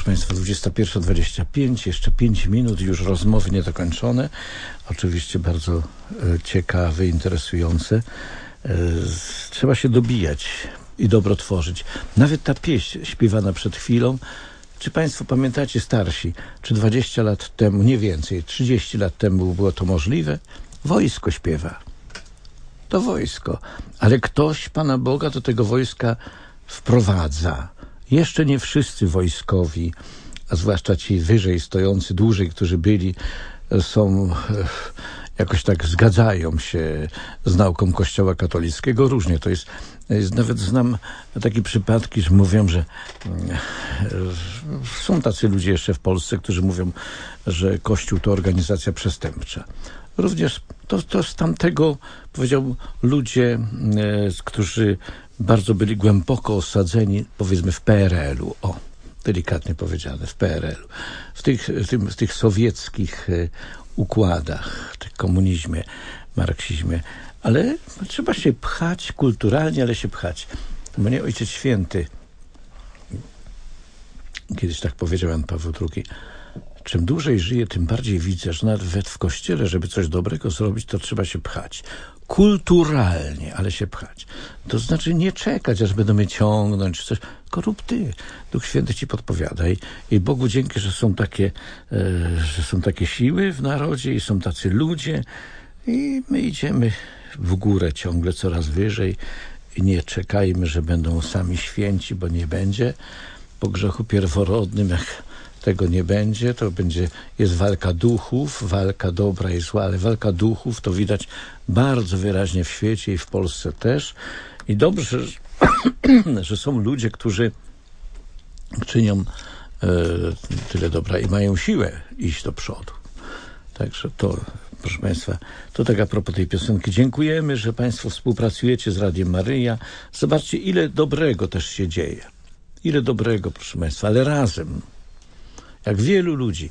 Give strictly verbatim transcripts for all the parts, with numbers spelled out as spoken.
proszę Państwa, dwudziesta pierwsza dwadzieścia pięć, jeszcze pięć minut, już rozmowy niedokończone. Oczywiście bardzo e, ciekawe, interesujące. E, trzeba się dobijać i dobro tworzyć. Nawet ta pieśń śpiewana przed chwilą, czy Państwo pamiętacie, starsi, czy dwadzieścia lat temu, nie więcej, trzydzieści lat temu było to możliwe? Wojsko śpiewa. To wojsko. Ale ktoś Pana Boga do tego wojska wprowadza. Jeszcze nie wszyscy wojskowi, a zwłaszcza ci wyżej stojący, dłużej, którzy byli, są, jakoś tak zgadzają się z nauką Kościoła katolickiego. Różnie to jest. jest nawet znam takie przypadki, że mówią, że są tacy ludzie jeszcze w Polsce, którzy mówią, że Kościół to organizacja przestępcza. Również to, to z tamtego, powiedział, ludzie, e, którzy bardzo byli głęboko osadzeni, powiedzmy, w P R L-u. O, delikatnie powiedziane, w P R L-u. W tych, w tym, w tych sowieckich e, układach, w tym komunizmie, marksizmie. Ale trzeba się pchać kulturalnie, ale się pchać. Mnie Ojciec Święty, kiedyś tak powiedział Jan Paweł drugi, czym dłużej żyję, tym bardziej widzę, że nawet w Kościele, żeby coś dobrego zrobić, to trzeba się pchać. Kulturalnie, ale się pchać. To znaczy nie czekać, aż będą mnie ciągnąć, czy coś. Tylko rób ty. Duch Święty ci podpowiada. I, i Bogu dzięki, że są takie, e, że są takie siły w narodzie i są tacy ludzie. I my idziemy w górę ciągle, coraz wyżej. I nie czekajmy, że będą sami święci, bo nie będzie. Po grzechu pierworodnym, jak tego nie będzie, to będzie, jest walka duchów, walka dobra i zła, ale walka duchów to widać bardzo wyraźnie w świecie i w Polsce też. I dobrze, że, że są ludzie, którzy czynią e, tyle dobra i mają siłę iść do przodu. Także to, proszę Państwa, to tak a propos tej piosenki. Dziękujemy, że Państwo współpracujecie z Radiem Maryja. Zobaczcie, ile dobrego też się dzieje. Ile dobrego, proszę Państwa, ale razem. Jak wielu ludzi.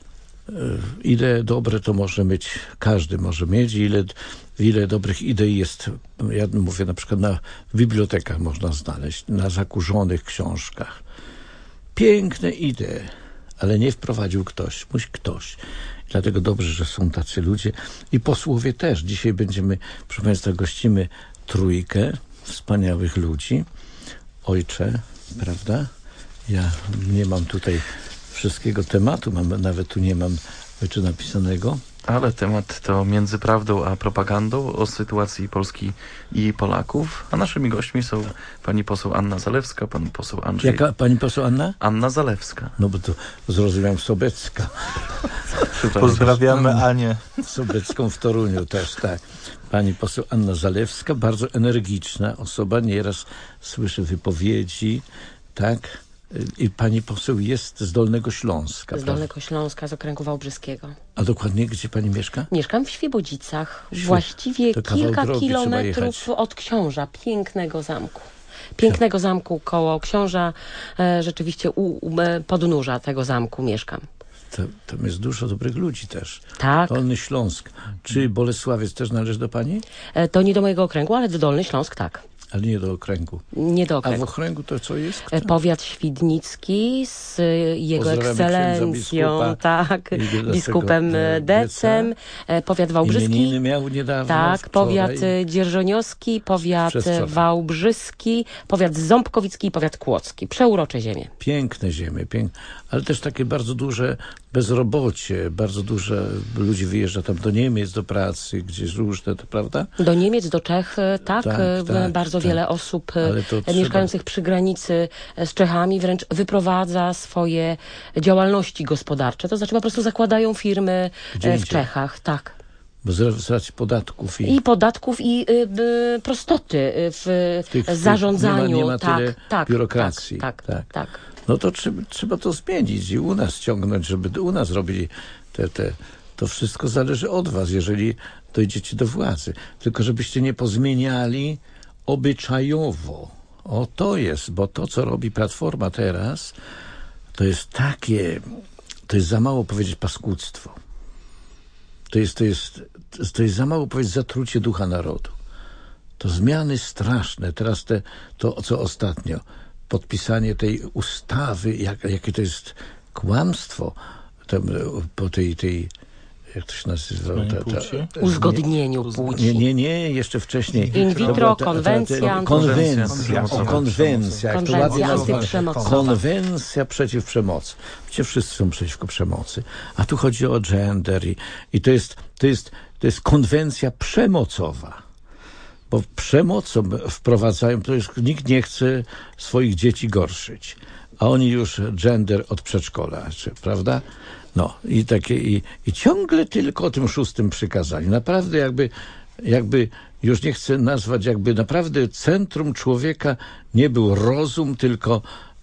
Ile dobre to może mieć, każdy może mieć, ile, ile dobrych idei jest, ja mówię na przykład na w bibliotekach można znaleźć, na zakurzonych książkach. Piękne idee, ale nie wprowadził ktoś, musi ktoś. Dlatego dobrze, że są tacy ludzie. I posłowie też. Dzisiaj będziemy, proszę Państwa, gościmy trójkę wspaniałych ludzi. Ojcze, prawda? Ja nie mam tutaj wszystkiego tematu, mam, nawet tu nie mam Ojcze napisanego. Ale temat to między prawdą a propagandą o sytuacji Polski i Polaków. A naszymi gośćmi są pani poseł Anna Zalewska, pan poseł Andrzej... Jaka pani poseł Anna? Anna Zalewska. No bo to zrozumiałem Sobecka. Pozdrawiamy Anię. Sobecką w Toruniu też, tak. Pani poseł Anna Zalewska, bardzo energiczna osoba, nieraz słyszę wypowiedzi, tak. I pani poseł jest z Dolnego Śląska. Z Dolnego Śląska, z okręgu wałbrzyskiego. A dokładnie gdzie pani mieszka? Mieszkam w Świebodzicach. Świe... Właściwie kilka drogi, kilometrów od Książa, pięknego zamku. Pięknego zamku koło Książa, e, rzeczywiście u, u podnóża tego zamku mieszkam. To, tam jest dużo dobrych ludzi też. Tak. Dolny Śląsk. Czy Bolesławiec też należy do pani? E, to nie do mojego okręgu, ale do Dolny Śląsk, tak. Ale nie do okręgu. Nie do okręgu. A w okręgu to co jest? Kto? Powiat Świdnicki z jego ekscelencją, tak, biskupem Decem, powiat wałbrzyski. Imieniny miał niedawno, tak, wczoraj. powiat dzierżoniowski, powiat wałbrzyski, powiat ząbkowicki i powiat kłodzki. Przeurocze ziemie. Piękne ziemie, piękne, ale też takie bardzo duże bezrobocie, bardzo dużo ludzi wyjeżdża tam do Niemiec, do pracy, gdzieś różne, to prawda? Do Niemiec, do Czech, tak, tak, tak bardzo tak. wiele osób trzeba... mieszkających przy granicy z Czechami wręcz wyprowadza swoje działalności gospodarcze. To znaczy po prostu zakładają firmy Gdzie w Czechach. Tak. Bo z racji podatków i... I podatków i y, prostoty w, w tych, zarządzaniu. Nie ma, nie ma tak, tyle tak, biurokracji. Tak, tak, tak. tak. No to trzeba, trzeba to zmienić i u nas ciągnąć, żeby u nas robili te, te... To wszystko zależy od was, jeżeli dojdziecie do władzy. Tylko żebyście nie pozmieniali obyczajowo. O, to jest, bo to, co robi Platforma teraz, to jest takie, to jest za mało powiedzieć paskudztwo. To jest, to jest, to jest za mało powiedzieć zatrucie ducha narodu. To zmiany straszne. Teraz te, to, co ostatnio, podpisanie tej ustawy, jak, jakie to jest kłamstwo tam, po tej, tej jak to się nazywa? Ta, ta, ta, Uzgodnieniu płci. Nie, nie, nie, jeszcze wcześniej. In vitro, konwencja. Konwencja, o, konwencja, jak to ładnie nazwa. Antyprzemocowa. Konwencja przeciw przemocy. Gdzie wszyscy są przeciwko przemocy. A tu chodzi o gender i, i to jest, to jest, to jest konwencja przemocowa. Bo przemocą wprowadzają, to już nikt nie chce swoich dzieci gorszyć. A oni już gender od przedszkola, czy, prawda? No i takie, i, i ciągle tylko o tym szóstym przykazaniu. Naprawdę jakby, jakby, już nie chcę nazwać, jakby naprawdę centrum człowieka nie był rozum, tylko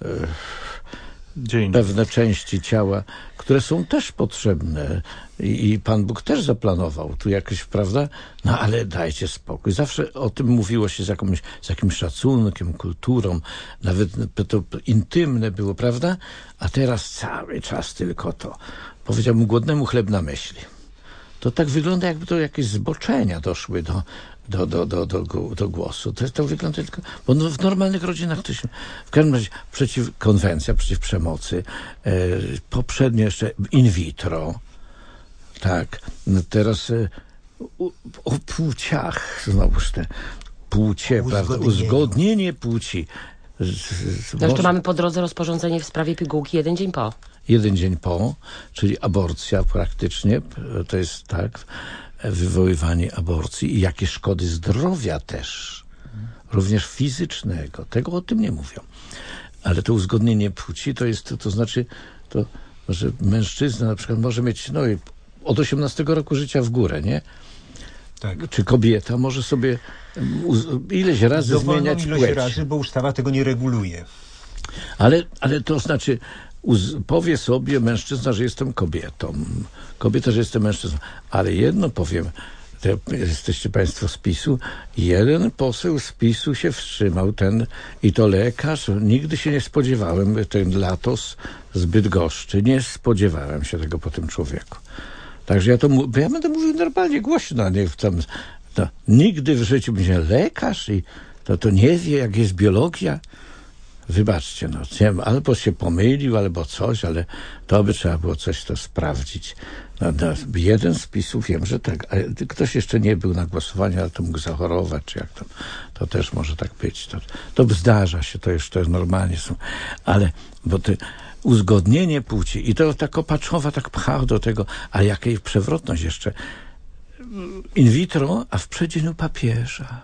e, pewne części ciała, które są też potrzebne. I, I Pan Bóg też zaplanował tu jakieś, prawda? No ale dajcie spokój. Zawsze o tym mówiło się z, jakimś, z jakimś szacunkiem, kulturą. Nawet to intymne było, prawda? A teraz cały czas tylko to. Powiedziałbym głodnemu chleb na myśli. To tak wygląda, jakby to jakieś zboczenia doszły do, do, do, do, do, do głosu. To, to wygląda tylko... Bo no, w normalnych rodzinach to się... W każdym razie przeciw, konwencja przeciw przemocy. E, poprzednio jeszcze in vitro. Tak. No teraz e, u, o płciach. Znowuż te płcie, prawda? Uzgodnienie płci. Z, z, no jeszcze mamy po drodze rozporządzenie w sprawie pigułki jeden dzień po. Jeden dzień po, czyli aborcja praktycznie, to jest tak, wywoływanie aborcji i jakie szkody zdrowia też, również fizycznego, tego o tym nie mówią. Ale to uzgodnienie płci to jest, to znaczy, to, że mężczyzna na przykład może mieć, no i od osiemnastego roku życia w górę, nie? Tak. Czy kobieta może sobie ileś razy Dowolną zmieniać ilość płeć. razy, bo ustawa tego nie reguluje. Ale, ale to znaczy, uz, powie sobie mężczyzna, że jestem kobietą, kobieta, że jestem mężczyzną, ale jedno powiem, te, jesteście państwo z PiSu, jeden poseł z PiSu się wstrzymał, ten i to lekarz, nigdy się nie spodziewałem, ten Latos z Bydgoszczy, nie spodziewałem się tego po tym człowieku. Także ja to, bo ja będę mówił normalnie głośno, nie tam, to, nigdy w życiu będzie lekarz i to, to nie wie, jak jest biologia. Wybaczcie, no, nie wiem, albo się pomylił, albo coś, ale to by trzeba było coś to sprawdzić. No, no, jeden z PiSu wiem, że tak. A ktoś jeszcze nie był na głosowaniu, ale to mógł zachorować, czy jak tam. To też może tak być. To, to zdarza się, to już to jest normalnie. Są. Ale, bo ty, uzgodnienie płci i to ta Kopaczowa tak pcha do tego, a jakiej przewrotność jeszcze. In vitro, a w przedzieniu papieża.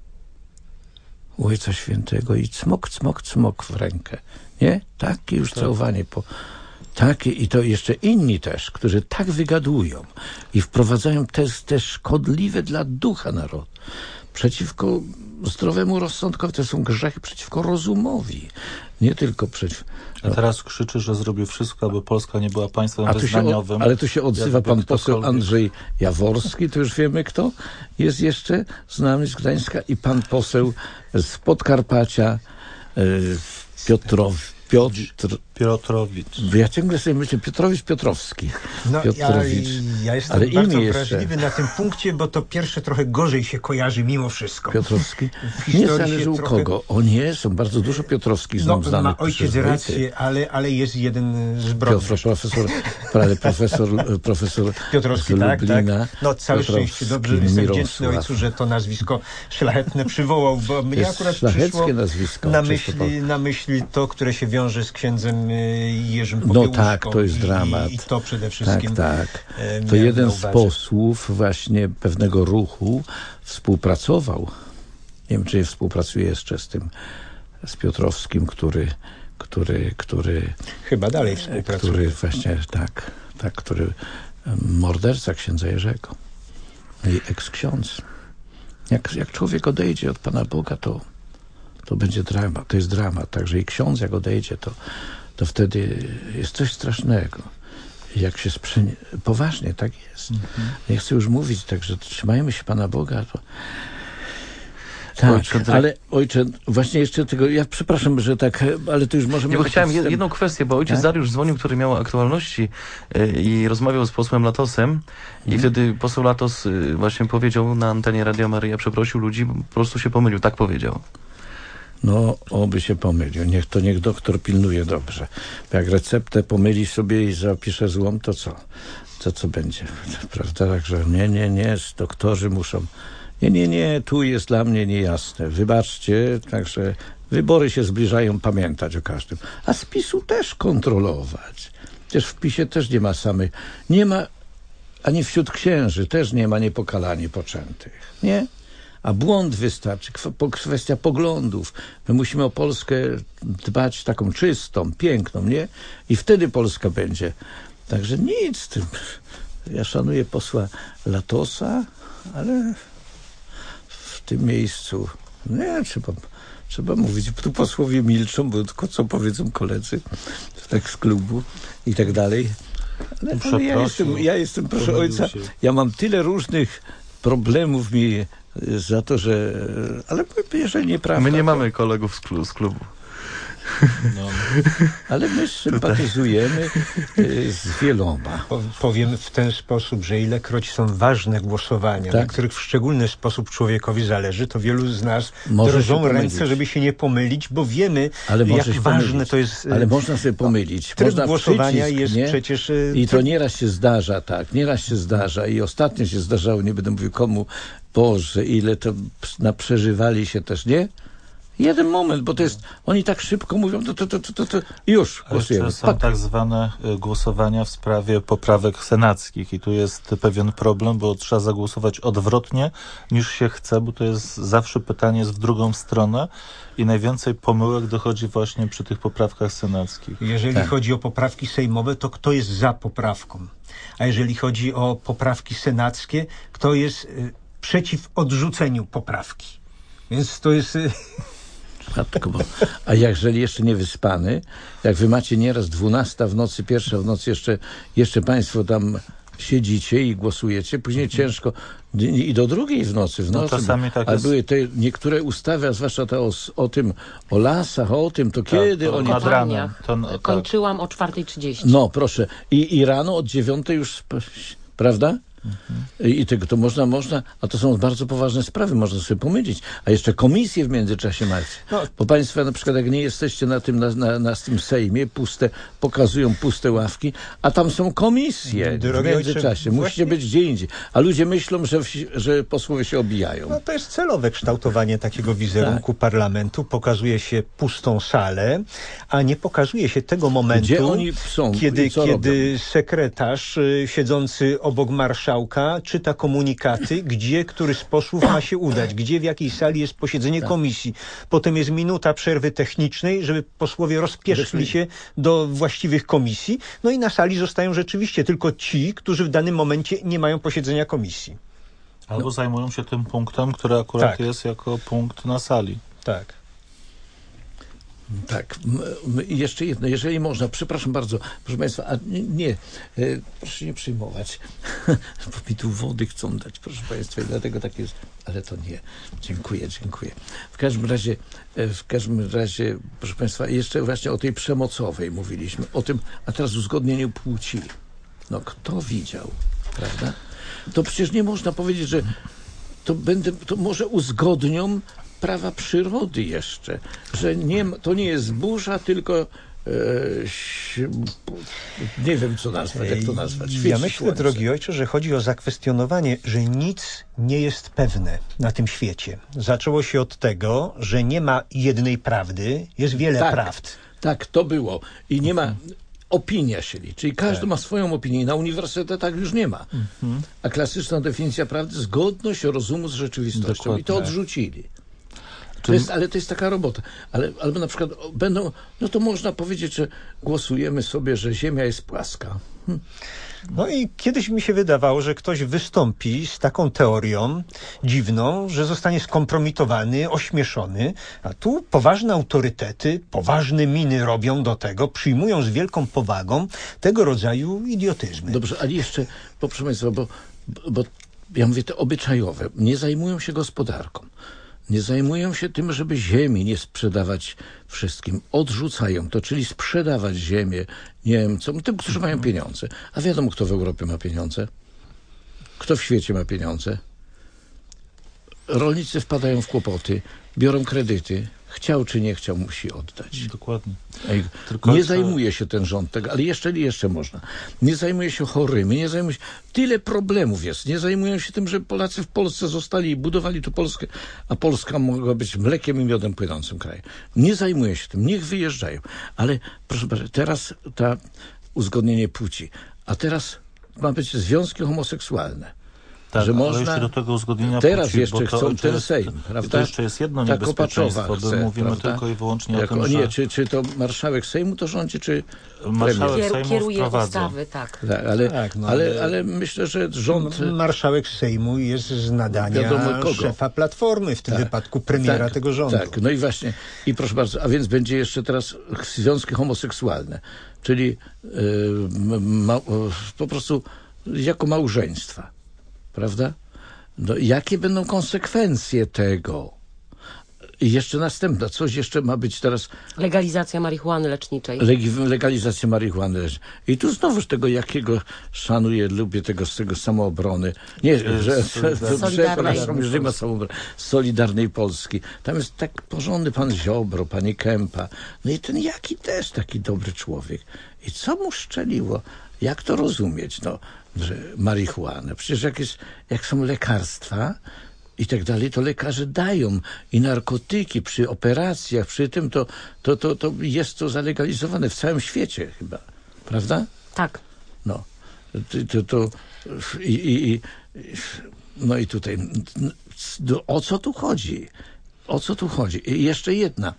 U Ojca Świętego i cmok, cmok, cmok w rękę. Nie? Takie już całowanie po... Takie i to jeszcze inni też, którzy tak wygadują i wprowadzają te, te szkodliwe dla ducha narodu. Przeciwko zdrowemu rozsądkowi. To są grzechy przeciwko rozumowi. Nie tylko przeciw... A teraz krzyczy, że zrobił wszystko, aby Polska nie była państwem A tu wyznaniowym. Się, ale tu się odzywa pan poseł ktokolwiek. Andrzej Jaworski, to już wiemy kto jest jeszcze z nami z Gdańska i pan poseł z Podkarpacia y, Piotrow, Piotr... Piotrowicz. Ja ciągle sobie myślę, Piotrowicz Piotrowski. No, Piotrowicz. Ja, ja jestem ale bardzo imię wrażliwy jeszcze. na tym punkcie, bo to pierwsze trochę gorzej się kojarzy mimo wszystko. Piotrowski? W Nie historii zależy u trochę... kogo. O nie, są bardzo dużo Piotrowskich znam No, znanych. ma ojciec rację, ale, ale jest jeden z Piotr, profesor, ale profesor, profesor Piotrowski, z tak, Lublina. tak. No całe szczęście, dobrze, jestem wdzięczny ojcu, że to nazwisko szlachetne przywołał, bo mnie jest akurat szlacheckie przyszło nazwisko. na myśli, na myśli to, które się wiąże z księdzem Jerzym No Popiełuszką. tak, to jest dramat. I, i to przede wszystkim. Tak, tak. To jeden z posłów właśnie pewnego ruchu współpracował. Nie wiem, czy współpracuje jeszcze z tym, z Piotrowskim, który, który, który... Chyba dalej współpracuje. Który właśnie, tak, tak, który morderca księdza Jerzego. I eks-ksiądz. Jak, jak człowiek odejdzie od Pana Boga, to, to będzie dramat. To jest dramat. Także i ksiądz jak odejdzie, to to wtedy jest coś strasznego. Jak się sprzy... Poważnie tak jest. Mm-hmm. Nie chcę już mówić, także trzymajmy się Pana Boga. To... Tak, ojcze, ale ojcze, właśnie jeszcze tego, ja przepraszam, że tak, ale to już możemy... Ja chciałem system... jedną kwestię, bo ojciec tak? Dariusz dzwonił, który miał aktualności yy, i rozmawiał z posłem Latosem mm. i wtedy poseł Latos yy, właśnie powiedział na antenie Radia Maryja, przeprosił ludzi, po prostu się pomylił, tak powiedział. No, oby się pomylił. Niech to niech doktor pilnuje dobrze. Bo jak receptę pomyli sobie i zapisze złą, to co? To co będzie? Prawda? Także nie, nie, nie. Doktorzy muszą... Nie, nie, nie. Tu jest dla mnie niejasne. Wybaczcie. Także wybory się zbliżają. Pamiętać o każdym. A z PiSu też kontrolować. Przecież w PiSie też nie ma samych... Nie ma... Ani wśród księży też nie ma niepokalanie poczętych. Nie? A błąd wystarczy, kwestia poglądów. My musimy o Polskę dbać taką czystą, piękną, nie? I wtedy Polska będzie. Także nic z tym. Ja szanuję posła Latosa, ale w tym miejscu nie, trzeba, trzeba mówić. Tu posłowie milczą, bo tylko co powiedzą koledzy tak z klubu i tak dalej. Ale, ale ja jestem, ja jestem, proszę ojca, ja mam tyle różnych problemów mi za to, że... Ale jeżeli nieprawda... My nie to... mamy kolegów z, klu, z klubu. No. Ale my sympatyzujemy z wieloma. Powiem w ten sposób, że ilekroć są ważne głosowania, tak? Na których w szczególny sposób człowiekowi zależy, to wielu z nas może drżą ręce, żeby się nie pomylić, bo wiemy, ale jak ważne pomylić. To jest... Ale można sobie pomylić. Tryb można głosowania przycisk, jest nie? przecież... I to nieraz się zdarza, tak. Nieraz się zdarza i ostatnio się zdarzało, nie będę mówił komu, Boże, ile to naprzeżywali się też, nie? Jeden moment, bo to jest, oni tak szybko mówią, to, to, to, to, to już głosujemy. Są Pak. tak zwane głosowania w sprawie poprawek senackich i tu jest pewien problem, bo trzeba zagłosować odwrotnie niż się chce, bo to jest zawsze pytanie jest w drugą stronę i najwięcej pomyłek dochodzi właśnie przy tych poprawkach senackich. Jeżeli tak. chodzi o poprawki sejmowe, to kto jest za poprawką? A jeżeli chodzi o poprawki senackie, kto jest y, przeciw odrzuceniu poprawki? Więc to jest... Y, Matko, bo, a jeżeli jeszcze nie wyspany, jak wy macie nieraz dwunasta w nocy, pierwsza w nocy, jeszcze, jeszcze państwo tam siedzicie i głosujecie, później ciężko i do drugiej w nocy, w nocy. No, czasami tak jest. A były te niektóre ustawy, a zwłaszcza te o, o tym, o lasach, o tym, to tak, kiedy to oni... Nad ranem. To, kończyłam o czwartej trzydzieści. No, proszę. I, i rano od dziewiątej już, prawda? Mhm. I tego to można, można, a to są bardzo poważne sprawy, można sobie pomylić. A jeszcze komisje w międzyczasie macie. No. Bo państwo na przykład jak nie jesteście na tym, na, na, na tym Sejmie, puste, pokazują puste ławki, a tam są komisje Drogi w międzyczasie. Ojcze, musicie właśnie... być gdzie indziej. A ludzie myślą, że, że posłowie się obijają. No to jest celowe kształtowanie takiego wizerunku tak. parlamentu. Pokazuje się pustą salę, a nie pokazuje się tego momentu, gdzie oni są, kiedy, kiedy sekretarz y, siedzący obok marszałka czyta komunikaty, gdzie który z posłów ma się udać, gdzie w jakiej sali jest posiedzenie tak. komisji. Potem jest minuta przerwy technicznej, żeby posłowie rozpieszli się do właściwych komisji. No i na sali zostają rzeczywiście tylko ci, którzy w danym momencie nie mają posiedzenia komisji. Albo no. zajmują się tym punktem, który akurat tak. jest jako punkt na sali. Tak. Tak. Jeszcze jedno, jeżeli można, przepraszam bardzo, proszę państwa, a nie, nie proszę nie przyjmować, bo mi tu wody chcą dać, proszę państwa, i dlatego tak jest, ale to nie. Dziękuję, dziękuję. W każdym razie, w każdym razie, proszę państwa, jeszcze właśnie o tej przemocowej mówiliśmy, o tym, a teraz uzgodnieniu płci. No kto widział, prawda? To przecież nie można powiedzieć, że to będę, to może uzgodnią prawa przyrody jeszcze, że nie, to nie jest burza, tylko e, nie wiem co nazwać, jak to nazwać. Świeci ja myślę, słońce. Drogi ojcze, że chodzi o zakwestionowanie, że nic nie jest pewne na tym świecie. Zaczęło się od tego, że nie ma jednej prawdy, jest wiele tak, prawd. Tak, to było. I nie ma... Opinia się liczy. Czyli każdy tak. ma swoją opinię. Na uniwersytetach już nie ma. Mhm. A klasyczna definicja prawdy zgodność rozumu z rzeczywistością. Dokładnie. I to odrzucili. To jest, ale to jest taka robota. Ale, albo na przykład będą, no to można powiedzieć, że głosujemy sobie, że Ziemia jest płaska. Hm. No i kiedyś mi się wydawało, że ktoś wystąpi z taką teorią dziwną, że zostanie skompromitowany, ośmieszony, a tu poważne autorytety, poważne miny robią do tego, przyjmują z wielką powagą tego rodzaju idiotyzmy. Dobrze, ale jeszcze, bo, proszę państwa, bo, bo ja mówię te obyczajowe, nie zajmują się gospodarką. Nie zajmują się tym, żeby ziemi nie sprzedawać wszystkim. Odrzucają to, czyli sprzedawać ziemię Niemcom, tym, którzy mają pieniądze. A wiadomo, kto w Europie ma pieniądze? Kto w świecie ma pieniądze? Rolnicy wpadają w kłopoty, biorą kredyty, chciał czy nie chciał, musi oddać. Dokładnie. Ej, Tylko nie co- zajmuje się ten rząd tego, ale jeszcze, jeszcze można. Nie zajmuje się chorymi, nie zajmuje się... Tyle problemów jest. Nie zajmują się tym, że Polacy w Polsce zostali i budowali tu Polskę, a Polska mogła być mlekiem i miodem płynącym krajem. Nie zajmuje się tym. Niech wyjeżdżają. Ale proszę bardzo, teraz ta uzgodnienie płci. A teraz ma być związki homoseksualne. Tak, że ale można... jeszcze do tego uzgodnienia Teraz płci, jeszcze bo to, chcą to ten jest, Sejm, prawda? To jeszcze jest jedno Ta niebezpieczeństwo, Kopaczowa bo chce, mówimy prawda? tylko i wyłącznie Jak, o tym, o że nie, czy, czy to marszałek Sejmu to rządzi, czy marszałek premier? Sejmu Kieruje wprowadza. ustawy, tak. Tak, ale, Tak, no, ale, ale- ale myślę, że rząd... Marszałek Sejmu jest z nadania Wiadomo kogo. szefa Platformy, w tym Tak. wypadku premiera Tak, tego rządu. Tak, no i właśnie. I proszę bardzo, a więc będzie jeszcze teraz związki homoseksualne, czyli yy, ma, po prostu jako małżeństwa, prawda? No jakie będą konsekwencje tego? I jeszcze następna, coś jeszcze ma być teraz Legalizacja marihuany leczniczej. legi- legalizacja marihuany. I tu znowuż tego jakiego szanuję, lubię tego z tego samoobrony. Nie, że, że, że przepraszam, już nie ma samoobrony. Solidarnej Polski. Tam jest tak porządny pan Ziobro, pani Kępa. No i ten Jaki też taki dobry człowiek. I co mu szczeliło? Jak to rozumieć? No, że marihuanę. Przecież jak, jest, jak są lekarstwa i tak dalej, to lekarze dają i narkotyki przy operacjach, przy tym to, to, to, to jest to zalegalizowane w całym świecie chyba. Prawda? Tak. No. To, to, to i, i, i, no i tutaj o co tu chodzi? O co tu chodzi? I jeszcze jedna.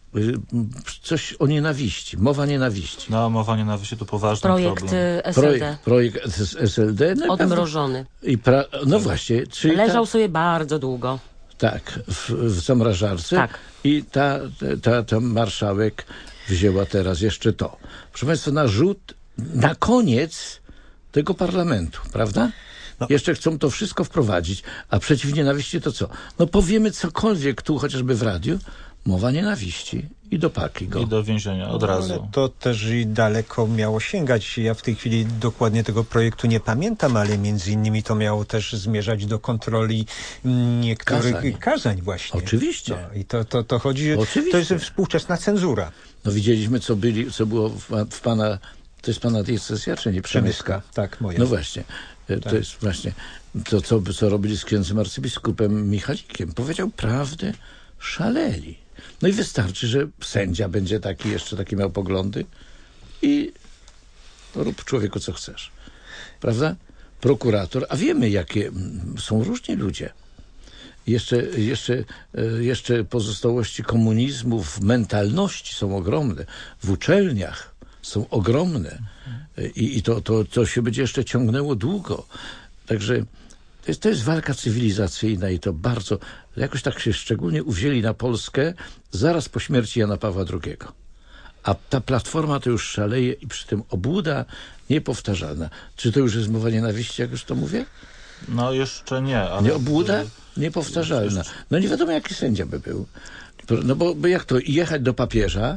Coś o nienawiści. Mowa nienawiści. No, mowa nienawiści to poważny Projekt problem. y, S L D. Projekt, projekt z S L D. No, Odmrożony. I pra, no właśnie. Czyli Leżał ta, sobie bardzo długo. tak, w, w zamrażarce. Tak. I ta, ta, ta marszałek wzięła teraz jeszcze to. Proszę Państwa, na rzut, na koniec tego parlamentu, prawda? No. Jeszcze chcą to wszystko wprowadzić, a przeciw nienawiści to co? No powiemy cokolwiek tu, chociażby w radiu, mowa nienawiści i do paki go. I do więzienia od Ale razu. to też i daleko miało sięgać. Ja w tej chwili dokładnie tego projektu nie pamiętam, ale między innymi to miało też zmierzać do kontroli niektórych Kazań. kazań właśnie. Oczywiście. No, I to, to, to chodzi, Oczywiście. to jest współczesna cenzura. No widzieliśmy, co byli, co było w, w pana, to jest pana diecezja, czy nie? Przemyska, tak, moja. No właśnie. E, Tak. To jest właśnie to, co, co robili z księdzem arcybiskupem Michalikiem. Powiedział prawdę, szaleli. No i wystarczy, że sędzia będzie taki, jeszcze takie miał poglądy i rób człowieku, co chcesz. Prawda? Prokurator, a wiemy, jakie mm, są różni ludzie. Jeszcze, jeszcze, e, jeszcze pozostałości komunizmu w mentalności są ogromne. W uczelniach są ogromne. I, i to, to, to się będzie jeszcze ciągnęło długo. Także to jest, to jest walka cywilizacyjna i to bardzo, jakoś tak się szczególnie uwzięli na Polskę zaraz po śmierci Jana Pawła drugiego. A ta Platforma to już szaleje i przy tym obłuda niepowtarzalna. Czy to już jest mowa nienawiści, jak już to mówię? No jeszcze nie, ale... Nie obłuda? Niepowtarzalna. No nie wiadomo, jaki sędzia by był. No bo, bo jak to, jechać do papieża,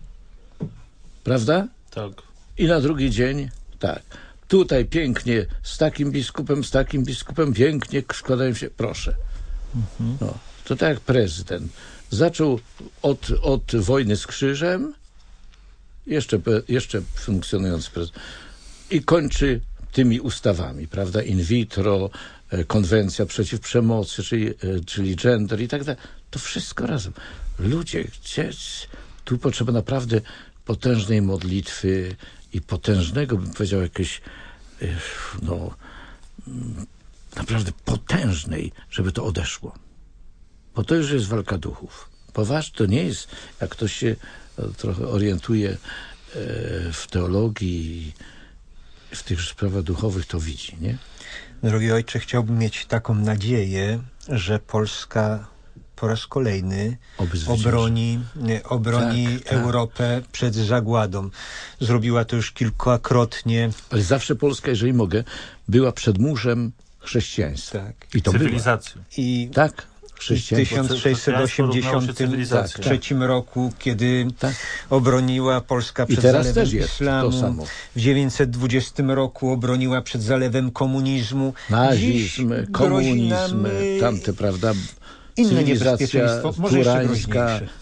prawda? Tak. I na drugi dzień, tak, tutaj pięknie z takim biskupem, z takim biskupem, pięknie składają się, proszę. Mhm. No, to tak jak prezydent. Zaczął od, od wojny z krzyżem, jeszcze, jeszcze funkcjonujący prezydent, i kończy tymi ustawami, prawda, in vitro, e, konwencja przeciw przemocy, czyli, e, czyli gender i tak dalej. To wszystko razem. Ludzie, gdzie, tu potrzeba naprawdę potężnej modlitwy i potężnego, bym powiedział, jakieś e, no, mm, naprawdę potężnej, żeby to odeszło. Bo to już jest walka duchów. Poważnie to nie jest, jak ktoś się e, trochę orientuje e, w teologii, w tych sprawach duchowych, to widzi, nie? Drogi ojcze, chciałbym mieć taką nadzieję, że Polska po raz kolejny Oby zwycięży. obroni, nie, obroni Tak, tak. Europę przed zagładą. Zrobiła to już kilkakrotnie. Ale zawsze Polska, jeżeli mogę, była przedmurzem chrześcijaństwa. Tak. I to było. Cywilizacji. I Tak, w chrześcijaństwo. tysiąc sześćset osiemdziesiątym trzecim roku, kiedy Tak. obroniła Polska I przed teraz zalewem też jest islamu, to samo. w dziewięćset dwudziestym roku obroniła przed zalewem komunizmu. Nazizm, Dziś grozi komunizm, nam, y, tamte, prawda, inne cywilizacja niebezpieczeństwo, może jeszcze turańska, groźniejsze.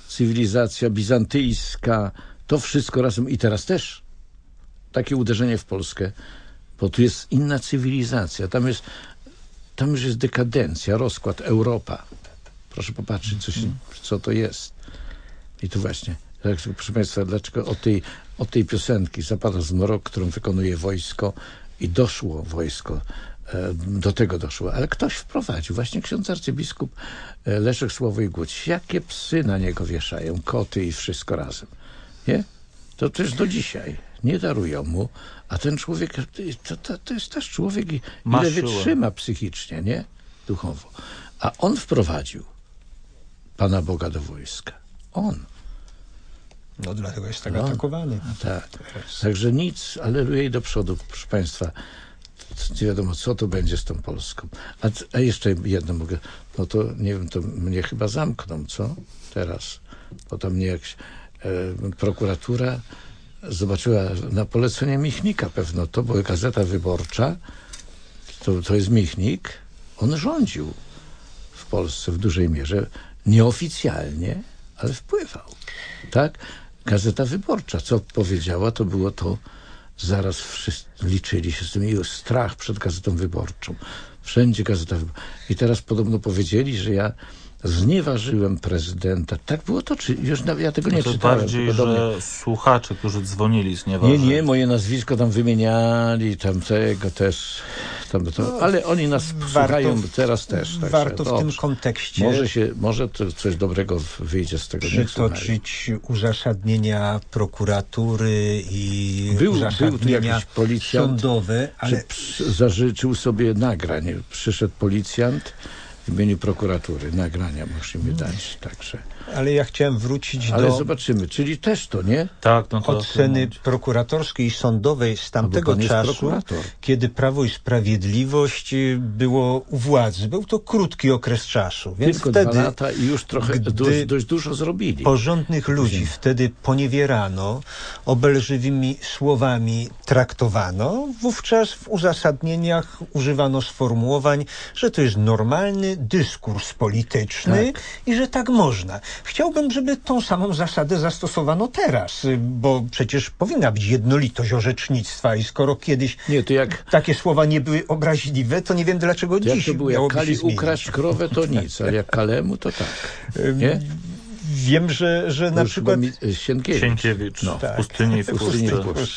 cywilizacja bizantyjska, to wszystko razem i teraz też takie uderzenie w Polskę, bo tu jest inna cywilizacja, tam jest, tam już jest dekadencja, rozkład, Europa. Proszę popatrzeć, co, się, co to jest. I tu właśnie, proszę Państwa, dlaczego od tej, od tej piosenki Zapada z Mrok, którą wykonuje wojsko i doszło wojsko, do tego doszło, ale ktoś wprowadził, właśnie ksiądz arcybiskup Leszek Sławoj Guć. Jakie psy na niego wieszają, koty i wszystko razem. Nie? To też do dzisiaj nie darują mu, a ten człowiek, to, to, to jest też człowiek, ile wytrzyma psychicznie, nie? Duchowo. A on wprowadził Pana Boga do wojska. On. No dlatego jest tak on. atakowany. Tak. Także nic, aleluja i do przodu, proszę Państwa. Nie wiadomo, co to będzie z tą Polską. A, a jeszcze jedno mogę, no to nie wiem, to mnie chyba zamkną, co? Teraz. Bo tam mnie jak e, prokuratura zobaczyła na polecenie Michnika pewno, to była Gazeta Wyborcza, to, to jest Michnik, on rządził w Polsce w dużej mierze, nieoficjalnie, ale wpływał. Tak? Gazeta Wyborcza, co powiedziała, to było to, zaraz wszyscy liczyli się z tym, i strach przed Gazetą Wyborczą. Wszędzie Gazeta Wyborcza. I teraz podobno powiedzieli, że ja znieważyłem prezydenta. Tak było to, czy już nawet ja tego nie to czytałem. bardziej, że słuchacze, którzy dzwonili, znieważyli. Nie, nie, moje nazwisko tam wymieniali, tam tego też. Tam to, no, ale oni nas słuchają warto, teraz też. Tak, warto w tym kontekście może, się, może to coś dobrego wyjdzie z tego. Przytoczyć uzasadnienia prokuratury i był, uzasadnienia był policjant, sądowe, ale zażyczył sobie nagrań. Przyszedł policjant w imieniu prokuratury. Nagrania musimy dać, także. Ale ja chciałem wrócić Ale do... zobaczymy, czyli też to, nie? Tak, no to oceny prokuratorskiej i sądowej z tamtego czasu, kiedy Prawo i Sprawiedliwość było u władzy. Był to krótki okres czasu. Więc Tylko wtedy, dwa lata i już trochę dość, dość dużo zrobili. Porządnych ludzi wtedy poniewierano, obelżywymi słowami traktowano. Wówczas w uzasadnieniach używano sformułowań, że to jest normalny dyskurs polityczny tak. i że tak można. Chciałbym, żeby tą samą zasadę zastosowano teraz, bo przecież powinna być jednolitość orzecznictwa i skoro kiedyś nie, to jak, takie słowa nie były obraźliwe, to nie wiem dlaczego jak dziś to było, jak Kali ukraść krowę, to nic, ale jak Kalemu, to tak. Nie? Wiem, że, że na przykład... Sienkiewicz. Sienkiewicz no. w pustyni i w pustyni.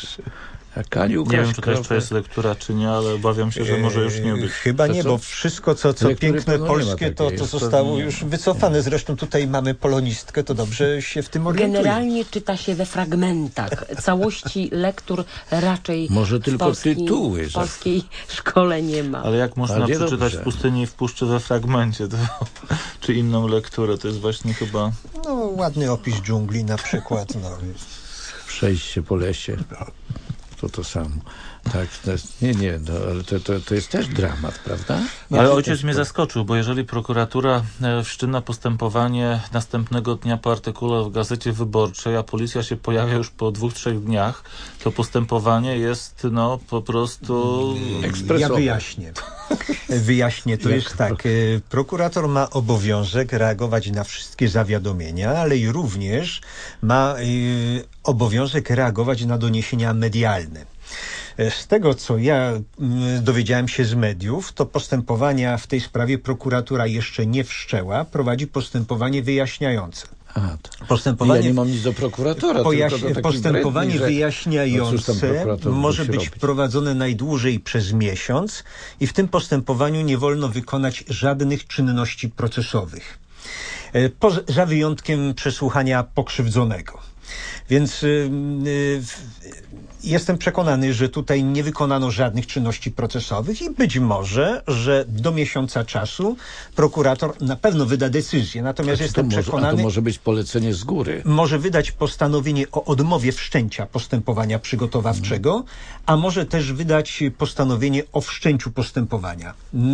Nie wiem, czy to jeszcze jest lektura, czy nie, ale obawiam się, że może już nie być. Chyba nie, bo wszystko, co, co piękne polskie, to, to zostało nie. już wycofane. Zresztą tutaj mamy polonistkę, to dobrze się w tym orientuje. Generalnie czyta się we fragmentach. Całości lektur raczej może w, tylko polskim, tytuły, w polskiej szkole nie ma. Ale jak można ale przeczytać dobrze. w pustyni i w puszczy we fragmencie, to, czy inną lekturę, to jest właśnie chyba... No, ładny opis dżungli na przykład. No. Przejść się po lesie. To to samo. Tak, to jest, nie, nie, no, ale to, to, to jest też dramat, prawda? No, ale ojciec mnie zaskoczył, bo jeżeli prokuratura wszczyna postępowanie następnego dnia po artykule w Gazecie Wyborczej, a policja się pojawia już po dwóch, trzech dniach, to postępowanie jest no po prostu ekspresowe. Ja wyjaśnię. Wyjaśnię, to jest tak. Prokurator ma obowiązek reagować na wszystkie zawiadomienia, ale i również ma y, obowiązek reagować na doniesienia medialne. Z tego, co ja dowiedziałem się z mediów, to postępowania w tej sprawie prokuratura jeszcze nie wszczęła, prowadzi postępowanie wyjaśniające. A, postępowanie, ja nie mam nic do prokuratora. pojaś- tylko do postępowanie bredni, że... wyjaśniające no może być robić? prowadzone najdłużej przez miesiąc i w tym postępowaniu nie wolno wykonać żadnych czynności procesowych. Poza, za wyjątkiem przesłuchania pokrzywdzonego. Więc y, y, jestem przekonany, że tutaj nie wykonano żadnych czynności procesowych i być może, że do miesiąca czasu prokurator na pewno wyda decyzję. Natomiast a jestem to może, przekonany... A to może być polecenie z góry. Może wydać postanowienie o odmowie wszczęcia postępowania przygotowawczego, a może też wydać postanowienie o wszczęciu postępowania. Na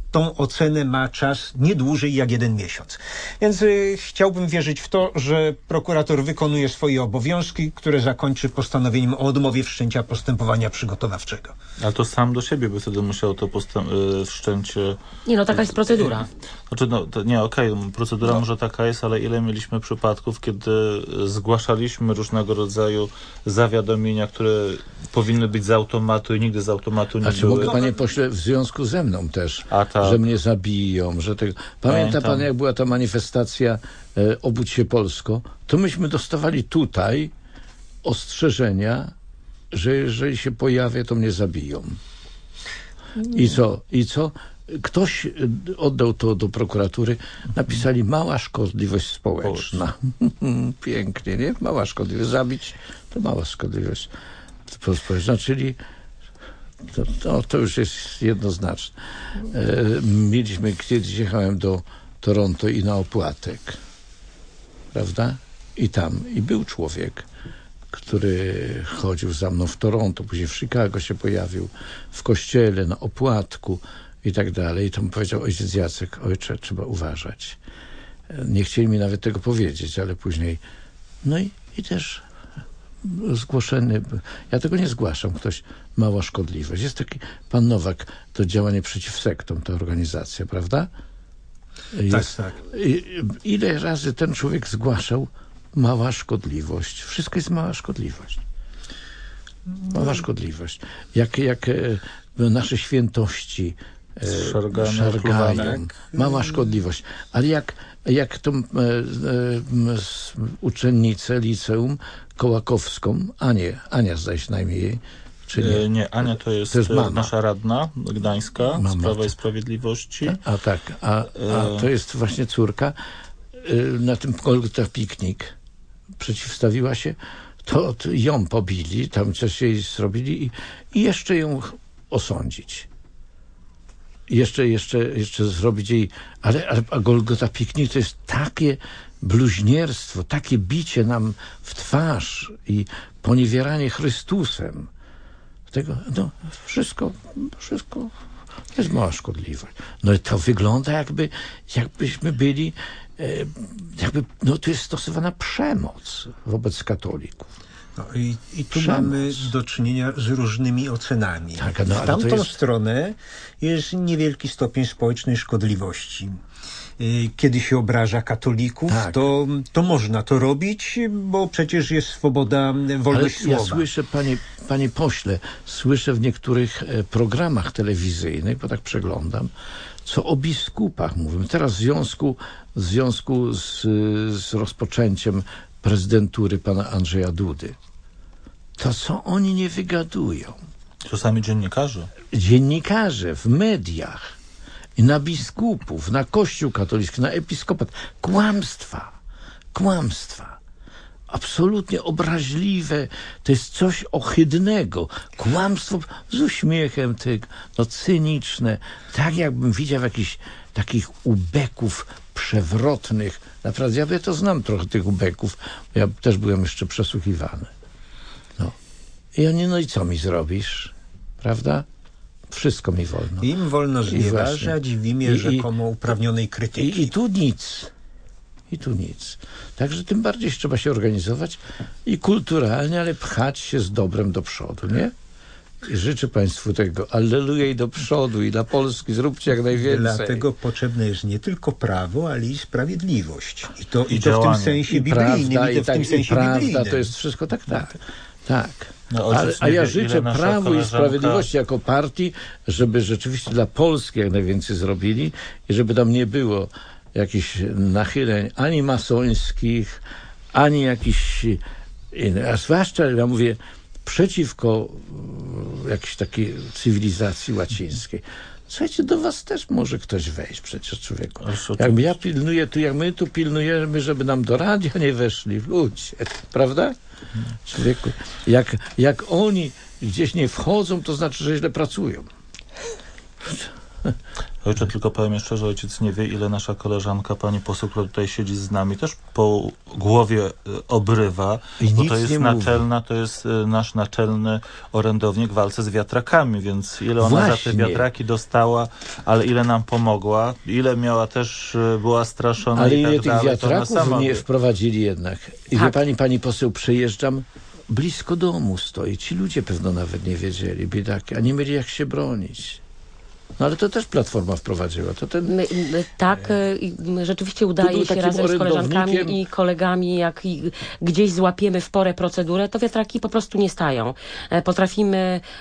tą ocenę ma czas nie dłużej jak jeden miesiąc. Więc y, chciałbym wierzyć w to, że prokurator wykonuje swoje obowiązki, które zakończy postanowieniem o odmowie wszczęcia postępowania przygotowawczego. A to sam do siebie by wtedy musiał to postęp- y, wszczęcie... Nie no, taka jest procedura. Znaczy, no, to nie, okej, okay, procedura no. może taka jest, ale ile mieliśmy przypadków, kiedy zgłaszaliśmy różnego rodzaju zawiadomienia, które powinny być z automatu i nigdy z automatu nie A czy były. mogę, panie pośle, w związku ze mną też, A tak. że mnie zabiją, że tego... Pamięta Pamiętam. pan, jak była ta manifestacja e, Obudź się Polsko, to myśmy dostawali tutaj ostrzeżenia, że jeżeli się pojawię, to mnie zabiją. I co? I co? Ktoś oddał to do prokuratury, napisali mała szkodliwość społeczna. Pięknie, nie? Mała szkodliwość. Zabić to mała szkodliwość społeczna, czyli to, to, to już jest jednoznaczne. E, mieliśmy, kiedyś jechałem do Toronto i na opłatek, prawda? I tam, i był człowiek, który chodził za mną w Toronto, później w Chicago się pojawił, w kościele, na opłatku i tak dalej. I to mi powiedział ojciec Jacek, ojcze, trzeba uważać. Nie chcieli mi nawet tego powiedzieć, ale później, no i, i też zgłoszony, ja tego nie zgłaszam, ktoś, mała szkodliwość. Jest taki pan Nowak, to działanie przeciw sektom, ta organizacja, prawda? Jest, tak, tak. Ile razy ten człowiek zgłaszał mała szkodliwość. Wszystko jest mała szkodliwość. Mała szkodliwość. Jak, jak e, nasze świętości e, Szargane, szargają. tak. Mała szkodliwość. Ale jak, jak tą e, e, s- uczennicę liceum kołakowską, Anię, Ania zdaje się na imię jej, czy nie? E, nie, Ania to jest, To jest mama. nasza radna gdańska Mama. z Prawa i Sprawiedliwości. A tak, a, a to jest właśnie córka. Y, Na tym Golgota Piknik przeciwstawiła się, to, to ją pobili, tam coś jej zrobili i, i jeszcze ją osądzić. I Jeszcze, jeszcze, jeszcze zrobić jej, ale, ale a Golgota Piknik to jest takie bluźnierstwo, takie bicie nam w twarz i poniewieranie Chrystusem. Tego, no, wszystko, wszystko jest mała szkodliwość. No i to wygląda jakby, jakbyśmy byli, e, jakby, no to jest stosowana przemoc wobec katolików. No i, i tu Przemoc. mamy do czynienia z różnymi ocenami. Tak, no, w ale to tamtą jest- stronę jest niewielki stopień społecznej szkodliwości. Y, Kiedy się obraża katolików, Tak. to, to można to robić, bo przecież jest swoboda, Ale wolność ja słowa. słyszę, panie, panie pośle, słyszę w niektórych e, programach telewizyjnych, bo tak przeglądam, co o biskupach mówimy. Teraz w związku, w związku z, z rozpoczęciem prezydentury pana Andrzeja Dudy, to co oni nie wygadują? Czasami dziennikarze. Dziennikarze w mediach i na biskupów, na Kościół katolicki, na episkopat. Kłamstwa. Kłamstwa. Absolutnie obraźliwe. To jest coś ohydnego. Kłamstwo z uśmiechem, tego, no cyniczne. Tak jakbym widział jakichś takich ubeków przewrotnych. Naprawdę, ja to znam trochę tych ubeków. Ja też byłem jeszcze przesłuchiwany. No. I oni, no i co mi zrobisz? Prawda? Wszystko mi wolno. Im wolno znieważać właśnie. w imię I- i- rzekomo uprawnionej krytyki. I, I tu nic. I tu nic. Także tym bardziej trzeba się organizować i kulturalnie, ale pchać się z dobrem do przodu, nie? I życzę Państwu tego. Alleluja i do przodu, i dla Polski zróbcie jak najwięcej. Dlatego potrzebne jest nie tylko prawo, ale i sprawiedliwość. I to, I i to w tym działanie. sensie I biblijnym, prawda, i to i, w tak, tym i sensie prawda, biblijnym. to jest wszystko tak, tak. Tak. No, ojciec Ale, a nie ja wie, życzę ile nasza Prawu i koleżanka- Sprawiedliwości jako partii, żeby rzeczywiście dla Polski jak najwięcej zrobili i żeby tam nie było jakichś nachyleń ani masońskich, ani jakichś innych. A zwłaszcza, ja mówię, przeciwko mm, jakiejś takiej cywilizacji łacińskiej. Słuchajcie, do was też może ktoś wejść przecież, człowieku. Ależ Jak oczywiście. ja pilnuję tu, jak my tu pilnujemy, żeby nam do radia nie weszli ludzie, prawda? Człowieku, jak, jak oni gdzieś nie wchodzą, to znaczy, że źle pracują. Ojcze, tylko powiem jeszcze, że ojciec nie wie, ile nasza koleżanka, pani poseł, która tutaj siedzi z nami, też po głowie y, obrywa, I bo nic to jest nie naczelna, to jest y, nasz naczelny orędownik w walce z wiatrakami, więc ile ona Właśnie. za te wiatraki dostała, ale ile nam pomogła, ile miała też, y, była straszona Ale i ile tak tych dalej, to ona wiatraków sama nie wie. wprowadzili jednak. I wie Tak. pani, pani poseł, przejeżdżam, blisko domu stoi. Ci ludzie pewno nawet nie wiedzieli, biedaki, a nie mieli jak się bronić. No ale to też Platforma wprowadziła. To ten... My, my, tak, y, i, m, rzeczywiście udaje był się takim razem z koleżankami orędownikiem. i kolegami, jak i, gdzieś złapiemy w porę procedurę, to wiatraki po prostu nie stają. E, Potrafimy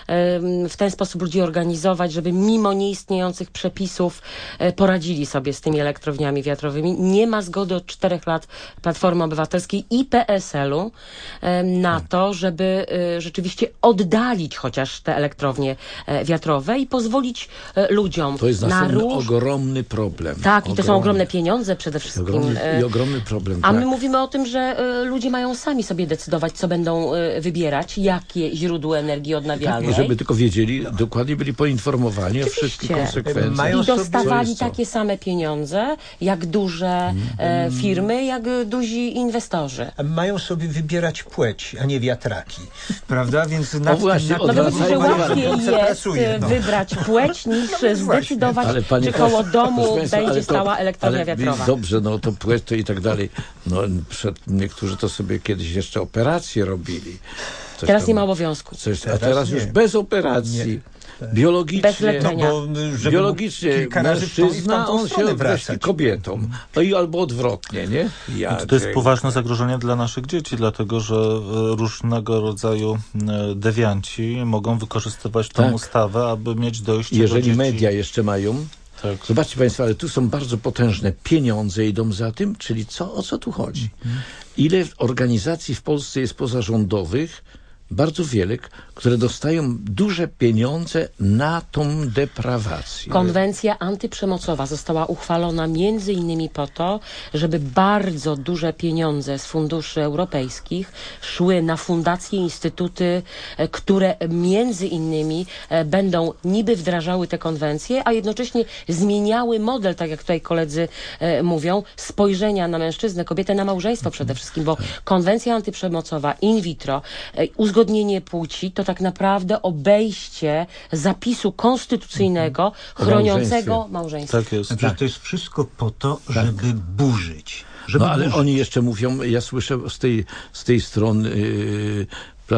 em, w ten sposób ludzi organizować, żeby mimo nieistniejących przepisów e, poradzili sobie z tymi elektrowniami wiatrowymi. Nie ma zgody od czterech lat Platformy Obywatelskiej i P S L-u e, na to, żeby e, rzeczywiście oddalić chociaż te elektrownie e, wiatrowe i pozwolić e, ludziom To jest na następny róż... ogromny problem. Tak, i to są ogromne pieniądze przede wszystkim. Ogromny, E, I ogromny problem, A tak. my mówimy o tym, że e, ludzie mają sami sobie decydować, co będą e, wybierać, jakie źródło energii I odnawialnej. żeby tylko wiedzieli, dokładnie byli poinformowani o wszystkich Oczywiście. konsekwencjach. Mają I sobie- dostawali Co jest co? takie same pieniądze, jak duże e, firmy, jak duzi inwestorzy. Mają sobie wybierać płeć, a nie wiatraki. Prawda? Więc nad No właśnie, tym, No nad to tym myślę, że Odwracajmy bardzo łatwiej dobrze jest pracuje, e, no. wybrać płeć, niż zdecydować, Ale panie czy koło poseł, domu proszę państwa, ale będzie to- stała elektrownia ale wiatrowa. Dobrze, no to płeć to i tak dalej. No przed, niektórzy to sobie kiedyś jeszcze operacje robili. Coś Teraz tam- nie ma obowiązku. Coś, a Teraz teraz nie. już bez operacji. Biologicznie. Bez leczenia. No bo żeby Biologicznie kilka razy w tą i w mężczyzna, tamtą on się stronę określi wracać. kobietą. No i albo odwrotnie, nie? Ja To jest dziękuję. poważne zagrożenie dla naszych dzieci, dlatego że e, różnego rodzaju e, dewianci mogą wykorzystywać tę Tak. ustawę, aby mieć dojście Jeżeli do dzieci. media jeszcze mają, Tak. zobaczcie państwo, ale tu są bardzo potężne pieniądze idą za tym, czyli co, o co tu chodzi? Ile organizacji w Polsce jest pozarządowych, bardzo wiele, które dostają duże pieniądze na tą deprawację. Konwencja antyprzemocowa została uchwalona między innymi po to, żeby bardzo duże pieniądze z funduszy europejskich szły na fundacje, instytuty, e, które między innymi e, będą niby wdrażały te konwencje, a jednocześnie zmieniały model, tak jak tutaj koledzy e, mówią, spojrzenia na mężczyznę, kobietę, na małżeństwo przede wszystkim, bo konwencja antyprzemocowa in vitro, e, uzgodnienie płci to tak naprawdę obejście zapisu konstytucyjnego chroniącego małżeństwo. Tak jest. Że to jest wszystko po to, żeby burzyć. Żeby No ale burzyć. oni jeszcze mówią, ja słyszę z tej, z tej strony yy,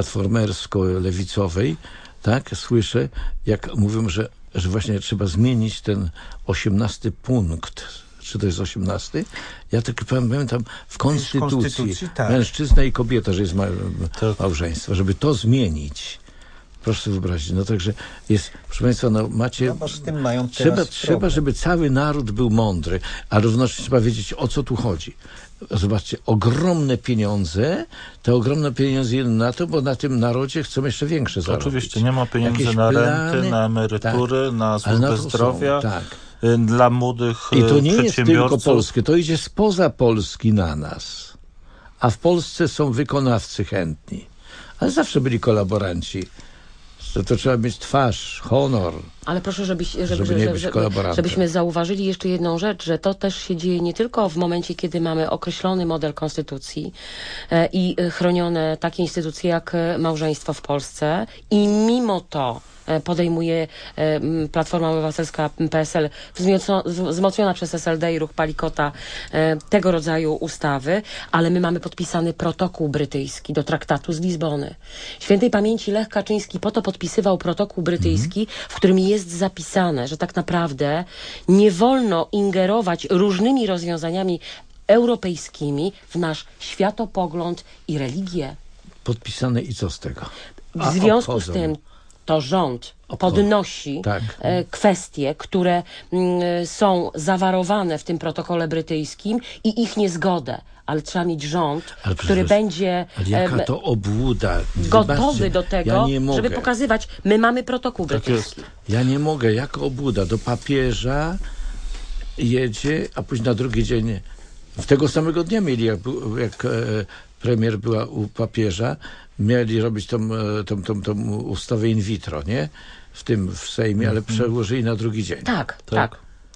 platformersko-lewicowej, tak, słyszę, jak mówią, że, że właśnie trzeba zmienić ten osiemnasty punkt. Czy to jest osiemnasty? Ja tylko pamiętam w konstytucji, konstytucji, tak. mężczyzna i kobieta, że jest ma, Tak. małżeństwo, żeby to zmienić. Proszę sobie wyobrazić. No także jest, proszę państwa, no macie... No bo z tym mają Trzeba, teraz trzeba, problem. żeby cały naród był mądry, a równocześnie trzeba wiedzieć, o co tu chodzi. Zobaczcie, ogromne pieniądze, te ogromne pieniądze idą na to, bo na tym narodzie chcą jeszcze większe zarobić. Oczywiście, nie ma pieniędzy Jakieś na plany, renty, na emerytury, tak. na Ale na służbę to są, zdrowia, tak. y, dla młodych I to nie y, jest tylko przedsiębiorców. polskie, to idzie spoza Polski na nas. A w Polsce są wykonawcy chętni. Ale zawsze byli kolaboranci. To, to trzeba mieć twarz, honor. Ale proszę, żebyś, żeby, Żeby żeby, nie żeby, być żeby, kolaborantem. żebyśmy zauważyli jeszcze jedną rzecz, że to też się dzieje nie tylko w momencie, kiedy mamy określony model konstytucji e, i e, chronione takie instytucje jak e, małżeństwo w Polsce i mimo to e, podejmuje e, m, Platforma Obywatelska, P S L, wzmocno, w- wzmocniona przez S L D i Ruch Palikota e, tego rodzaju ustawy, ale my mamy podpisany protokół brytyjski do traktatu z Lizbony. Świętej pamięci Lech Kaczyński po to podpisywał protokół brytyjski, w którym jest zapisane, że tak naprawdę nie wolno ingerować różnymi rozwiązaniami europejskimi w nasz światopogląd i religię. Podpisane i co z tego? W A związku obchodzą. z tym to rząd Obchodzą. podnosi Tak. e, kwestie, które mm, są zawarowane w tym protokole brytyjskim i ich niezgodę. Ale trzeba mieć rząd, Ale który przecież- będzie Ale jaka em, to obłuda. gotowy Zobaczcie, do tego, ja nie mogę. żeby pokazywać, my mamy protokół Tak brytyjski. jest. Ja nie mogę, jak obłuda. Do papieża jedzie, a później na drugi dzień, w tego samego dnia mieli, jak, był- jak e, premier była u papieża, mieli robić tą, e, tą, tą, tą ustawę in vitro, nie? W tym, w Sejmie, ale przełożyli na drugi dzień. Tak, Tak. tak.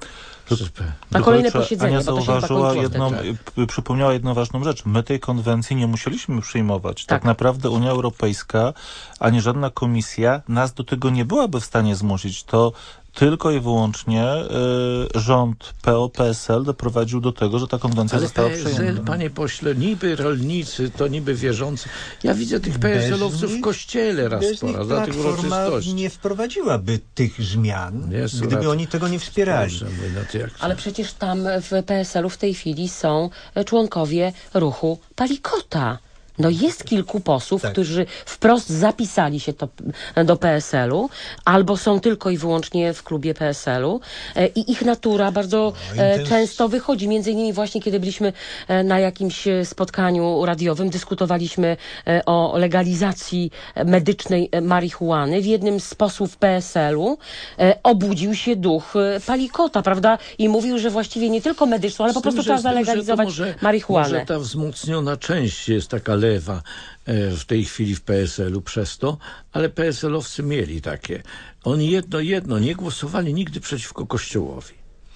Na kolejne Tylko, posiedzenie, Ania bo to się chyba zauważyła kończyło jedną, wtedy. p- przypomniała jedną ważną rzecz. My tej konwencji nie musieliśmy przyjmować. Tak. Tak. naprawdę Unia Europejska, ani żadna komisja nas do tego nie byłaby w stanie zmusić. To tylko i wyłącznie y, rząd P O P S L doprowadził do tego, że ta konwencja Ale została P S L, przyjęta. panie pośle, niby rolnicy, to niby wierzący. Ja widzę tych P S L-owców w nich- kościele raz Bez po nich raz, dla tych Platforma uroczystości. nie wprowadziłaby tych zmian, Jest gdyby racja. oni tego nie wspierali. Proszę, mówię, no to jak Ale przecież tam w P S L-u w tej chwili są członkowie ruchu Palikota. No jest kilku posłów, Tak. którzy wprost zapisali się to do P S L-u, albo są tylko i wyłącznie w klubie P S L-u e, i ich natura bardzo No, e, intens- często wychodzi. Między innymi właśnie, kiedy byliśmy e, na jakimś e, spotkaniu radiowym, dyskutowaliśmy e, o legalizacji medycznej e, marihuany. W jednym z posłów P S L-u e, obudził się duch e, Palikota, prawda? I mówił, że właściwie nie tylko medyczną, ale po Z tym, prostu że- trzeba z tym, że to zalegalizować może, marihuanę. Może ta wzmocniona część jest taka lewa e, w tej chwili w P S L-u przez to, ale P S L-owcy mieli takie. Oni jedno, jedno, nie głosowali nigdy przeciwko Kościołowi.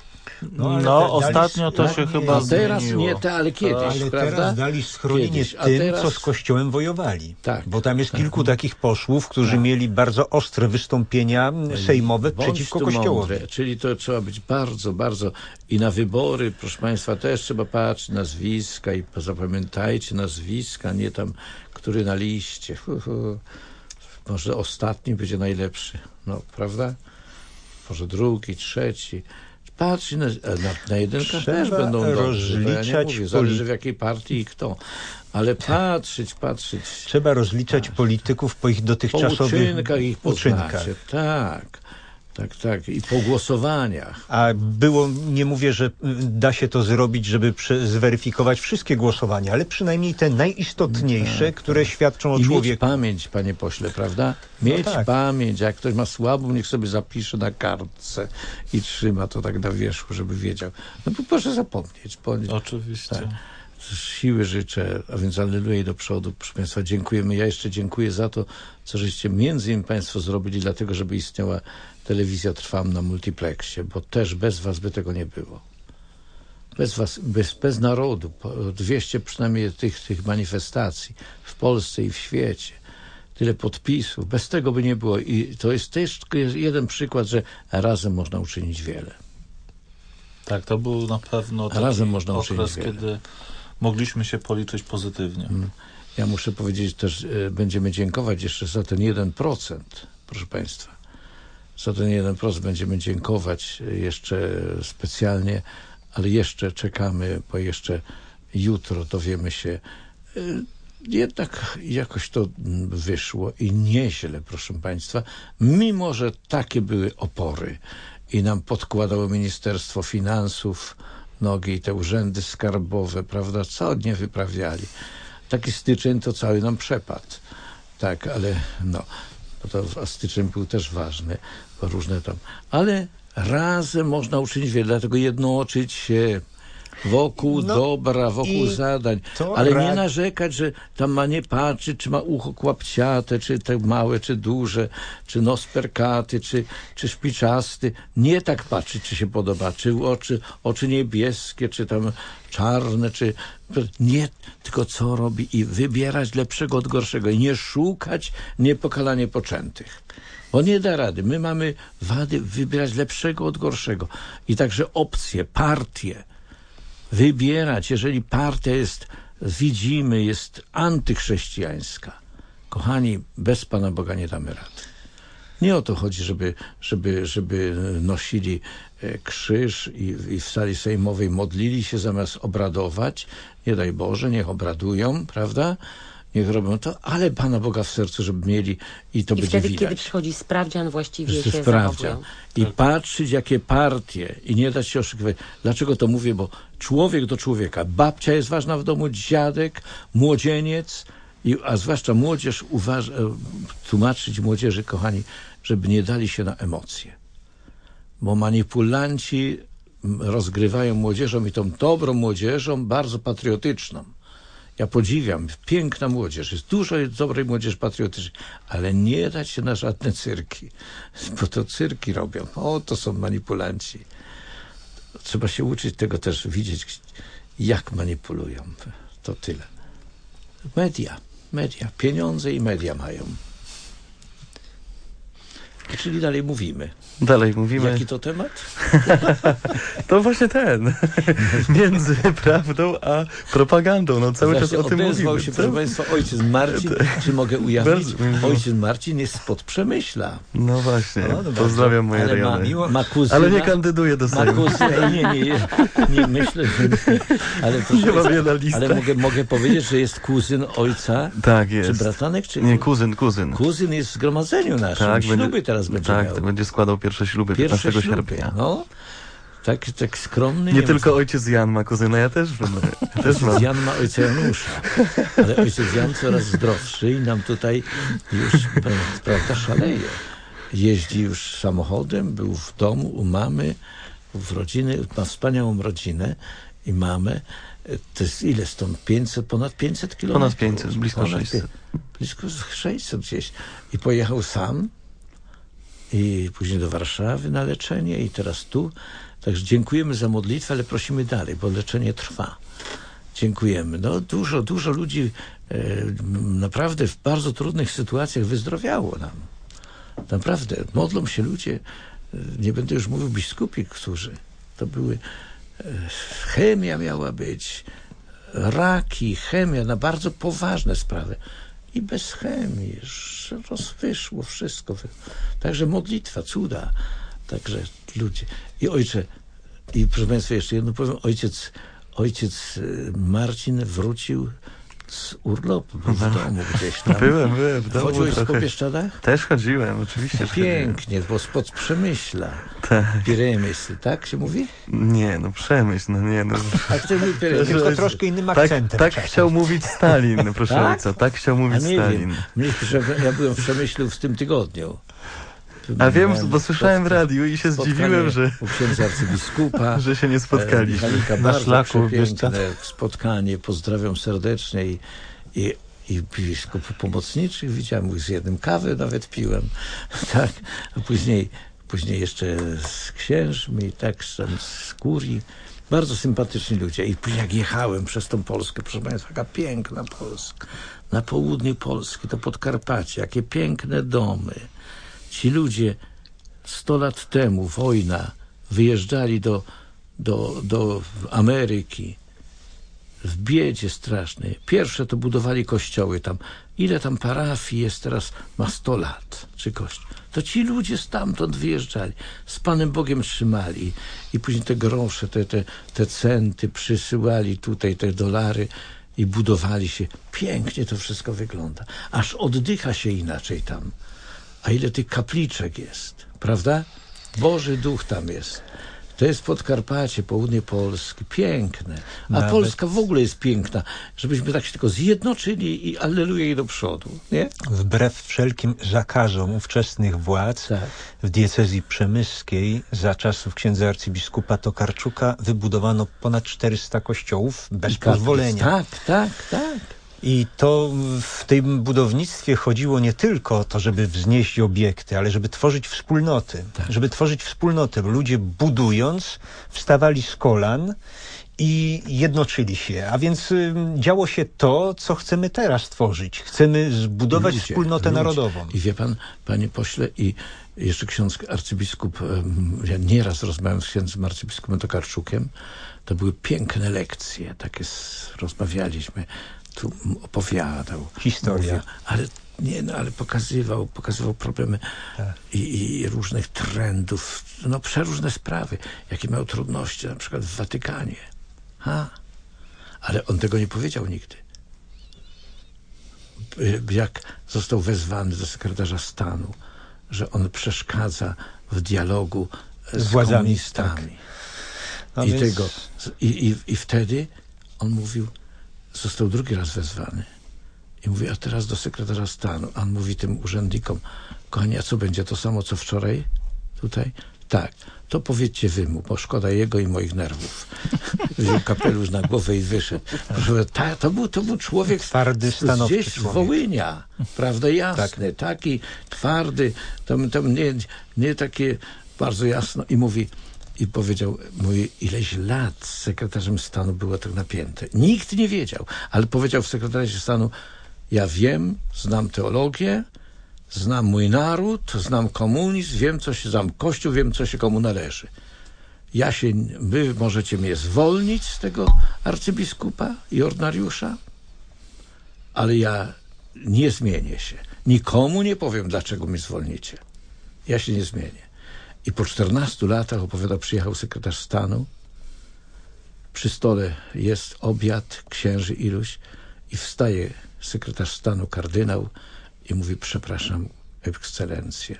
No, ale te- dali- ostatnio to tak, się nie, chyba A teraz zmieniło. nie, te, ale kiedyś, Ale prawda? teraz dali schronienie Kiedyś, a tym, teraz- co z Kościołem wojowali. Tak. Bo tam jest kilku takich posłów, którzy mieli bardzo ostre wystąpienia sejmowe Bądź przeciwko tu Kościołowi. mądre. Czyli to trzeba być bardzo, bardzo i na wybory, proszę państwa, też trzeba patrzeć nazwiska i zapamiętajcie nazwiska, nie tam, który na liście. Hu, hu. Może ostatni będzie najlepszy, no, prawda? Może drugi, trzeci. Patrz, na, na, na jedynkach Trzeba też będą dobrzy. To ja nie rozliczać mówię, zależy poli- w jakiej partii i kto. Ale patrzeć, patrzeć Trzeba rozliczać polityków po ich po dotychczasowych uczynkach ich uczynkach. poznacie. Tak, tak, tak. I po głosowaniach. A było, nie mówię, że y, da się to zrobić, żeby prze, zweryfikować wszystkie głosowania, ale przynajmniej te najistotniejsze, które świadczą o I mieć człowieku. pamięć, panie pośle, prawda? Mieć tak. pamięć. Jak ktoś ma słabą, niech sobie zapisze na kartce i trzyma to tak na wierzchu, żeby wiedział. No bo proszę zapomnieć. Bądź, Oczywiście. tak. Siły życzę, a więc alleluję do przodu. Proszę państwa, dziękujemy. Ja jeszcze dziękuję za to, co żeście między innymi państwo zrobili, dlatego, żeby istniała telewizja Trwam na multiplexie, bo też bez was by tego nie było. Bez was, bez, bez narodu, po dwieście przynajmniej tych, tych manifestacji w Polsce i w świecie, tyle podpisów, bez tego by nie było. I to jest też jeden przykład, że razem można uczynić wiele. Tak, to był na pewno taki Razem można uczynić okres, wiele. kiedy mogliśmy się policzyć pozytywnie. Ja muszę powiedzieć też, e, będziemy dziękować jeszcze za ten jeden procent, proszę państwa. Za ten jeden procent będziemy dziękować jeszcze specjalnie, ale jeszcze czekamy, bo jeszcze jutro dowiemy się. E, Jednak jakoś to wyszło i nieźle, proszę państwa, mimo że takie były opory i nam podkładało Ministerstwo Finansów nogi i te urzędy skarbowe, prawda, co nie wyprawiali. Taki styczeń to cały nam przepadł. Tak, ale no, no to a styczeń był też ważny, bo różne tam. Ale razem można uczynić wiele, dlatego jednoczyć się wokół No, dobra, wokół i zadań, to ale ra- nie narzekać, że tam ma nie patrzeć, czy ma ucho kłapciate, czy te małe, czy duże, czy nos perkaty, czy, czy szpiczasty. Nie tak patrzeć, czy się podoba, czy oczy, oczy niebieskie, czy tam czarne, czy... Nie, tylko co robi i wybierać lepszego od gorszego i nie szukać niepokalanie poczętych. Bo nie da rady. My mamy wady wybierać lepszego od gorszego. I także opcje, partie wybierać, jeżeli partia jest, widzimy, jest antychrześcijańska. Kochani, bez Pana Boga nie damy rady. Nie o to chodzi, żeby, żeby, żeby nosili krzyż i, i w sali sejmowej modlili się zamiast obradować. Nie daj Boże, niech obradują, prawda? Niech robią to, ale Pana Boga w sercu, żeby mieli i to I będzie wtedy, widać. kiedy przychodzi sprawdzian, właściwie Że się sprawdzian. zachowują. I patrzeć, jakie partie, i nie dać się oszukiwać. Dlaczego to mówię? Bo człowiek do człowieka. Babcia jest ważna w domu, dziadek, młodzieniec, i, a zwłaszcza młodzież, uważa, tłumaczyć młodzieży, kochani, żeby nie dali się na emocje. Bo manipulanci rozgrywają młodzieżą i tą dobrą młodzieżą, bardzo patriotyczną. Ja podziwiam, piękna młodzież, jest dużo jest dobrej młodzieży patriotycznej, ale nie dać się na żadne cyrki, bo to cyrki robią. O, to są manipulanci. trzeba się uczyć tego też, widzieć, jak manipulują. To tyle. Media, media, pieniądze i media mają. Czyli dalej mówimy. Dalej mówimy. Jaki to temat? To właśnie ten. Między prawdą a propagandą. No cały Właśnie czas o tym odezwał mówimy. się, proszę Państwa, ojciec Marcin. Czy mogę ujawnić? Bardzo- Ojciec Marcin jest spod Przemyśla. No właśnie. No, no Pozdrawiam moje Ale ma, rejony. ma kuzyna. Ale nie kandyduję do Ma Sejmu. kuzyna. Nie, nie, nie, nie myślę, że nie. Ale, proszę Nie mam Państwa, je na listach. ale mogę, mogę powiedzieć, że jest kuzyn ojca. Tak Czy jest. bratanek, czy Nie, kuzyn, kuzyn. Kuzyn jest w zgromadzeniu naszym. Tak, Śluby będzie- teraz będzie Tak, miał. to będzie składał pierwsze śluby Pierwsze piętnastego śluby. sierpnia. No, tak, tak skromny. Nie wiem, tylko co. ojciec Jan ma kuzyna, ja też będę. Ja też mam. Ojciec Jan ma ojca Janusza, ale ojciec Jan coraz zdrowszy i nam tutaj już, prawda, szaleje. Jeździ już samochodem, był w domu u mamy, w rodziny, ma wspaniałą rodzinę i mamę. To jest ile stąd? pięćset, ponad pięćset kilometrów? Ponad pięćset, blisko Ponad sześćset. pie- Blisko sześćset gdzieś. I pojechał sam i później do Warszawy na leczenie i teraz tu. Także dziękujemy za modlitwę, ale prosimy dalej, bo leczenie trwa. Dziękujemy. No dużo, dużo ludzi e, naprawdę w bardzo trudnych sytuacjach wyzdrowiało nam. Naprawdę. Modlą się ludzie, e, nie będę już mówił biskupi, którzy to były, e, chemia miała być, raki, chemia na bardzo poważne sprawy. I bez chemii rozwyszło wszystko. Także modlitwa, cuda. Także ludzie. I ojcze, i proszę Państwa, jeszcze jedno powiem, ojciec, ojciec y, Marcin wrócił z urlopu, był w domu gdzieś tam. Byłem, byłem w domu Chodziłeś trochę. po Bieszczadach? Też chodziłem, oczywiście. że Pięknie, bo spod Przemyśla. Tak. Piremysl, tak się mówi? chodziłem. Nie, no przemyśl, no nie, no. A kto mówi Piremysl? Tylko troszkę innym Tak, akcentem. tak czasem. chciał mówić Stalin, proszę Tak? ojca, tak chciał A mówić nie Stalin. wiem. Mnie, że ja byłem w Przemyślu w tym tygodniu. A wiem, Miałem bo słyszałem w spotkanie- radiu i się spotkanie zdziwiłem, że, u księdza arcybiskupa. że się nie spotkaliśmy. Michalika, Na bardzo szlaku przepiękne spotkanie. Pozdrawiam serdecznie i, i, i biskupów pomocniczych widziałem, z jednym kawę nawet piłem. Tak, a później, później jeszcze z księżmi, tak, z, z kurii. Bardzo sympatyczni ludzie. I później jak jechałem przez tą Polskę, proszę Państwa, jaka piękna Polska. Na południu Polski, to Podkarpacie, jakie piękne domy. Ci ludzie sto lat temu, wojna, wyjeżdżali do, do, do Ameryki w biedzie strasznej. Pierwsze to budowali kościoły tam. Ile tam parafii jest teraz? Ma sto lat, czy kościół. To ci ludzie stamtąd wyjeżdżali. Z Panem Bogiem trzymali. I później te grosze, te, te, te centy przysyłali tutaj, te dolary i budowali się. Pięknie to wszystko wygląda. Aż oddycha się inaczej tam. A ile tych kapliczek jest, prawda? Boży Duch tam jest. To jest Podkarpacie, południe Polski. Piękne. A Nawet- Polska w ogóle jest piękna. Żebyśmy tak się tylko zjednoczyli i alleluja i do przodu. Nie? Wbrew wszelkim zakażom ówczesnych władz Tak. w diecezji przemyskiej za czasów księdza arcybiskupa Tokarczuka wybudowano ponad czterysta kościołów bez I kaplic. pozwolenia. Tak, tak, tak. I to w tym budownictwie chodziło nie tylko o to, żeby wznieść obiekty, ale żeby tworzyć wspólnoty. Tak. Żeby tworzyć wspólnotę. Ludzie budując wstawali z kolan i jednoczyli się. A więc y, działo się to, co chcemy teraz tworzyć. Chcemy zbudować Ludzie, wspólnotę ludzie. narodową. I wie pan, panie pośle, i jeszcze ksiądz arcybiskup, em, ja nieraz rozmawiałem z księdzem arcybiskupem Tokarczukiem, to były piękne lekcje, takie z, rozmawialiśmy, tu opowiadał. Historia. Mówił, ale nie, no, ale pokazywał, pokazywał problemy Tak. i, i różnych trendów, no przeróżne sprawy, jakie miał trudności, na przykład w Watykanie. Ha? Ale on tego nie powiedział nigdy. Jak został wezwany do sekretarza stanu, że on przeszkadza w dialogu z, Z władzami, komunistami. No I, więc- tego, i, i, I wtedy on mówił, został drugi raz wezwany. I mówi, a teraz do sekretarza stanu. A on mówi tym urzędnikom, kochani, a co będzie to samo, co wczoraj tutaj? Tak, to powiedzcie wy mu, bo szkoda jego i moich nerwów. Wziął kapelusz na głowę i wyszedł. Proszę, ta, to, był, to był człowiek Twardy, z- stanowczy gdzieś z człowiek. Wołynia, prawda, jasny, taki twardy, tam, tam nie, nie takie bardzo jasno i mówi, i powiedział, mój ileś lat z sekretarzem stanu było tak napięte. Nikt nie wiedział, ale powiedział w sekretariacie stanu, ja wiem, znam teologię, znam mój naród, znam komunizm, wiem, co się, znam Kościół, wiem, co się komu należy. Ja się, wy możecie mnie zwolnić z tego arcybiskupa i ordynariusza, ale ja nie zmienię się. Nikomu nie powiem, dlaczego mnie zwolnicie. Ja się nie zmienię. I po czternastu latach, opowiadał, przyjechał sekretarz stanu, przy stole jest obiad, księży iluś i wstaje sekretarz stanu, kardynał i mówi, przepraszam, ekscelencję.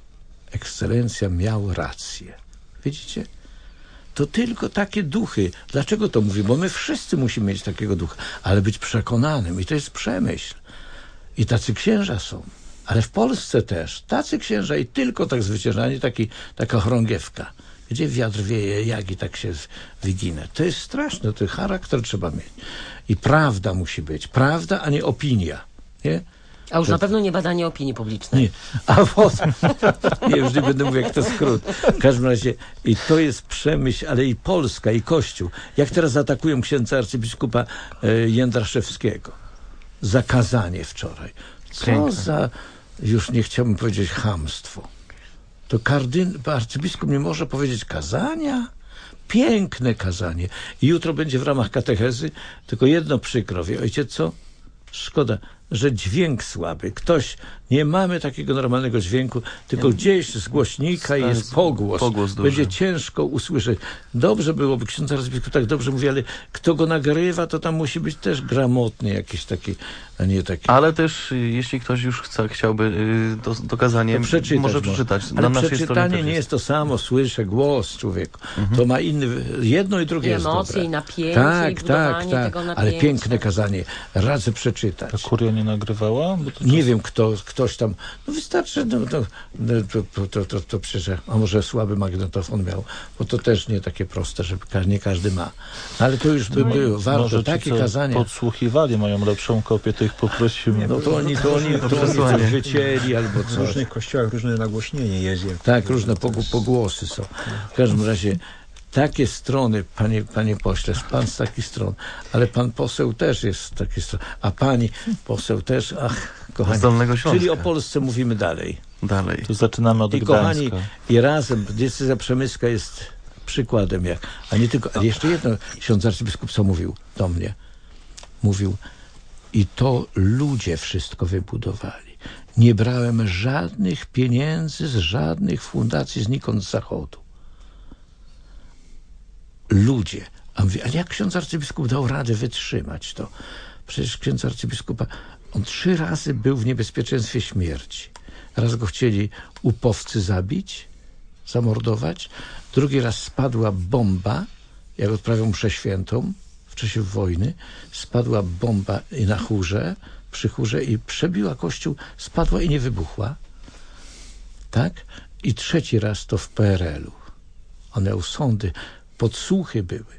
Ekscelencja miał rację. Widzicie? To tylko takie duchy. Dlaczego to mówię? Bo my wszyscy musimy mieć takiego ducha, ale być przekonanym. I to jest przemyśl. I tacy księża są. Ale w Polsce też. Tacy księża i tylko tak zwyciężanie, taki, taka chorągiewka. Gdzie wiatr wieje, jak i tak się wyginę. To jest straszne. To charakter trzeba mieć. I prawda musi być. Prawda, a nie opinia. Nie? A już to... na pewno nie badanie opinii publicznej. Nie, a poza... nie, już nie będę mówił, jak to skrót. W każdym razie i to jest przemyśl, ale i Polska, i Kościół. Jak teraz atakują księdza arcybiskupa e, Jędraszewskiego. Zakazanie wczoraj. Co Piękne. Za, już nie chciałbym powiedzieć, chamstwo. To kardyn, arcybiskup nie może powiedzieć kazania? Piękne kazanie. I jutro będzie w ramach katechezy, tylko jedno przykro. Wie, ojciec, co? Szkoda, że dźwięk słaby. Ktoś, nie mamy takiego normalnego dźwięku, tylko ja, gdzieś z głośnika jest pogłos. pogłos Będzie ciężko usłyszeć. Dobrze byłoby, ksiądz arcybiskup tak dobrze mówi, ale kto go nagrywa, to tam musi być też gramotny jakiś taki, a nie taki. Ale też, jeśli ktoś już chce, chciałby to, to kazanie, to może przeczytać. Ale na przeczytanie nie jest. jest to samo, słyszę głos człowieku. Mhm. To ma inny, jedno i drugie I jest emocje, dobre. i napięcie, tak, i budowanie tak, tego tak. napięcia. Ale piękne kazanie. Radzę przeczytać. A kuria nie nagrywała? Bo to nie czas... wiem, kto, ktoś tam, no wystarczy, no, to, to, to, to, to przecież, a może słaby magnetofon miał, bo to też nie takie proste, że nie każdy ma. Ale to już by no, było, warto, może takie ci, kazania. Podsłuchiwali, mają lepszą kopię, to ich poprosimy. No to oni, to oni, to oni coś wycięli albo coś. W różnych kościołach różne nagłośnienie jest. Tak, różne pogłosy są. W każdym razie takie strony, panie, panie pośle, pan z takich stron, ale pan poseł też jest z takich stron, a pani poseł też, ach, kochani, z Dolnego Śląska. Czyli o Polsce mówimy dalej. Dalej. Tu zaczynamy od I Gdańska. kochani, i razem, decyzja Przemyska jest przykładem, jak, a nie tylko, ale jeszcze jedno, ksiądz arcybiskup co mówił do mnie, mówił, i to ludzie wszystko wybudowali. Nie brałem żadnych pieniędzy z żadnych fundacji, znikąd z zachodu. Ludzie. A mówię, ale jak ksiądz arcybiskup dał radę wytrzymać to? Przecież ksiądz arcybiskupa, on trzy razy był w niebezpieczeństwie śmierci. Raz go chcieli upowcy zabić, zamordować. Drugi raz spadła bomba, jak odprawiał mszę świętą w czasie wojny. Spadła bomba na chórze, przy chórze i przebiła kościół, spadła i nie wybuchła. Tak? I trzeci raz to w P R L-u. On miał sądy, podsłuchy były.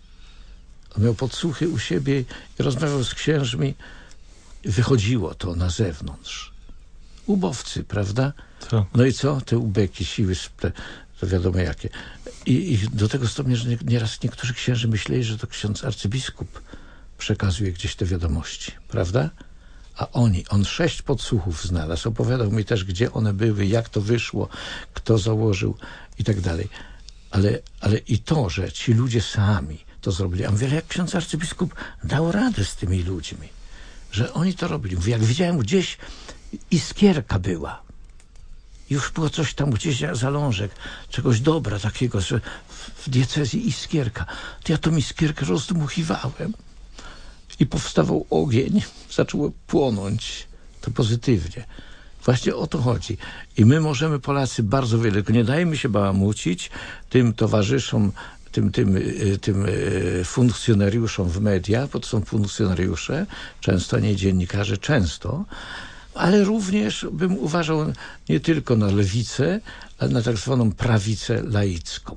On miał podsłuchy u siebie i rozmawiał z księżmi. Wychodziło to na zewnątrz. Ubowcy, prawda? Co? No i co? Te ubeki, siły, to wiadomo jakie. I, i do tego stopnia, że nieraz niektórzy księży myśleli, że to ksiądz arcybiskup przekazuje gdzieś te wiadomości, prawda? A oni, on sześć podsłuchów znalazł. Opowiadał mi też, gdzie one były, jak to wyszło, kto założył i tak dalej. Ale, ale i to, że ci ludzie sami to zrobili. A mówię, ale jak ksiądz arcybiskup dał radę z tymi ludźmi, że oni to robili. Mówię, jak widziałem gdzieś iskierka była. Już było coś tam gdzieś, zalążek, czegoś dobra takiego, że w diecezji iskierka. To ja tą iskierkę rozdmuchiwałem. I powstawał ogień, zaczęło płonąć. To pozytywnie. Właśnie o to chodzi. I my możemy, Polacy, bardzo wiele, tylko nie dajmy się bałamucić tym towarzyszom, tym, tym, tym funkcjonariuszom w media, bo to są funkcjonariusze, często nie dziennikarze, często, ale również bym uważał nie tylko na lewicę, ale na tak zwaną prawicę laicką.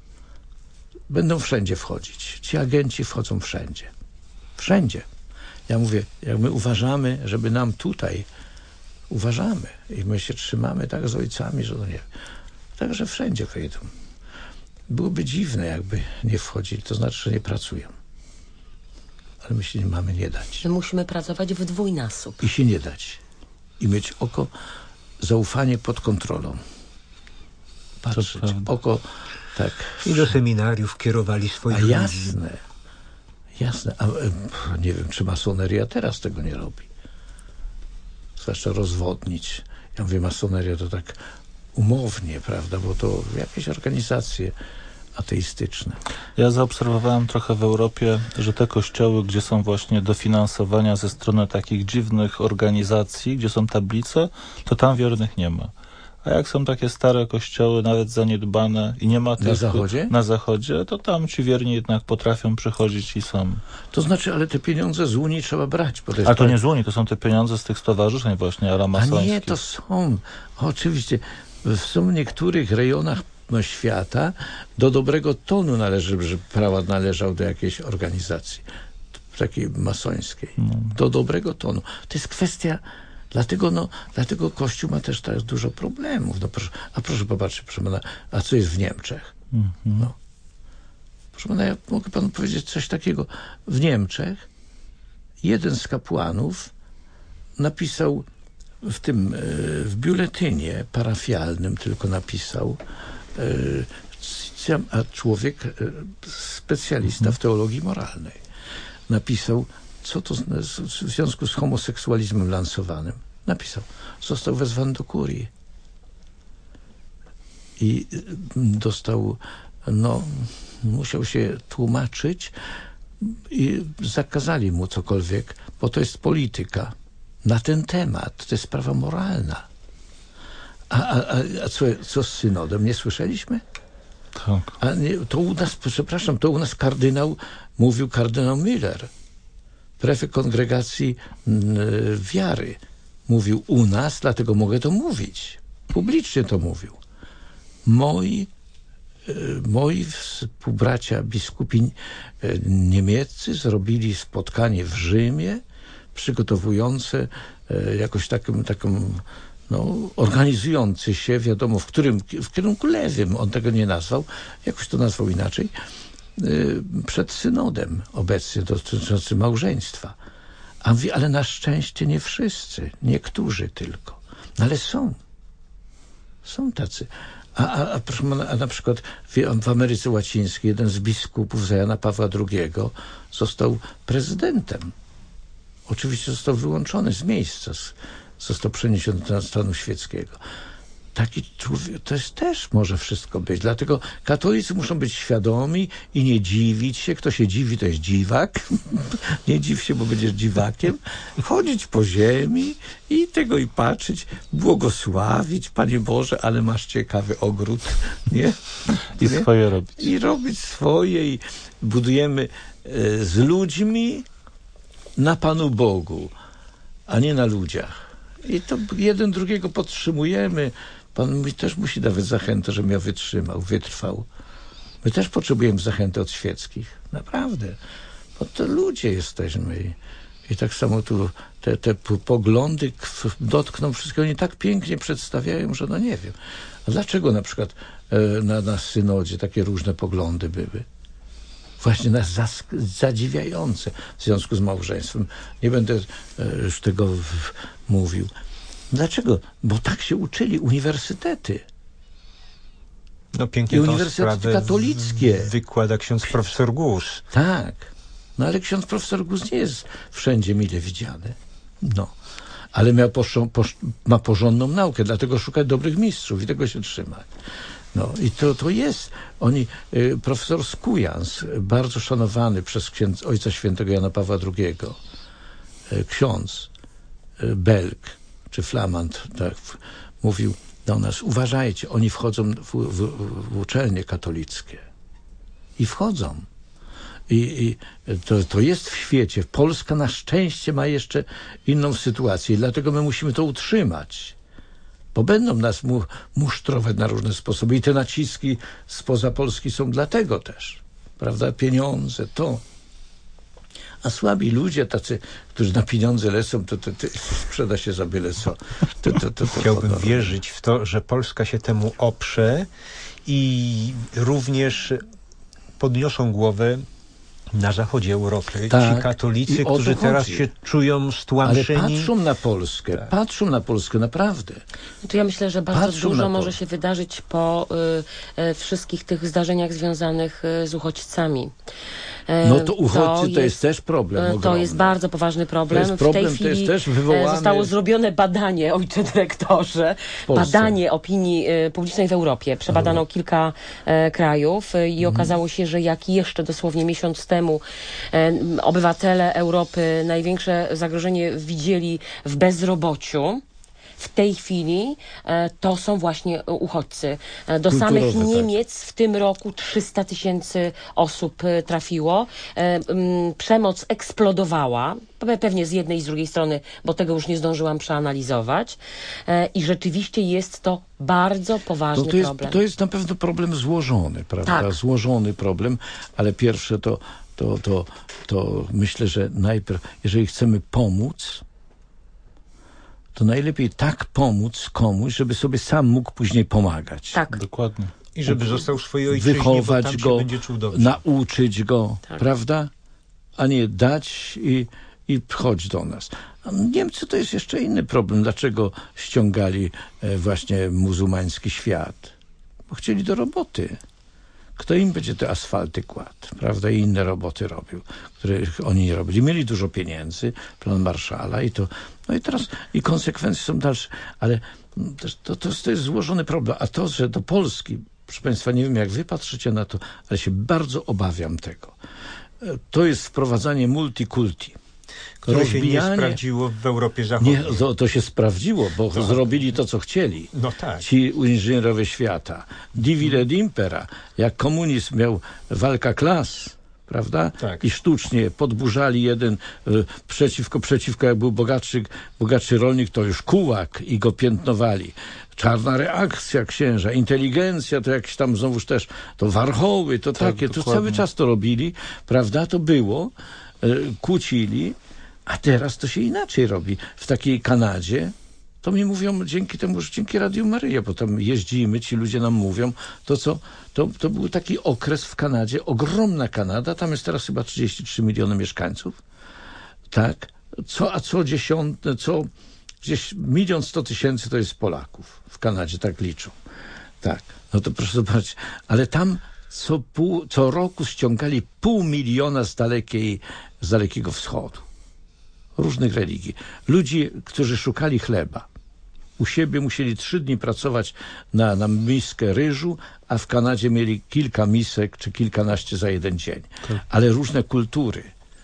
Będą wszędzie wchodzić. Ci agenci wchodzą wszędzie. Wszędzie. Ja mówię, jak my uważamy, żeby nam tutaj uważamy i my się trzymamy tak z ojcami, że no nie. Także wszędzie wejdą. byłoby dziwne, jakby nie wchodzili, to znaczy, że nie pracują. Ale my się nie mamy nie dać. My musimy pracować w dwójnasób. I się nie dać. I mieć oko, zaufanie pod kontrolą. Patrzeć, oko, tak. I do seminariów kierowali swoich A ludzi. jasne, jasne. A, nie wiem, czy masoneria teraz tego nie robi. Zwłaszcza rozwodnić. Ja mówię, masoneria to tak umownie, prawda, bo to jakieś organizacje ateistyczne. Ja zaobserwowałem trochę w Europie, że te kościoły, gdzie są właśnie dofinansowania ze strony takich dziwnych organizacji, gdzie są tablice, to tam wiernych nie ma. A jak są takie stare kościoły, nawet zaniedbane i nie ma tych... Na zachodzie? Na zachodzie, to tam ci wierni jednak potrafią przychodzić i są. To znaczy, ale te pieniądze z Unii trzeba brać. Bo to jest A to tak... nie z Unii, to są te pieniądze z tych stowarzyszeń właśnie aramasońskich. A nie, to są. Oczywiście, są w niektórych rejonach świata do dobrego tonu należy, że prawa należał do jakiejś organizacji takiej masońskiej. No. Do dobrego tonu. To jest kwestia, dlatego, no, dlatego Kościół ma też teraz dużo problemów. No, proszę, a proszę popatrzeć, proszę pana, a co jest w Niemczech? Mm-hmm. No. Proszę pana, ja mogę panu powiedzieć coś takiego. W Niemczech jeden z kapłanów napisał w tym, w biuletynie parafialnym tylko napisał, a człowiek specjalista w teologii moralnej napisał, co to w związku z homoseksualizmem lansowanym. Napisał, został wezwany do kurii i dostał, no, musiał się tłumaczyć i zakazali mu cokolwiek, bo to jest polityka na ten temat, to jest sprawa moralna. A, a, a co, co z synodem? Nie słyszeliśmy? Tak. A nie, to u nas, przepraszam, to u nas kardynał, mówił kardynał Müller, prefekt kongregacji y, wiary. Mówił u nas, dlatego mogę to mówić. Publicznie to mówił. Moi, y, moi współbracia biskupi y, niemieccy zrobili spotkanie w Rzymie, przygotowujące y, jakoś taką, taką no, organizujący się, wiadomo, w którym, w kierunku lewym, on tego nie nazwał, jakoś to nazwał inaczej, yy, przed synodem obecnie dotyczącym małżeństwa. A mówi, ale na szczęście nie wszyscy, niektórzy tylko. No ale są. Są tacy. A, a, a, proszę, a na przykład w, w Ameryce Łacińskiej jeden z biskupów za Jana Pawła drugiego został prezydentem. Oczywiście został wyłączony z miejsca, został przeniesiony do stanu świeckiego. Taki człowiek, to jest też może wszystko być. Dlatego katolicy muszą być świadomi i nie dziwić się. Kto się dziwi, to jest dziwak. Nie dziw się, bo będziesz dziwakiem. Chodzić po ziemi i tego i patrzeć, błogosławić. Panie Boże, ale masz ciekawy ogród. Nie? I nie? swoje robić. I robić swoje. I budujemy e, z ludźmi na Panu Bogu, a nie na ludziach. I to jeden drugiego podtrzymujemy. Pan mi też musi dawać zachętę, żebym ja wytrzymał, wytrwał. My też potrzebujemy zachęty od świeckich. Naprawdę. Bo to ludzie jesteśmy. I, i tak samo tu te, te poglądy dotkną wszystkiego. Oni tak pięknie przedstawiają, że no nie wiem. A dlaczego na przykład e, na, na synodzie takie różne poglądy były? Właśnie nas zask- zadziwiające w związku z małżeństwem. Nie będę e, już tego w, mówił. Dlaczego? Bo tak się uczyli uniwersytety. No pięknie I tą uniwersytety sprawę katolickie. wykłada ksiądz profesor Gus. Tak. No ale ksiądz profesor Gus nie jest wszędzie mile widziany. No. Ale miał poszą, posz, ma porządną naukę, dlatego szukać dobrych mistrzów i tego się trzymać. No i to, to jest. Oni, y, profesor Skujans, bardzo szanowany przez księdz, ojca świętego Jana Pawła drugiego, y, ksiądz y, Belg, czy Flamand, tak, w, mówił do nas, uważajcie, oni wchodzą w, w, w uczelnie katolickie. I wchodzą. I, i to, to jest w świecie. Polska na szczęście ma jeszcze inną sytuację i dlatego my musimy to utrzymać. Bo będą nas mu, musztrować na różne sposoby. I te naciski spoza Polski są dlatego też. Prawda? Pieniądze, to. A słabi ludzie, tacy, którzy na pieniądze lecą, to, to, to sprzeda się za byle co. To, to, to, to, Chciałbym to, to, wierzyć w to, że Polska się temu oprze i również podniosą głowę na zachodzie Europy. Tak. Ci katolicy, I o to którzy teraz chodzi. się czują stłamszeni. Ale patrzą na Polskę, Tak. patrzą na Polskę, naprawdę. To ja myślę, że bardzo Patrzą dużo na może Polskę. się wydarzyć po y, y, wszystkich tych zdarzeniach związanych y, z uchodźcami. E, No to uchodźcy to jest też problem e, To ogromny. jest bardzo poważny problem. To jest problem, w tej to jest chwili też wywołany- e, zostało zrobione badanie, ojcze dyrektorze, Polsce. badanie opinii e, publicznej w Europie. Przebadano kilka e, krajów e, i Mhm. okazało się, że jak jeszcze dosłownie miesiąc temu e, m, obywatele Europy największe zagrożenie widzieli w bezrobociu, w tej chwili e, to są właśnie e, uchodźcy. E, do Kulturowe, samych tak. Niemiec w tym roku trzysta tysięcy osób e, trafiło. E, m, przemoc eksplodowała, pe- pewnie z jednej i z drugiej strony, bo tego już nie zdążyłam przeanalizować. E, I rzeczywiście jest to bardzo poważny No to, jest, problem. to jest na pewno problem złożony, prawda? Tak. Złożony problem, ale pierwsze to, to, to, to myślę, że najpierw, jeżeli chcemy pomóc, to najlepiej tak pomóc komuś, żeby sobie sam mógł później pomagać. Tak. Dokładnie. I żeby został w swojej ojczyźnie, bo Wychować tam go, się będzie czuł dobrze. nauczyć go, Tak. prawda? A nie dać i, i chodź do nas. A Niemcy to jest jeszcze inny problem. Dlaczego ściągali e, właśnie muzułmański świat? Bo chcieli do roboty. Kto im będzie te asfalty kładł, prawda? I inne roboty robił, których oni nie robili. Mieli dużo pieniędzy, plan Marszala i to, no i teraz, i konsekwencje są dalsze, ale mm, też to, to, to jest złożony problem. A to, że do Polski, proszę Państwa, nie wiem jak wy patrzycie na to, ale się bardzo obawiam tego. E, To jest wprowadzanie multikulti. Które się nie Rozbijanie- sprawdziło w Europie Zachodniej. Nie, to, to się sprawdziło, bo zrobili to, co chcieli. No tak. Ci inżynierowie świata. Divide et impera. Jak komunizm miał walka klas, prawda? Tak. I sztucznie podburzali jeden y, przeciwko, przeciwko, jak był bogatszy, bogatszy rolnik, to już kułak i go piętnowali. Czarna reakcja księża, inteligencja, to jakieś tam znowuż też, to warchoły, to Tak, takie, to dokładnie. cały czas to robili, prawda? To było, y, kłócili, a teraz to się inaczej robi. W takiej Kanadzie, to mi mówią dzięki temu, że dzięki Radiu Maryja, bo tam jeździmy, ci ludzie nam mówią, to co, to, to był taki okres w Kanadzie, ogromna Kanada, tam jest teraz chyba trzydzieści trzy miliony mieszkańców, tak, co, a co dziesiąte, co gdzieś milion sto tysięcy to jest Polaków w Kanadzie, tak liczą, tak, no to proszę zobaczyć, ale tam co, pół, co roku ściągali pół miliona z dalekiej, z dalekiego wschodu. Różnych religii. Ludzi, którzy szukali chleba. U siebie musieli trzy dni pracować na, na miskę ryżu, a w Kanadzie mieli kilka misek czy kilkanaście za jeden dzień. Ale różne kultury,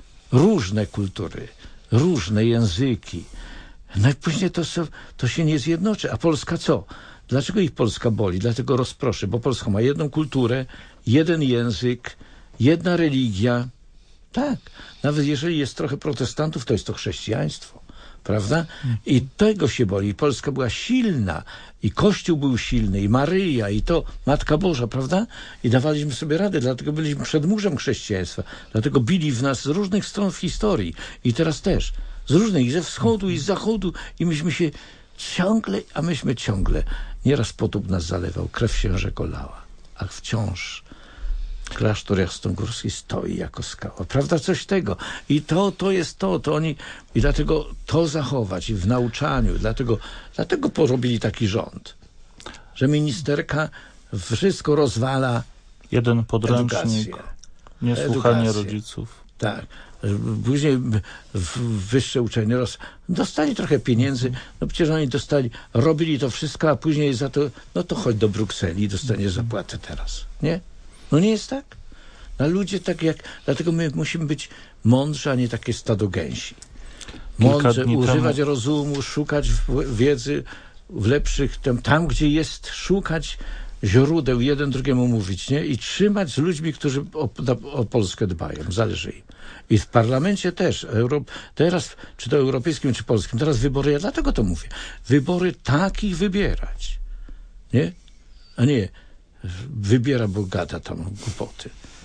różne kultury, różne języki. No i później to, so- to się nie zjednoczy. A Polska co? Dlaczego ich Polska boli? Dlatego rozproszy, bo Polska ma jedną kulturę, jeden język, jedna religia. Tak, nawet jeżeli jest trochę protestantów, to jest to chrześcijaństwo, prawda? I tego się boli. Polska była silna i Kościół był silny i Maryja i to Matka Boża, prawda? I dawaliśmy sobie radę, dlatego byliśmy przedmurzem chrześcijaństwa. Dlatego bili w nas z różnych stron w historii i teraz też. Z różnych, i ze wschodu i z zachodu i myśmy się ciągle, a myśmy ciągle, nieraz potop nas zalewał, krew księżego lała, a wciąż klasztor jasnogórski stoi jako skała. Prawda? Coś tego. I to, to jest to, to oni, i dlatego to zachować i w nauczaniu, dlatego, dlatego porobili taki rząd, że ministerka wszystko rozwala, Jeden podręcznik, edukację. niesłuchanie Edukację. rodziców. Tak. Później w wyższe uczelnie roz... dostali trochę pieniędzy, no przecież oni dostali, robili to wszystko, a później za to, no to chodź do Brukseli i dostaniesz zapłatę teraz. Nie? No nie jest tak? A ludzie tak jak... Dlatego my musimy być mądrzy, a nie takie stado gęsi. Mądrze, dni używać temu- rozumu, szukać w- wiedzy w lepszych... Tam, tam, gdzie jest, szukać źródeł, jeden drugiemu mówić, nie? I trzymać z ludźmi, którzy o, na- o Polskę dbają. Zależy im. I w parlamencie też. Euro, teraz, czy to europejskim, czy polskim, teraz wybory, ja dlatego to mówię. Wybory takich wybierać. Nie? A nie wybiera, bo gada tam głupoty.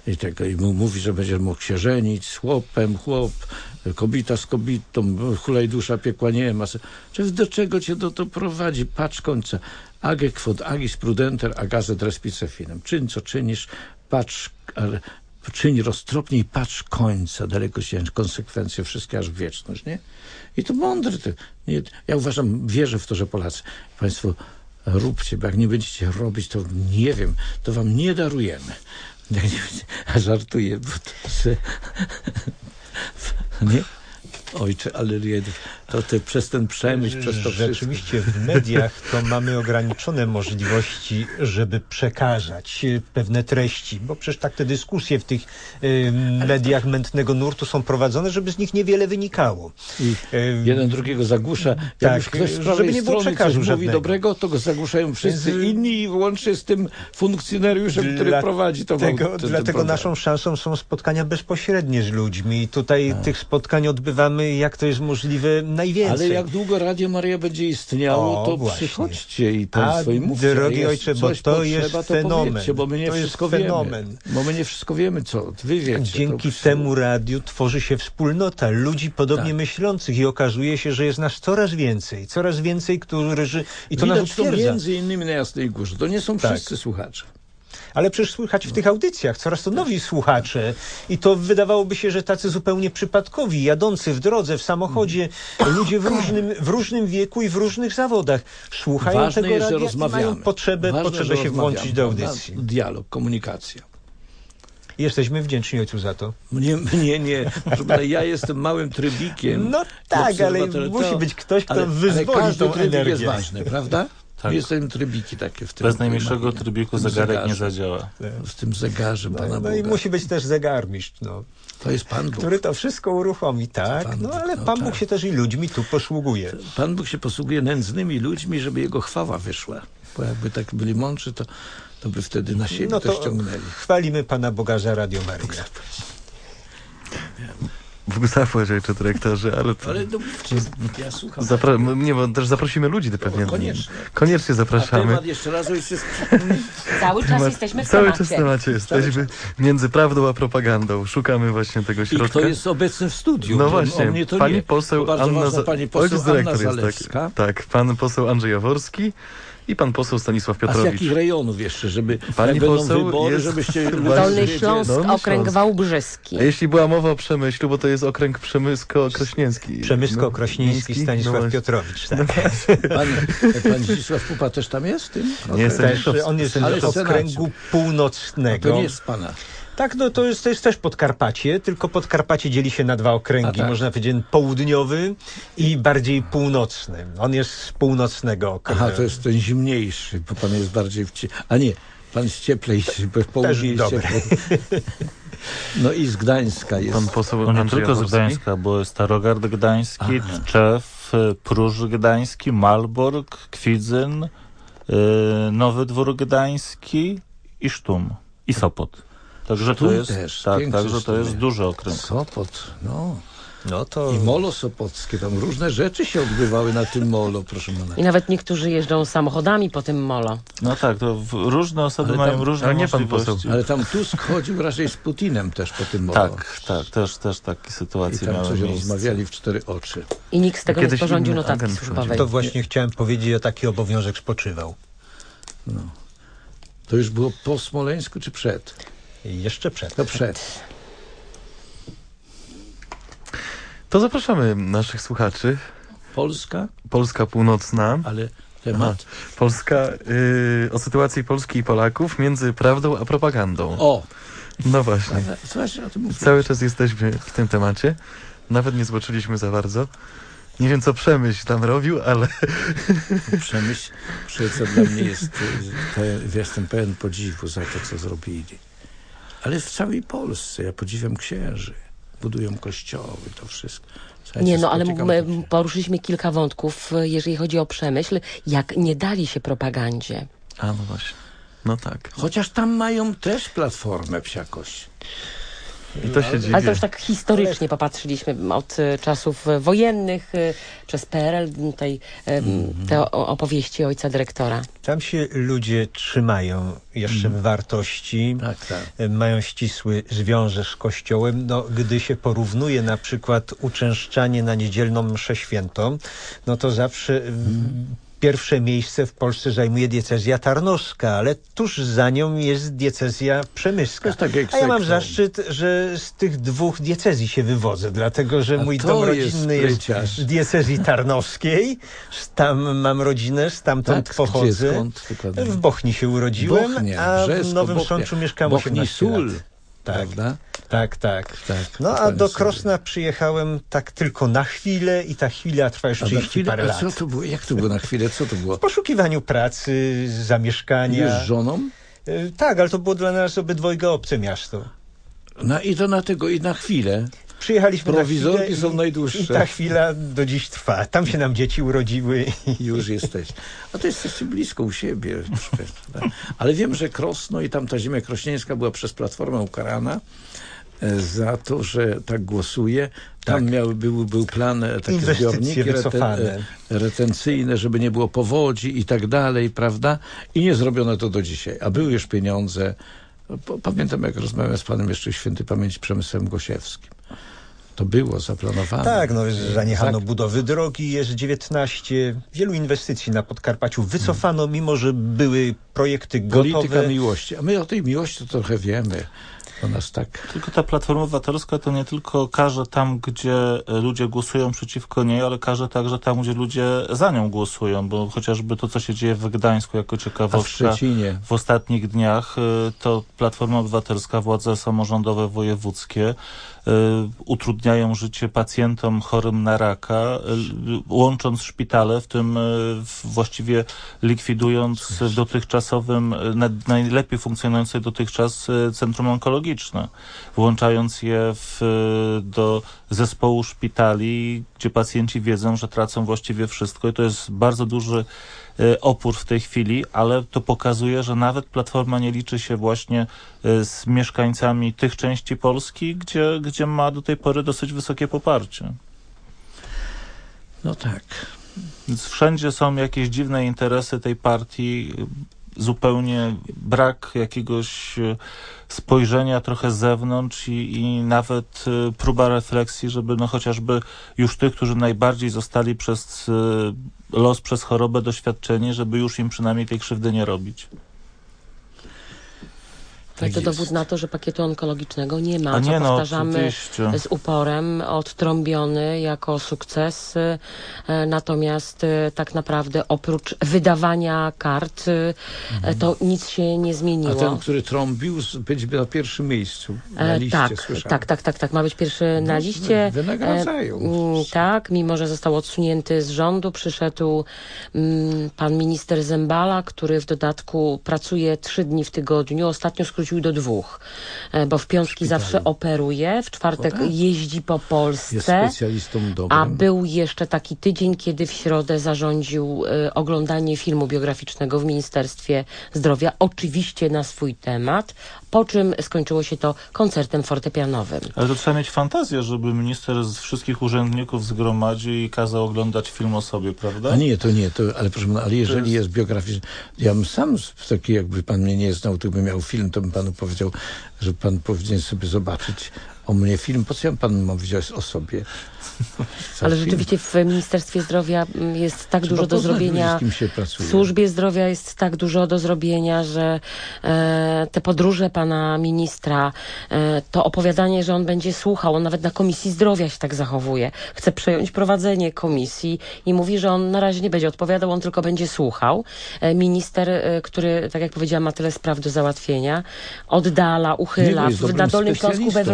i tego, i mu mówi, że będzie mógł się żenić z chłopem, chłop, kobieta z kobietą, hulaj dusza, piekła nie ma. Czy do czego cię to, to prowadzi? Patrz końca. Age quod agis prudenter, agazet respice finem. Czyń, co czynisz, patrz, ale czyń roztropnie i patrz końca, daleko się konsekwencje wszystkie aż w wieczność, nie? I to mądre. To, nie, ja uważam, wierzę w to, że Polacy, państwo, róbcie, bo jak nie będziecie robić, to nie wiem, to wam nie darujemy. Jak nie będzie, a żartuję, bo to se, nie? Ojcze, ale to te, przez ten przemysł, przez to Rzeczywiście wszystko. w mediach to mamy ograniczone możliwości, żeby przekazać pewne treści, bo przecież tak te dyskusje w tych y, mediach mętnego nurtu są prowadzone, żeby z nich niewiele wynikało. I y, jeden drugiego zagłusza. Jak tak, już ktoś z prawej żeby nie było strony coś przekazu mówi żadnego. dobrego, to go zagłuszają wszyscy Więc, inni i łącznie z tym funkcjonariuszem, który Dla prowadzi to. Tego, ten, ten dlatego program. naszą szansą są spotkania bezpośrednie z ludźmi i tutaj A. tych spotkań odbywamy, jak to jest możliwe, najwięcej. Ale jak długo Radio Maryja będzie istniało, O, to właśnie. przychodźcie i państwo A, i mówcie. drogi a jest ojcze, bo coś to potrzeba, jest to fenomen. powiedzcie, bo my nie To jest wszystko fenomen. wiemy. Bo my nie wszystko wiemy, co wy wiecie. Dzięki to... temu radiu tworzy się wspólnota ludzi podobnie Tak. myślących i okazuje się, że jest nas coraz więcej. Coraz więcej, którzy... I to nas Widać to utwierdza. między innymi na Jasnej Górze. To nie są Tak. wszyscy słuchacze. Ale przecież słychać w tych audycjach coraz to nowi słuchacze i to wydawałoby się, że tacy zupełnie przypadkowi, jadący w drodze, w samochodzie, ludzie w różnym, w różnym wieku i w różnych zawodach słuchają Ważne tego jest, że radia i rozmawiamy. mają potrzebę, Ważne, potrzebę że się włączyć rozmawiamy, do prawda? audycji. Dialog, komunikacja. Jesteśmy wdzięczni ojcu za to. Mnie, mnie nie. Proszę pana, ja jestem małym trybikiem. No tak, ale obserwatorem. musi To- być ktoś, kto ale, wyzwoli ale każdy tą trybik energię. jest ważny, prawda? Tak. Jestem trybiki takie w tym. Bez najmniejszego trybiku w tym zegarek nie zegarze. zadziała. W tym zegarze Pana No, no Boga. i musi być też zegarmistrz, no, To jest Pan Bóg. który to wszystko uruchomi, tak? Pan No Bóg, ale no Pan tak. Bóg się też i ludźmi tu posługuje. Pan Bóg się posługuje nędznymi ludźmi, żeby Jego chwała wyszła. Bo jakby tak byli mądrzy, to, to by wtedy na siebie No to to ściągnęli. chwalimy Pana Boga za Radio Maryja. Bóg zapłać, ojcze dyrektorze, ale to... Ale no, ja słucham. Zapra- nie, bo też zaprosimy ludzi pewnie. Koniecznie. Koniecznie A zapraszamy. temat jeszcze raz ojciec przypomnij. Cały czas jesteśmy w Cały temacie. czas w temacie jesteśmy. Między prawdą a propagandą. Szukamy właśnie tego I środka. kto jest obecny w studiu? No bo właśnie, o mnie to pani nie. poseł To bardzo Anna, ważne, Za- pani poseł ojciec Anna dyrektor jest Zalewska. taki. Tak, pan poseł Andrzej Jaworski i pan poseł Stanisław A z Piotrowicz. jakich rejonów jeszcze, żeby Pani jak będą poseł wybory, jest- żebyście ludzie Dolny wiedzieli. Śląsk, Dolny okręg Śląsk. Wałbrzyski. A jeśli była mowa o Przemyślu, bo to jest okręg Przemysko-Krośnieński. Przemysko-Krośnieński, No, Stanisław no właśnie. Piotrowicz. Tak. Pan, pan Zdzisław Pupa też tam jest? w Tym? Nie jestem Też, on jest Ale z okręgu senacie. północnego. To nie jest pana. Tak, no to jest, to jest też Podkarpacie, tylko Podkarpacie dzieli się na dwa okręgi, A, tak. można powiedzieć południowy i bardziej północny. On jest z północnego okręgu. Aha, to jest ten zimniejszy, bo pan jest bardziej w cie... A nie, pan jest cieplejszy, bo w południe jest dobre. cieplej. No i z Gdańska jest. Pan poseł No nie Andrzej tylko z Jaworski. Gdańska, bo jest Starogard Gdański, Aha. Tczew, Próż Gdański, Malbork, Kwidzyn, yy, Nowy Dwór Gdański i Sztum. I Sopot. Także Sztum to jest, też, tak, piękny także to Sztum jest jest. duży okręg. Sopot, no. No to... I molo sopockie, tam różne rzeczy się odbywały na tym molo, proszę pana. I nawet niektórzy jeżdżą samochodami po tym molo. No tak, to w, różne osoby Ale mają tam- różne ale nie pan możliwości. poseł. Ale tam Tusk chodził raczej z Putinem też po tym molo. Tak, tak, też, też takie I sytuacje tam miały coś miejsce. rozmawiali w cztery oczy. I nikt z tego nie Kiedyś sporządził inny notatki agent służbowej. To właśnie chciałem powiedzieć, o taki obowiązek spoczywał. No. To już było po Smoleńsku czy przed? I jeszcze przed. To przed. To zapraszamy naszych słuchaczy. Polska, Polska Północna. ale Aha. temat. Polska y, o sytuacji Polski i Polaków między prawdą a propagandą. O! No właśnie. Właśnie o tym mówię. Cały czas jesteśmy w tym temacie. Nawet nie zboczyliśmy za bardzo. Nie wiem, co Przemyśl tam robił, ale Przemyśl, co dla mnie jest, to jestem pełen podziwu za to, co zrobili. Ale w całej Polsce ja podziwiam księży. Budują kościoły, to wszystko. Słuchajcie, Nie, no ale spotykam my się- poruszyliśmy kilka wątków, jeżeli chodzi o Przemyśl, jak nie dali się propagandzie. A no właśnie. No tak. Chociaż tam mają też platformę psiakość. I to się dzieje. Ale to już tak historycznie popatrzyliśmy od e, czasów e, wojennych, e, przez P R L, tej, e, te o- opowieści ojca dyrektora. Tam się ludzie trzymają jeszcze Mm. wartości, Tak, tak. e, mają ścisły związek z Kościołem. No, gdy się porównuje na przykład uczęszczanie na niedzielną mszę świętą, no to zawsze mm. pierwsze miejsce w Polsce zajmuje diecezja tarnowska, ale tuż za nią jest diecezja przemyska. To jest tak jak A ja mam sekta. zaszczyt, że z tych dwóch diecezji się wywodzę, dlatego że A mój to dom jest rodzinny jest spryciarz. z diecezji tarnowskiej. Tam mam rodzinę, stamtąd Tak, pochodzę. gdzie, skąd dokładnie? W Bochni się urodziłem, Bochnia, a w Brzesko, Nowym Bochnia. Sączu mieszkałem Bochni osiemnaście sól, lat. Tak, prawda? tak, tak. Tak, No a dokładnie do sobie. Krosna przyjechałem tak tylko na chwilę i ta chwila trwa już A na trzydzieści chwilę, parę a lat. co to było? Jak to było na chwilę? Co to było? W poszukiwaniu pracy, zamieszkania. Już z żoną? Y, Tak, ale to było dla nas obydwojga obce miasto. No i to na tego, i na chwilę. Przyjechaliśmy Prowizorki na chwilę są i, najdłuższe. i ta chwila do dziś trwa. Tam się nam dzieci urodziły. Już jesteś. A to jesteście blisko u siebie. Tak. Ale wiem, że Krosno i tamta ziemia krośnieńska była przez Platformę ukarana e, za to, że tak głosuje. Tam Tak. miały, był, był plan, e, takie Inwestycje zbiorniki wycofane. e, retencyjne, żeby nie było powodzi i tak dalej, prawda? I nie zrobiono to do dzisiaj. A były już pieniądze. Po- Pamiętam, jak rozmawiałem z panem jeszcze świętej pamięci Przemysłem Gosiewskim. To było zaplanowane. Tak, no zaniechano Tak. budowy drogi, jest dziewiętnaście, wielu inwestycji na Podkarpaciu wycofano, mimo że były projekty Polityka gotowe. miłości. A my o tej miłości to trochę wiemy. To nas tak... Tylko ta Platforma Obywatelska to nie tylko każe tam, gdzie ludzie głosują przeciwko niej, ale każe także tam, gdzie ludzie za nią głosują, bo chociażby to, co się dzieje w Gdańsku jako A w ciekawostka Szczecinie. w ostatnich dniach, y, to Platforma Obywatelska, władze samorządowe wojewódzkie y, utrudniają życie pacjentom chorym na raka, y, łącząc szpitale, w tym y, w- właściwie likwidując w dotychczasowym, y, na, najlepiej funkcjonujące dotychczas y, centrum onkologiczne, włączając je w, y, do zespołu szpitali, gdzie pacjenci wiedzą, że tracą właściwie wszystko i to jest bardzo duży y, opór w tej chwili, ale to pokazuje, że nawet Platforma nie liczy się właśnie y, z mieszkańcami tych części Polski, gdzie, gdzie ma do tej pory dosyć wysokie poparcie. No tak. Więc wszędzie są jakieś dziwne interesy tej partii, zupełnie brak jakiegoś y, spojrzenia trochę z zewnątrz i, i nawet y, próba refleksji, żeby no chociażby już tych, którzy najbardziej zostali przez y, los, przez chorobę doświadczeni, żeby już im przynajmniej tej krzywdy nie robić. Tak to jest. dowód na to, że pakietu onkologicznego nie ma, A co nie, no, powtarzamy oczywiście. z uporem, odtrąbiony jako sukces. e, Natomiast e, tak naprawdę oprócz wydawania kart, e, to nic się nie A zmieniło. ten, który trąbił, z- będzie na pierwszym miejscu. Na E, liście, tak, słyszałem. tak, tak, tak, tak. Ma być pierwszy na No, liście. wynagradzają. E, mm, tak, mimo że został odsunięty z rządu, przyszedł mm, pan minister Zembala, który w dodatku pracuje trzy dni w tygodniu. Ostatnio skrócił do dwóch, e, bo w piątki szpitalu. zawsze operuje, w czwartek O tak. jeździ po Jest Polsce. specjalistą dobrym. A był jeszcze taki tydzień, kiedy w środę zarządził e, oglądanie filmu biograficznego w Ministerstwie Zdrowia, oczywiście na swój temat, po czym skończyło się to koncertem fortepianowym. Ale to trzeba mieć fantazję, żeby minister z wszystkich urzędników zgromadził i kazał oglądać film o sobie, prawda? A nie, to nie, to, ale proszę pana, ale jeżeli jest- jest biograficzny, ja bym sam taki, jakby pan mnie nie znał, to bym miał film, to bym panu powiedział, że pan powinien sobie zobaczyć o mnie film. Po co ja panu mam widzieć o sobie? Co Ale film? rzeczywiście w Ministerstwie Zdrowia mm, jest tak Trzeba dużo do poznać ludzi, zrobienia. z kim się W pracuje. służbie zdrowia jest tak dużo do zrobienia, że e, te podróże pana ministra, e, to opowiadanie, że on będzie słuchał, on nawet na Komisji Zdrowia się tak zachowuje. Chce przejąć prowadzenie komisji i mówi, że on na razie nie będzie odpowiadał, on tylko będzie słuchał. E, minister, e, który, tak jak powiedziałam, ma tyle spraw do załatwienia, oddala, Nie, uchyla. bo jest W, dobrym na Dolnym Śląsku, we specjalistą. Wrocławiu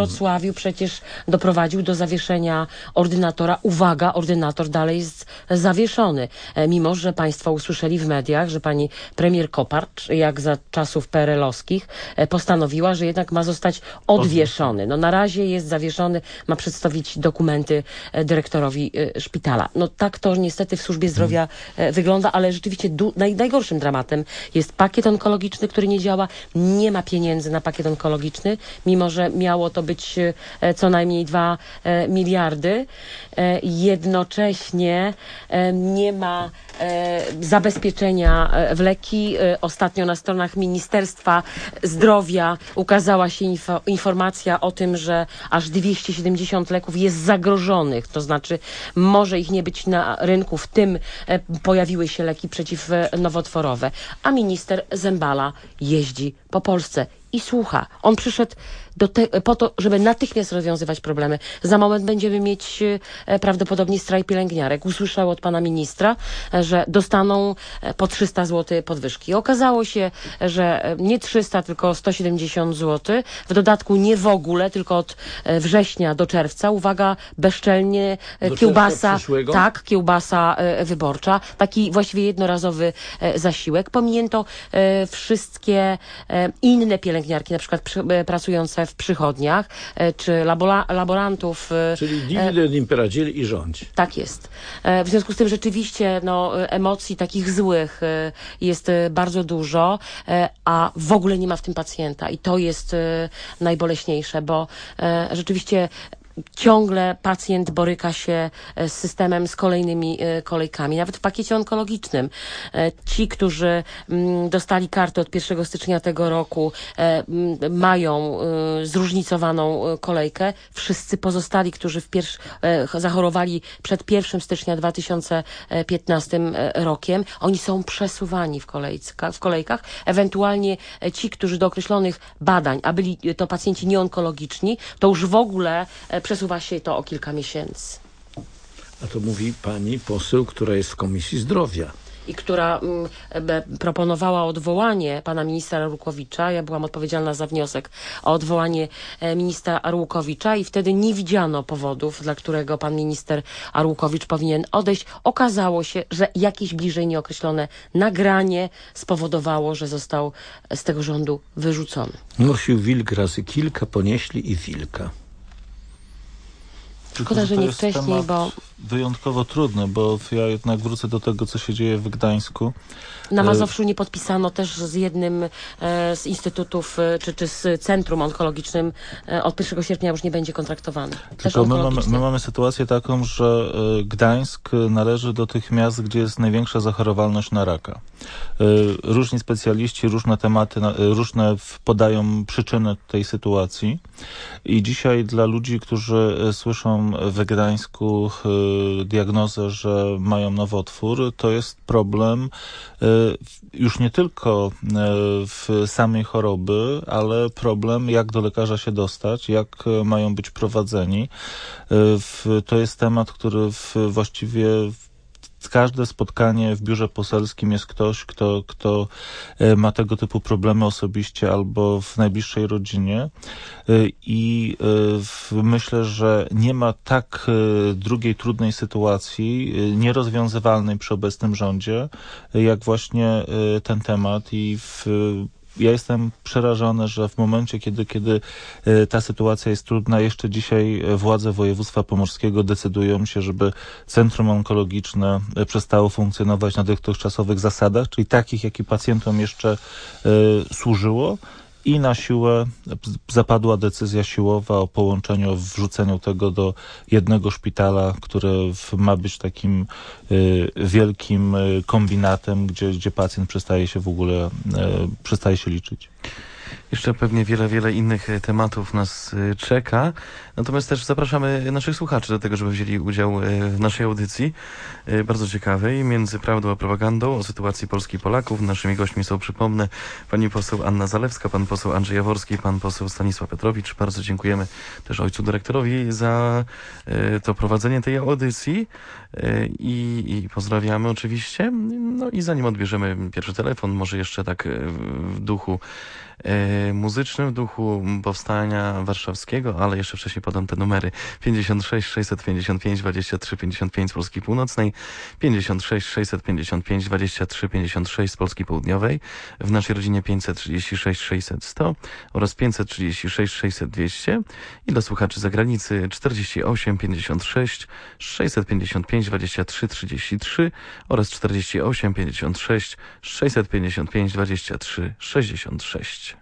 postawił przecież, doprowadził do zawieszenia ordynatora. Uwaga, ordynator dalej jest zawieszony. Mimo, że państwo usłyszeli w mediach, że pani premier Kopacz, jak za czasów P R L-owskich, postanowiła, że jednak ma zostać odwieszony. No na razie jest zawieszony, ma przedstawić dokumenty dyrektorowi szpitala. No tak to niestety w służbie zdrowia hmm. wygląda, ale rzeczywiście naj, najgorszym dramatem jest pakiet onkologiczny, który nie działa. Nie ma pieniędzy na pakiet onkologiczny, mimo że miało to być co najmniej dwa miliardy. Jednocześnie nie ma zabezpieczenia w leki. Ostatnio na stronach Ministerstwa Zdrowia ukazała się info, informacja o tym, że aż dwieście siedemdziesiąt leków jest zagrożonych, to znaczy może ich nie być na rynku, w tym pojawiły się leki przeciwnowotworowe, a minister Zembala jeździ po Polsce i słucha. On przyszedł do te, po to, żeby natychmiast rozwiązywać problemy. Za moment będziemy mieć e, prawdopodobnie strajk pielęgniarek. Usłyszał od pana ministra, e, że dostaną e, po trzysta złotych podwyżki. Okazało się, że e, nie trzysta, tylko sto siedemdziesiąt złotych. W dodatku nie w ogóle, tylko od e, września do czerwca. Uwaga, bezczelnie e, do kiełbasa, tak, kiełbasa e, wyborcza. Taki właściwie jednorazowy e, zasiłek. Pominięto e, wszystkie e, inne pielęgniarki, na przykład przy, e, pracujące w przychodniach, czy labora, laborantów. Czyli dywidend imperadzieli i rządź. Tak jest. W związku z tym rzeczywiście no, emocji takich złych jest bardzo dużo, a w ogóle nie ma w tym pacjenta. I to jest najboleśniejsze, bo rzeczywiście ciągle pacjent boryka się z systemem, z kolejnymi kolejkami. Nawet w pakiecie onkologicznym. Ci, którzy dostali kartę od pierwszego stycznia tego roku, mają zróżnicowaną kolejkę. Wszyscy pozostali, którzy w pierwszy, zachorowali przed pierwszego stycznia dwa tysiące piętnastym rokiem, oni są przesuwani w, kolejka, w kolejkach. Ewentualnie ci, którzy do określonych badań, a byli to pacjenci nieonkologiczni, to już w ogóle przesuwa się to o kilka miesięcy. A to mówi pani poseł, która jest w Komisji Zdrowia. I która mm, proponowała odwołanie pana ministra Arłukowicza. Ja byłam odpowiedzialna za wniosek o odwołanie e, ministra Arłukowicza i wtedy nie widziano powodów, dla którego pan minister Arłukowicz powinien odejść. Okazało się, że jakieś bliżej nieokreślone nagranie spowodowało, że został z tego rządu wyrzucony. Nosił wilk razy kilka, ponieśli i wilka. Szkoda, że nie wcześniej, bo... wyjątkowo trudny, bo ja jednak wrócę do tego, co się dzieje w Gdańsku. Na Mazowszu nie podpisano też z jednym e, z instytutów, e, czy, czy z centrum onkologicznym e, od pierwszego sierpnia już nie będzie kontraktowany. Tylko my mamy, my mamy sytuację taką, że e, Gdańsk należy do tych miast, gdzie jest największa zachorowalność na raka. E, różni specjaliści, różne tematy, e, różne podają przyczyny tej sytuacji i dzisiaj dla ludzi, którzy e, słyszą w Gdańsku e, diagnozę, że mają nowotwór, to jest problem e, już nie tylko w samej choroby, ale problem, jak do lekarza się dostać, jak mają być prowadzeni. To jest temat, który właściwie każde spotkanie w biurze poselskim jest ktoś, kto, kto ma tego typu problemy osobiście albo w najbliższej rodzinie i myślę, że nie ma tak drugiej trudnej sytuacji, nierozwiązywalnej przy obecnym rządzie, jak właśnie ten temat i w Ja jestem przerażony, że w momencie, kiedy, kiedy ta sytuacja jest trudna, jeszcze dzisiaj władze województwa pomorskiego decydują się, żeby centrum onkologiczne przestało funkcjonować na dotychczasowych zasadach, czyli takich, jak i pacjentom jeszcze y, służyło. I na siłę zapadła decyzja siłowa o połączeniu, o wrzuceniu tego do jednego szpitala, które ma być takim y, wielkim y, kombinatem, gdzie, gdzie pacjent przestaje się w ogóle, y, przestaje się liczyć. Jeszcze pewnie wiele, wiele innych tematów nas czeka. Natomiast też zapraszamy naszych słuchaczy do tego, żeby wzięli udział w naszej audycji. Bardzo ciekawej, między prawdą a propagandą, o sytuacji Polski i Polaków. Naszymi gośćmi są, przypomnę, pani poseł Anna Zalewska, pan poseł Andrzej Jaworski, pan poseł Stanisław Petrowicz. Bardzo dziękujemy też ojcu dyrektorowi za to prowadzenie tej audycji i, i pozdrawiamy oczywiście. No i zanim odbierzemy pierwszy telefon, może jeszcze tak w duchu e, muzycznym w duchu powstania warszawskiego, ale jeszcze wcześniej podam te numery. pięćdziesiąt sześć sześćset pięćdziesiąt pięć dwadzieścia trzy pięćdziesiąt pięć z Polski Północnej, pięćdziesiąt sześć sześćset pięćdziesiąt pięć dwadzieścia trzy pięćdziesiąt sześć z Polski Południowej, w naszej rodzinie pięćset trzydzieści sześć sześćset sto oraz pięćset trzydzieści sześć sześćset dwieście i dla słuchaczy zagranicy czterdzieści osiem pięćdziesiąt sześć sześćset pięćdziesiąt pięć dwadzieścia trzy trzydzieści trzy oraz czterdzieści osiem pięćdziesiąt sześć sześćset pięćdziesiąt pięć dwadzieścia trzy sześćdziesiąt sześć.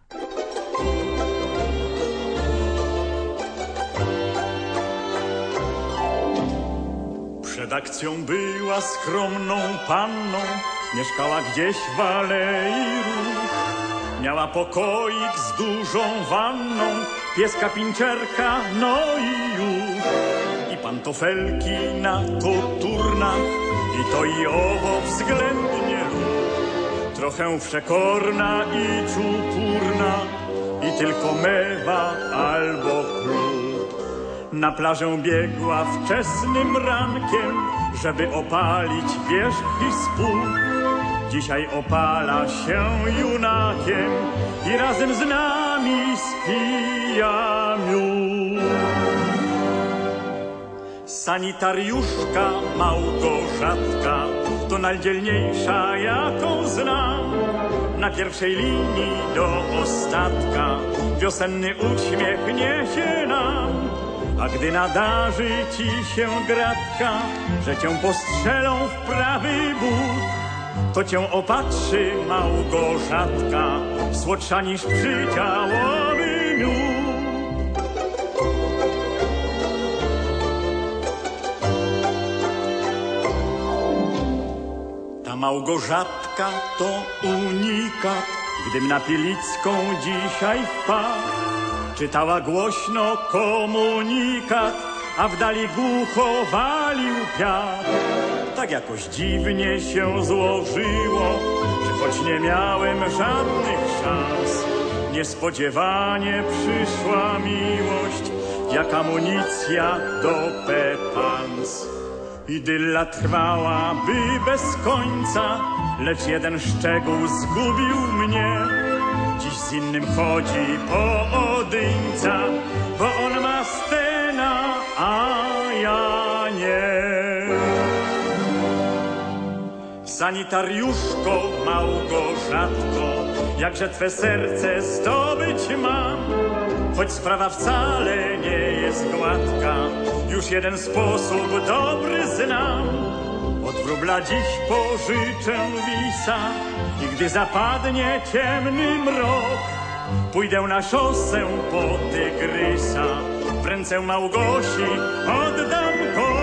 Przed akcją była skromną panną, mieszkała gdzieś w Alei Róż. Miała pokoik z dużą wanną, pieska pinczerka, no i już. I pantofelki na koturnach, i to i owo względnie róż. Trochę przekorna i czupurna, i tylko mewa albo klub. Na plażę biegła wczesnym rankiem, żeby opalić wierzch i spód. Dzisiaj opala się junakiem i razem z nami spija miód. Sanitariuszka Małgorzatka to najdzielniejsza, jaką znam. Na pierwszej linii do ostatka wiosenny uśmiech niesie nam. A gdy nadarzy ci się gratka, że cię postrzelą w prawy but, to cię opatrzy Małgorzatka, słodsza niż przydziałowy miód. Ta Małgorzatka to unikat, gdym na Pilicką dzisiaj wpadł. Czytała głośno komunikat, a w dali głucho walił piach. Tak jakoś dziwnie się złożyło, że choć nie miałem żadnych szans, niespodziewanie przyszła miłość, jak amunicja do Pepans. Idylla trwałaby bez końca, lecz jeden szczegół zgubił mnie. Dziś z innym chodzi pojedyńca, bo on ma Stena, a ja nie. Sanitariuszko Małgorzatko, jakże twe serce zdobyć mam. Choć sprawa wcale nie jest gładka, już jeden sposób dobry znam. Od wróbla dziś pożyczę wisa i gdy zapadnie ciemny mrok, pójdę na szosę po Tygrysa, w ręce Małgosi oddam go.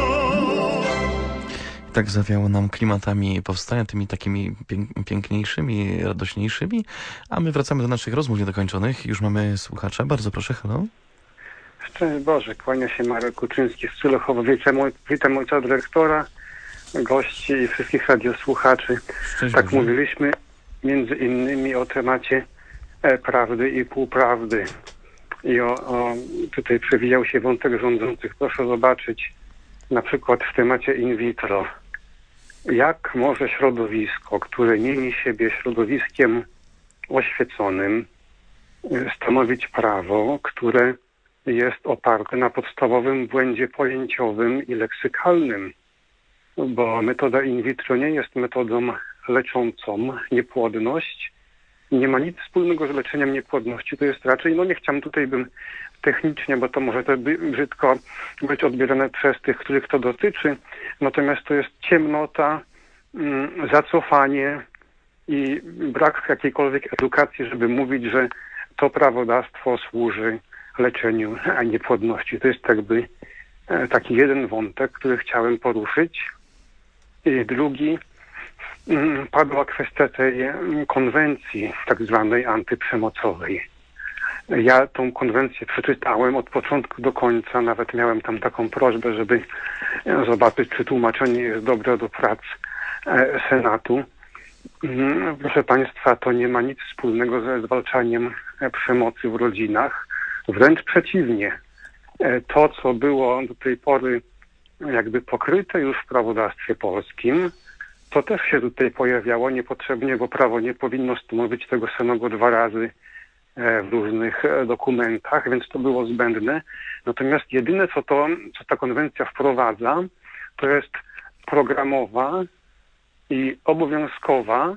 Tak zawiało nam klimatami powstania, tymi takimi pięk- piękniejszymi, radośniejszymi, a my wracamy do naszych rozmów niedokończonych. Już mamy słuchacza. Bardzo proszę, halo. Szczęść Boże, kłania się Marek Kuczyński z Culechowa. Witam, witam ojca dyrektora, gości i wszystkich radiosłuchaczy. Szczęść tak Boże. Mówiliśmy między innymi o temacie e, prawdy i półprawdy. I o, o, tutaj przewijał się wątek rządzących. Proszę zobaczyć na przykład w temacie in vitro. Jak może środowisko, które mieni siebie środowiskiem oświeconym, stanowić prawo, które jest oparte na podstawowym błędzie pojęciowym i leksykalnym? Bo metoda in vitro nie jest metodą leczącą niepłodność. Nie ma nic wspólnego z leczeniem niepłodności. To jest raczej, no nie chciałem tutaj bym technicznie, bo to może to by brzydko być odbierane przez tych, których to dotyczy. Natomiast to jest ciemnota, mm, zacofanie i brak jakiejkolwiek edukacji, żeby mówić, że to prawodawstwo służy leczeniu, a niepłodności. To jest jakby e, taki jeden wątek, który chciałem poruszyć. I drugi, mm, padła kwestia tej mm, konwencji tak zwanej antyprzemocowej. Ja tą konwencję przeczytałem od początku do końca, nawet miałem tam taką prośbę, żeby zobaczyć, czy tłumaczenie jest dobre do prac e, Senatu. Mm, proszę Państwa, to nie ma nic wspólnego ze zwalczaniem e, przemocy w rodzinach. Wręcz przeciwnie. E, to, co było do tej pory jakby pokryte już w prawodawstwie polskim, to też się tutaj pojawiało niepotrzebnie, bo prawo nie powinno stanowić tego samego dwa razy w różnych dokumentach, więc to było zbędne. Natomiast jedyne, co, to, co ta konwencja wprowadza, to jest programowa i obowiązkowa,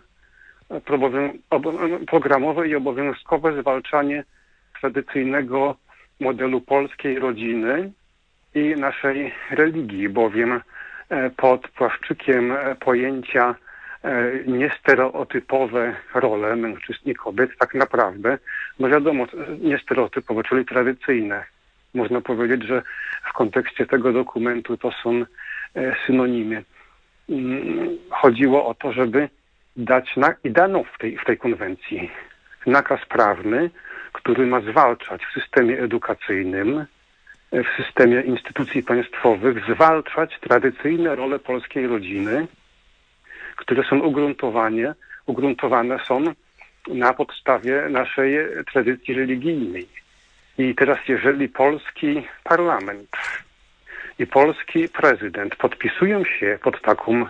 programowe i obowiązkowe zwalczanie tradycyjnego modelu polskiej rodziny i naszej religii, bowiem pod płaszczykiem pojęcia niestereotypowe role mężczyzn i kobiet tak naprawdę, no wiadomo, niestereotypowe, czyli tradycyjne. Można powiedzieć, że w kontekście tego dokumentu to są synonimy. Chodziło o to, żeby dać na, i dano w tej, w tej konwencji nakaz prawny, który ma zwalczać w systemie edukacyjnym, w systemie instytucji państwowych, zwalczać tradycyjne role polskiej rodziny, które są ugruntowane, ugruntowane są na podstawie naszej tradycji religijnej. I teraz jeżeli polski parlament i polski prezydent podpisują się pod taką,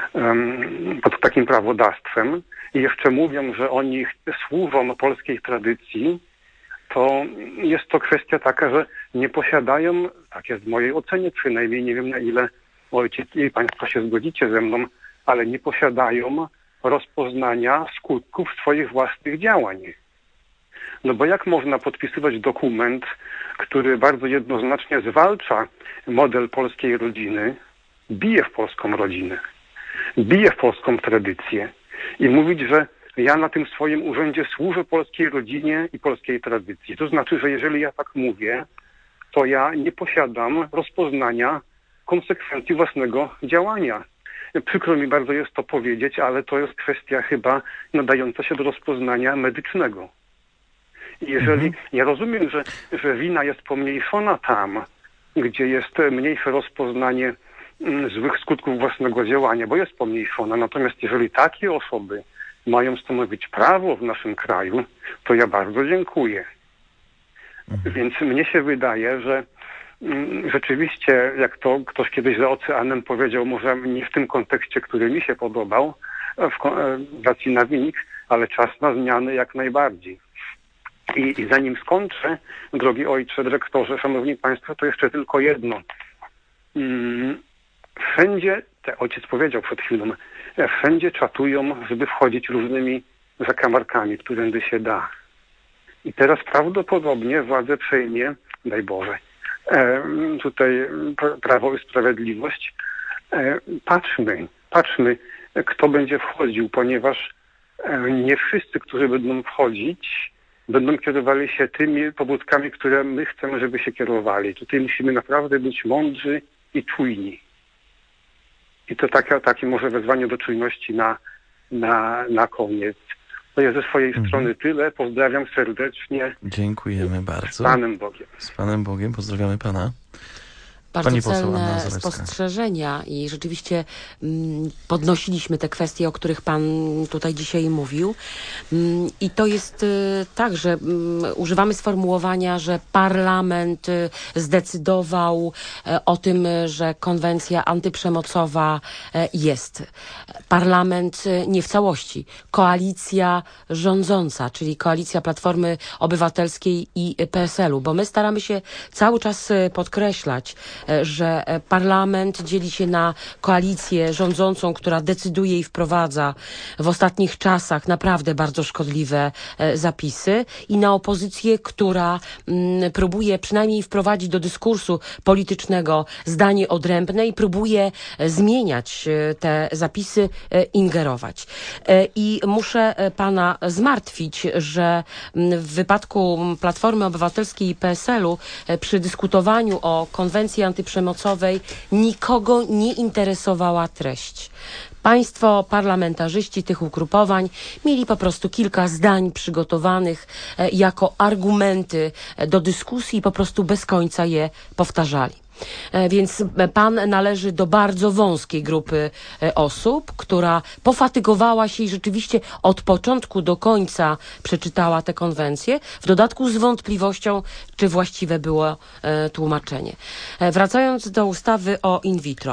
pod takim prawodawstwem i jeszcze mówią, że oni służą polskiej tradycji, to jest to kwestia taka, że nie posiadają, tak jest w mojej ocenie przynajmniej, nie wiem na ile ojciec i państwo się zgodzicie ze mną, ale nie posiadają rozpoznania skutków swoich własnych działań. No bo jak można podpisywać dokument, który bardzo jednoznacznie zwalcza model polskiej rodziny, bije w polską rodzinę, bije w polską tradycję i mówić, że ja na tym swoim urzędzie służę polskiej rodzinie i polskiej tradycji. To znaczy, że jeżeli ja tak mówię, to ja nie posiadam rozpoznania konsekwencji własnego działania. Przykro mi bardzo jest to powiedzieć, ale to jest kwestia chyba nadająca się do rozpoznania medycznego. I jeżeli, mhm. ja rozumiem, że, że wina jest pomniejszona tam, gdzie jest mniejsze rozpoznanie mm, złych skutków własnego działania, bo jest pomniejszona. Natomiast jeżeli takie osoby mają stanowić prawo w naszym kraju, to ja bardzo dziękuję. Mhm. Więc mnie się wydaje, że mm, rzeczywiście, jak to ktoś kiedyś za oceanem powiedział, może nie w tym kontekście, który mi się podobał, w racji na wynik, ale czas na zmiany jak najbardziej. I, I zanim skończę, drogi ojcze, dyrektorze, szanowni państwo, to jeszcze tylko jedno. Wszędzie, te ojciec powiedział przed chwilą, wszędzie czatują, żeby wchodzić różnymi zakamarkami, którędy się da. I teraz prawdopodobnie władzę przejmie, daj Boże, e, tutaj Prawo i Sprawiedliwość. E, patrzmy, patrzmy, kto będzie wchodził, ponieważ e, nie wszyscy, którzy będą wchodzić, będą kierowali się tymi pobudkami, które my chcemy, żeby się kierowali. Tutaj musimy naprawdę być mądrzy i czujni. I to takie, takie może wezwanie do czujności na, na, na koniec. To jest ze swojej mhm. strony tyle. Pozdrawiam serdecznie. Dziękujemy bardzo. Z Panem Bogiem. Z Panem Bogiem. Pozdrawiamy Pana. Bardzo Pani celne spostrzeżenia i rzeczywiście mm, podnosiliśmy te kwestie, o których Pan tutaj dzisiaj mówił. Mm, I to jest y, tak, że mm, używamy sformułowania, że parlament y, zdecydował y, o tym, że konwencja antyprzemocowa y, jest. Parlament y, nie w całości. Koalicja rządząca, czyli koalicja Platformy Obywatelskiej i P S L u, bo my staramy się cały czas y, podkreślać, że parlament dzieli się na koalicję rządzącą, która decyduje i wprowadza w ostatnich czasach naprawdę bardzo szkodliwe zapisy, i na opozycję, która mm, próbuje przynajmniej wprowadzić do dyskursu politycznego zdanie odrębne i próbuje zmieniać te zapisy, ingerować. I muszę Pana zmartwić, że w wypadku Platformy Obywatelskiej i P S L u przy dyskutowaniu o konwencji antyprzemocowej nikogo nie interesowała treść. Państwo parlamentarzyści tych ugrupowań mieli po prostu kilka zdań przygotowanych e, jako argumenty do dyskusji i po prostu bez końca je powtarzali. Więc Pan należy do bardzo wąskiej grupy osób, która pofatygowała się i rzeczywiście od początku do końca przeczytała tę konwencję, w dodatku z wątpliwością, czy właściwe było tłumaczenie. Wracając do ustawy o in vitro.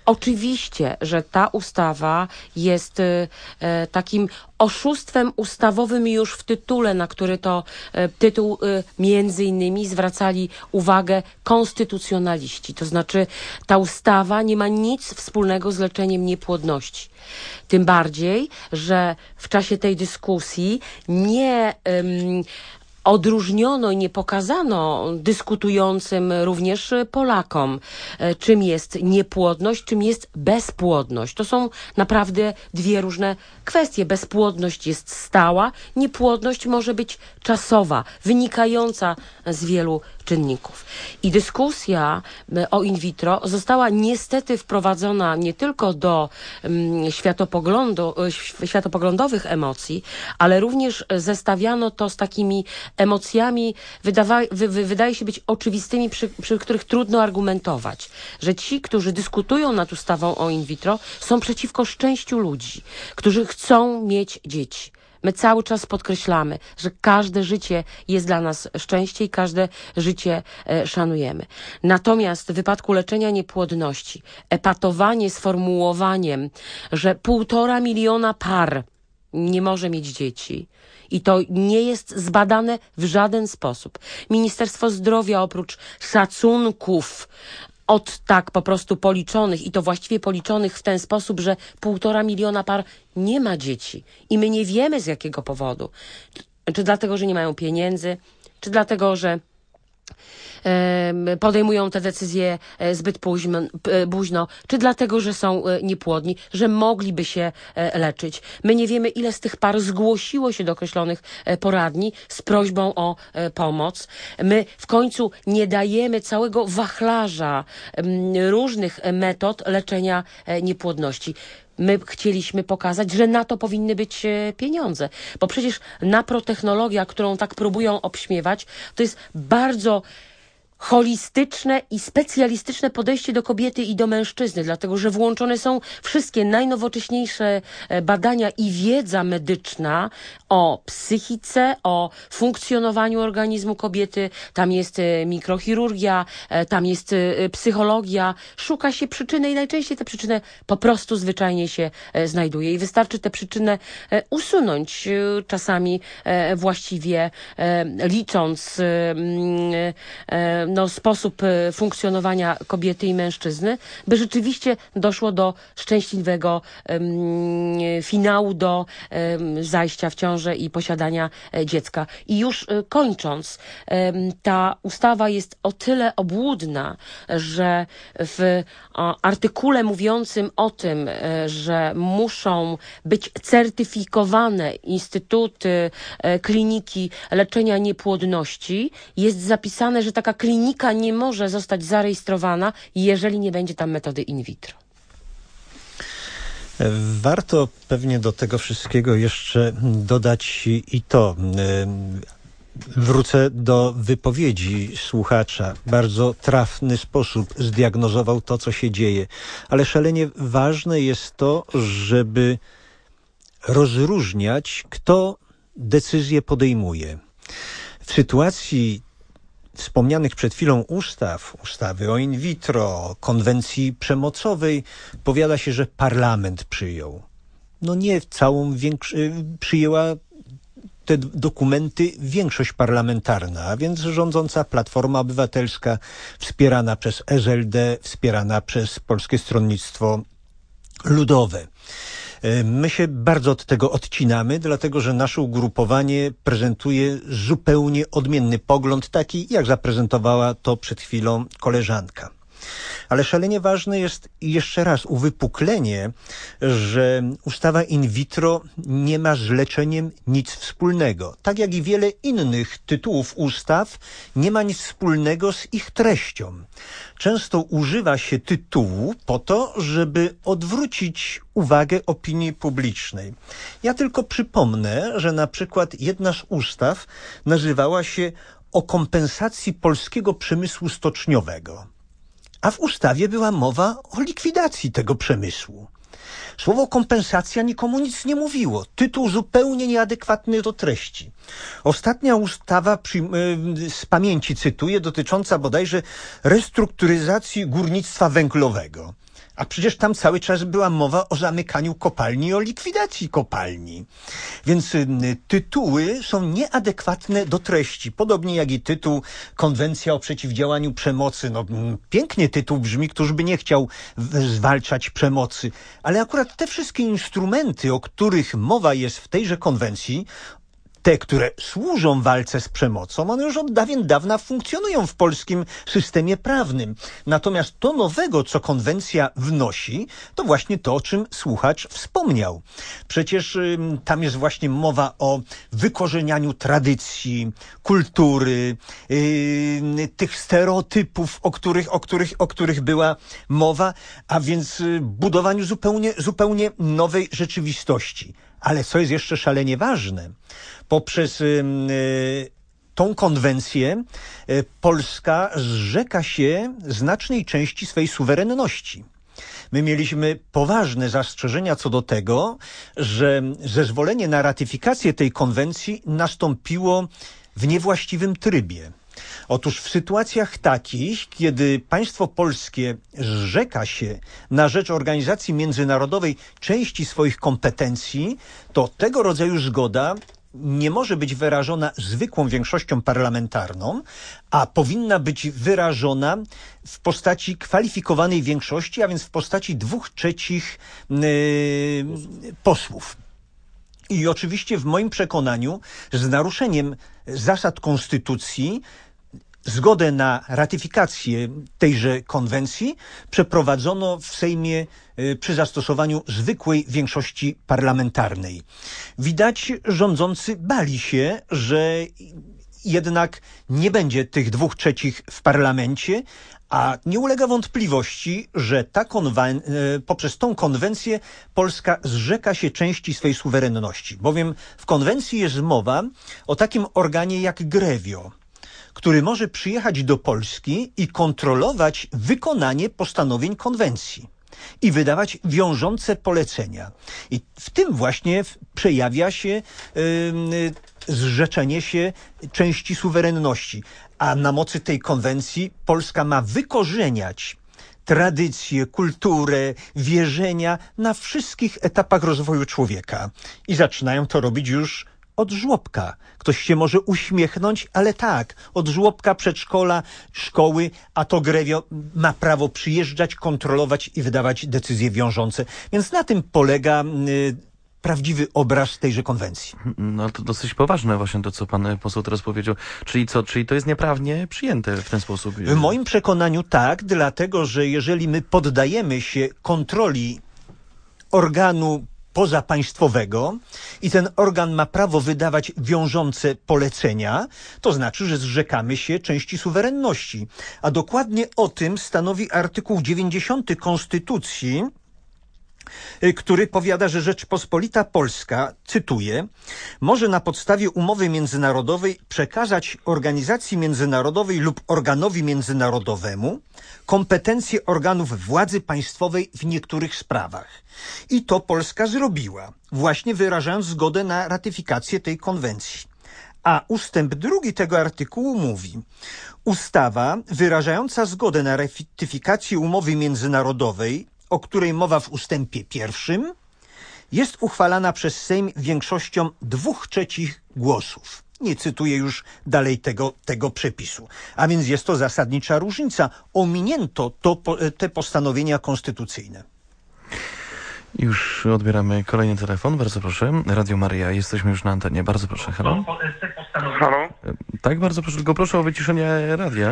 Oczywiście, że ta ustawa jest e, takim oszustwem ustawowym już w tytule, na który to e, tytuł e, między innymi zwracali uwagę konstytucjonaliści. To znaczy ta ustawa nie ma nic wspólnego z leczeniem niepłodności. Tym bardziej, że w czasie tej dyskusji nie um, odróżniono i nie pokazano dyskutującym również Polakom, czym jest niepłodność, czym jest bezpłodność. To są naprawdę dwie różne kwestie. Bezpłodność jest stała, niepłodność może być czasowa, wynikająca z wielu czynników. I dyskusja o in vitro została niestety wprowadzona nie tylko do um, światopoglądu, światopoglądowych emocji, ale również zestawiano to z takimi emocjami, wydawa, wy, wy, wydaje się być oczywistymi, przy, przy których trudno argumentować. Że ci, którzy dyskutują nad ustawą o in vitro, są przeciwko szczęściu ludzi, którzy chcą mieć dzieci. My cały czas podkreślamy, że każde życie jest dla nas szczęście i każde życie e, szanujemy. Natomiast w wypadku leczenia niepłodności, epatowanie sformułowaniem, że półtora miliona par nie może mieć dzieci, i to nie jest zbadane w żaden sposób. Ministerstwo Zdrowia oprócz szacunków od tak po prostu policzonych i to właściwie policzonych w ten sposób, że półtora miliona par nie ma dzieci i my nie wiemy z jakiego powodu. Czy dlatego, że nie mają pieniędzy, czy dlatego, że podejmują te decyzje zbyt późno, późno, czy dlatego, że są niepłodni, że mogliby się leczyć. My nie wiemy, ile z tych par zgłosiło się do określonych poradni z prośbą o pomoc. My w końcu nie dajemy całego wachlarza różnych metod leczenia niepłodności. My chcieliśmy pokazać, że na to powinny być pieniądze, bo przecież naprotechnologia, którą tak próbują obśmiewać, to jest bardzo holistyczne i specjalistyczne podejście do kobiety i do mężczyzny, dlatego że włączone są wszystkie najnowocześniejsze badania i wiedza medyczna o psychice, o funkcjonowaniu organizmu kobiety. Tam jest mikrochirurgia, tam jest psychologia. Szuka się przyczyny i najczęściej tę przyczynę po prostu zwyczajnie się znajduje i wystarczy tę przyczynę usunąć, czasami właściwie licząc no, sposób funkcjonowania kobiety i mężczyzny, by rzeczywiście doszło do szczęśliwego um, finału, do um, zajścia w ciążę i posiadania e, dziecka. I już e, kończąc, e, ta ustawa jest o tyle obłudna, że w o, artykule mówiącym o tym, e, że muszą być certyfikowane instytuty, e, kliniki leczenia niepłodności, jest zapisane, że taka klinika nie może zostać zarejestrowana, jeżeli nie będzie tam metody in vitro. Warto pewnie do tego wszystkiego jeszcze dodać i to. Wrócę do wypowiedzi słuchacza. Bardzo trafny sposób zdiagnozował to, co się dzieje. Ale szalenie ważne jest to, żeby rozróżniać, kto decyzję podejmuje. W sytuacji wspomnianych przed chwilą ustaw, ustawy o in vitro, konwencji przemocowej, powiada się, że parlament przyjął. No nie, całą większy, przyjęła te dokumenty większość parlamentarna, a więc rządząca Platforma Obywatelska, wspierana przez S L D, wspierana przez Polskie Stronnictwo Ludowe. My się bardzo od tego odcinamy, dlatego że nasze ugrupowanie prezentuje zupełnie odmienny pogląd, taki jak zaprezentowała to przed chwilą koleżanka. Ale szalenie ważne jest jeszcze raz uwypuklenie, że ustawa in vitro nie ma z leczeniem nic wspólnego. Tak jak i wiele innych tytułów ustaw nie ma nic wspólnego z ich treścią. Często używa się tytułu po to, żeby odwrócić uwagę opinii publicznej. Ja tylko przypomnę, że na przykład jedna z ustaw nazywała się o kompensacji polskiego przemysłu stoczniowego. A w ustawie była mowa o likwidacji tego przemysłu. Słowo kompensacja nikomu nic nie mówiło. Tytuł zupełnie nieadekwatny do treści. Ostatnia ustawa, z pamięci cytuję, dotycząca bodajże restrukturyzacji górnictwa węglowego. A przecież tam cały czas była mowa o zamykaniu kopalni i o likwidacji kopalni. Więc y, tytuły są nieadekwatne do treści. Podobnie jak i tytuł Konwencja o przeciwdziałaniu przemocy. No, pięknie tytuł brzmi, któż by nie chciał zwalczać przemocy. Ale akurat te wszystkie instrumenty, o których mowa jest w tejże konwencji, te, które służą walce z przemocą, one już od dawien dawna funkcjonują w polskim systemie prawnym. Natomiast to nowego, co konwencja wnosi, to właśnie to, o czym słuchacz wspomniał. Przecież y, tam jest właśnie mowa o wykorzenianiu tradycji, kultury, y, tych stereotypów, o których, o których, o których była mowa, a więc y, budowaniu zupełnie, zupełnie nowej rzeczywistości. Ale co jest jeszcze szalenie ważne, poprzez y, y, tą konwencję y, Polska zrzeka się znacznej części swej suwerenności. My mieliśmy poważne zastrzeżenia co do tego, że zezwolenie na ratyfikację tej konwencji nastąpiło w niewłaściwym trybie. Otóż w sytuacjach takich, kiedy państwo polskie zrzeka się na rzecz organizacji międzynarodowej części swoich kompetencji, to tego rodzaju zgoda nie może być wyrażona zwykłą większością parlamentarną, a powinna być wyrażona w postaci kwalifikowanej większości, a więc w postaci dwóch trzecich yy, posłów. I oczywiście w moim przekonaniu z naruszeniem zasad konstytucji zgodę na ratyfikację tejże konwencji przeprowadzono w Sejmie przy zastosowaniu zwykłej większości parlamentarnej. Widać, rządzący bali się, że jednak nie będzie tych dwóch trzecich w parlamencie, a nie ulega wątpliwości, że ta konwen- poprzez tą konwencję Polska zrzeka się części swej suwerenności. Bowiem w konwencji jest mowa o takim organie jak Grevio, który może przyjechać do Polski i kontrolować wykonanie postanowień konwencji i wydawać wiążące polecenia. I w tym właśnie przejawia się yy, zrzeczenie się części suwerenności. A na mocy tej konwencji Polska ma wykorzeniać tradycję, kulturę, wierzenia na wszystkich etapach rozwoju człowieka. I zaczynają to robić już od żłobka. Ktoś się może uśmiechnąć, ale tak, od żłobka, przedszkola, szkoły, a to Grevio ma prawo przyjeżdżać, kontrolować i wydawać decyzje wiążące. Więc na tym polega y, prawdziwy obraz tejże konwencji. No to dosyć poważne właśnie to, co pan poseł teraz powiedział. Czyli co, czyli to jest nieprawnie przyjęte w ten sposób? W moim przekonaniu tak, dlatego że jeżeli my poddajemy się kontroli organu pozapaństwowego i ten organ ma prawo wydawać wiążące polecenia, to znaczy, że zrzekamy się części suwerenności. A dokładnie o tym stanowi artykuł dziewięćdziesiąty Konstytucji, który powiada, że Rzeczpospolita Polska, cytuję, może na podstawie umowy międzynarodowej przekazać organizacji międzynarodowej lub organowi międzynarodowemu kompetencje organów władzy państwowej w niektórych sprawach. I to Polska zrobiła, właśnie wyrażając zgodę na ratyfikację tej konwencji. A ustęp drugi tego artykułu mówi: ustawa wyrażająca zgodę na ratyfikację umowy międzynarodowej, o której mowa w ustępie pierwszym, jest uchwalana przez Sejm większością dwóch trzecich głosów. Nie cytuję już dalej tego, tego przepisu. A więc jest to zasadnicza różnica. Ominięto to, te postanowienia konstytucyjne. Już odbieramy kolejny telefon. Bardzo proszę. Radio Maryja. Jesteśmy już na antenie. Bardzo proszę. Halo? Halo? Tak, bardzo proszę. Tylko proszę o wyciszenie radia.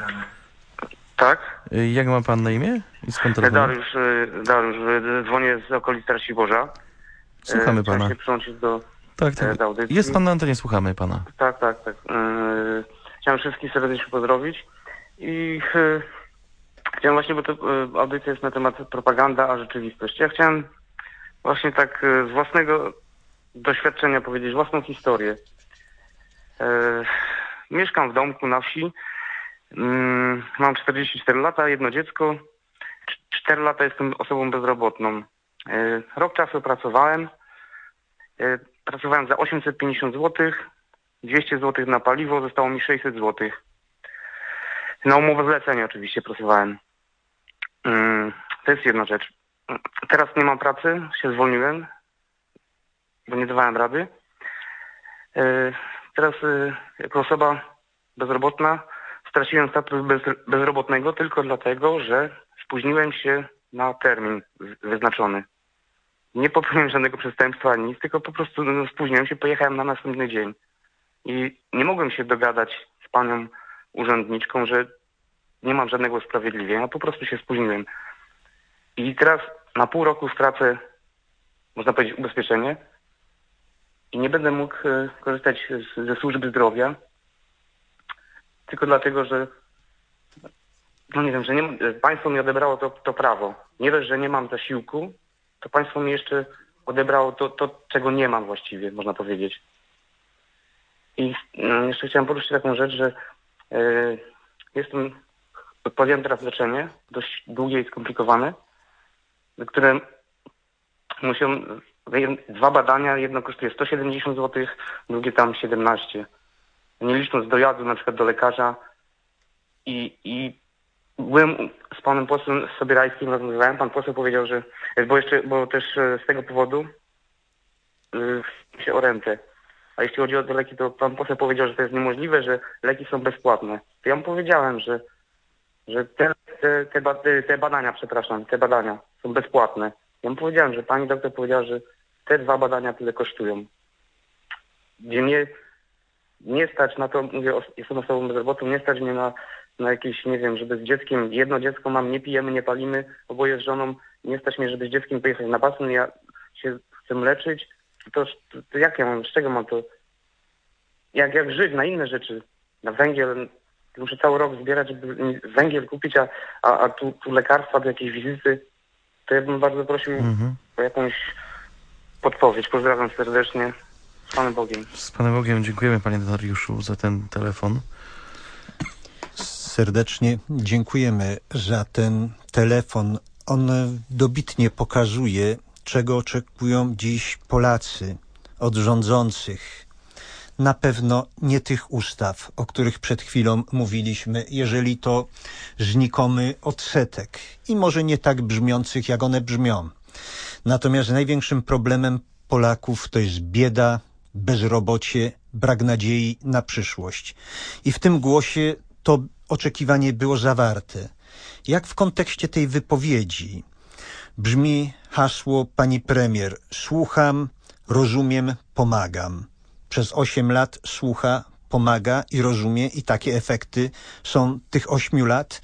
Tak? Jak ma pan na imię? I skąd telefon? Dariusz, Dariusz, dzwonię z okolic Raciborza. Słuchamy Chciałem pana. się przyłączyć do, Tak, tak. do audycji. Jest pan na antenie, słuchamy pana. Tak, tak, tak. Yy, chciałem wszystkich serdecznie pozdrowić i yy, chciałem właśnie, bo to yy, audycja jest na temat propaganda, a rzeczywistość. Ja chciałem właśnie tak yy, z własnego doświadczenia powiedzieć, własną historię. Yy, mieszkam w domku na wsi. Yy, mam czterdzieści cztery lata, jedno dziecko. cztery lata jestem osobą bezrobotną. Yy, rok czasu pracowałem. Yy, Pracowałem za osiemset pięćdziesiąt złotych, dwieście złotych na paliwo, zostało mi sześćset złotych. Na umowę zlecenia oczywiście pracowałem. To jest jedna rzecz. Teraz nie mam pracy, się zwolniłem, bo nie dawałem rady. Teraz jako osoba bezrobotna straciłem status bez, bezrobotnego tylko dlatego, że spóźniłem się na termin wyznaczony. Nie popełniłem żadnego przestępstwa ani nic, tylko po prostu no, spóźniłem się, pojechałem na następny dzień. I nie mogłem się dogadać z panią urzędniczką, że nie mam żadnego usprawiedliwienia, po prostu się spóźniłem. I teraz na pół roku stracę, można powiedzieć, ubezpieczenie i nie będę mógł e, korzystać z, ze służby zdrowia, tylko dlatego, że no nie wiem, że nie, państwo mi odebrało to, to prawo. Nie dość, że nie mam zasiłku, to państwo mi jeszcze odebrało to, to, czego nie mam właściwie, można powiedzieć. I no, jeszcze chciałem poruszyć taką rzecz, że e, jestem, podjąłem teraz leczenie, dość długie i skomplikowane, które muszą, dwa badania, jedno kosztuje sto siedemdziesiąt złotych, drugie tam siedemnaście. Nie licząc dojazdu na przykład do lekarza i, i byłem z panem posłem Sobierajskim, rozmawiałem, pan poseł powiedział, że, bo jeszcze, bo też z tego powodu yy, się o rentę. A jeśli chodzi o te leki, to pan poseł powiedział, że to jest niemożliwe, że leki są bezpłatne. To ja mu powiedziałem, że, że te, te, te, te badania, przepraszam, te badania są bezpłatne. Ja mu powiedziałem, że pani doktor powiedziała, że te dwa badania tyle kosztują. Gdzie mnie nie stać na to, mówię, jestem osobą bezrobotną, nie stać mnie na, na jakieś, nie wiem, żeby z dzieckiem, jedno dziecko mam, nie pijemy, nie palimy, oboje z żoną, nie stać mnie, żeby z dzieckiem pojechać na basen, ja się chcę leczyć, to, to, to jak ja mam, z czego mam to, jak, jak żyć na inne rzeczy, na węgiel, muszę cały rok zbierać, żeby węgiel kupić, a, a, a tu, tu lekarstwa do jakiejś wizyty, to ja bym bardzo prosił mhm. o jakąś podpowiedź. Pozdrawiam serdecznie. Z Panem Bogiem. Z Panem Bogiem. Dziękujemy, panie Dariuszu, za ten telefon. Serdecznie dziękujemy za ten telefon. On dobitnie pokazuje, czego oczekują dziś Polacy od rządzących. Na pewno nie tych ustaw, o których przed chwilą mówiliśmy, jeżeli to znikomy odsetek i może nie tak brzmiących, jak one brzmią. Natomiast największym problemem Polaków to jest bieda, bezrobocie, brak nadziei na przyszłość. I w tym głosie to oczekiwanie było zawarte. Jak w kontekście tej wypowiedzi brzmi hasło pani premier: słucham, rozumiem, pomagam. Przez osiem lat słucha, pomaga i rozumie i takie efekty są tych ośmiu lat.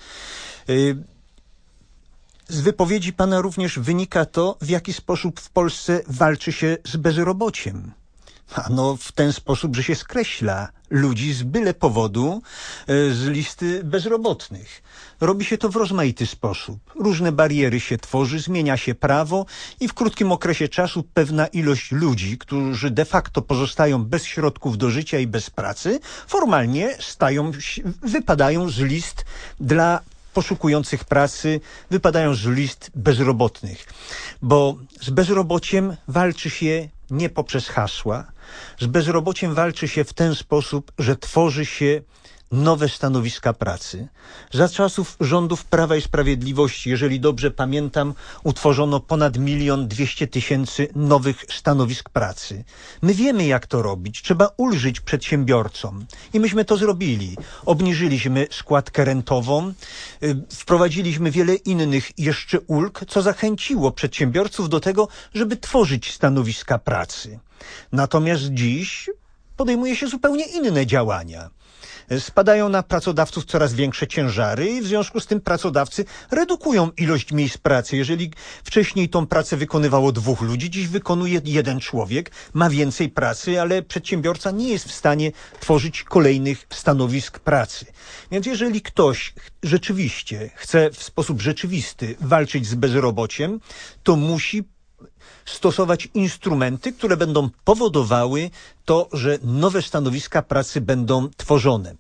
Z wypowiedzi pana również wynika to, w jaki sposób w Polsce walczy się z bezrobociem. Ano w ten sposób, że się skreśla ludzi z byle powodu z listy bezrobotnych. Robi się to w rozmaity sposób. Różne bariery się tworzy, zmienia się prawo i w krótkim okresie czasu pewna ilość ludzi, którzy de facto pozostają bez środków do życia i bez pracy, formalnie stają, wypadają z list dla poszukujących pracy, wypadają z list bezrobotnych. Bo z bezrobociem walczy się nie poprzez hasła. Z bezrobociem walczy się w ten sposób, że tworzy się nowe stanowiska pracy. Za czasów rządów Prawa i Sprawiedliwości, jeżeli dobrze pamiętam, utworzono ponad milion dwieście tysięcy nowych stanowisk pracy. My wiemy, jak to robić. Trzeba ulżyć przedsiębiorcom. I myśmy to zrobili. Obniżyliśmy składkę rentową, wprowadziliśmy wiele innych jeszcze ulg, co zachęciło przedsiębiorców do tego, żeby tworzyć stanowiska pracy. Natomiast dziś podejmuje się zupełnie inne działania. Spadają na pracodawców coraz większe ciężary i w związku z tym pracodawcy redukują ilość miejsc pracy. Jeżeli wcześniej tą pracę wykonywało dwóch ludzi, dziś wykonuje jeden człowiek, ma więcej pracy, ale przedsiębiorca nie jest w stanie tworzyć kolejnych stanowisk pracy. Więc jeżeli ktoś rzeczywiście chce w sposób rzeczywisty walczyć z bezrobociem, to musi stosować instrumenty, które będą powodowały to, że nowe stanowiska pracy będą tworzone.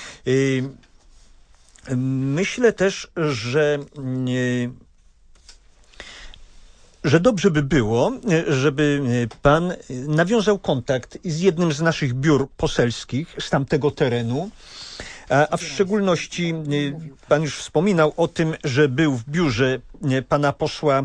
Myślę też, że że dobrze by było, żeby pan nawiązał kontakt z jednym z naszych biur poselskich z tamtego terenu A, a w szczególności pan już wspominał o tym, że był w biurze pana posła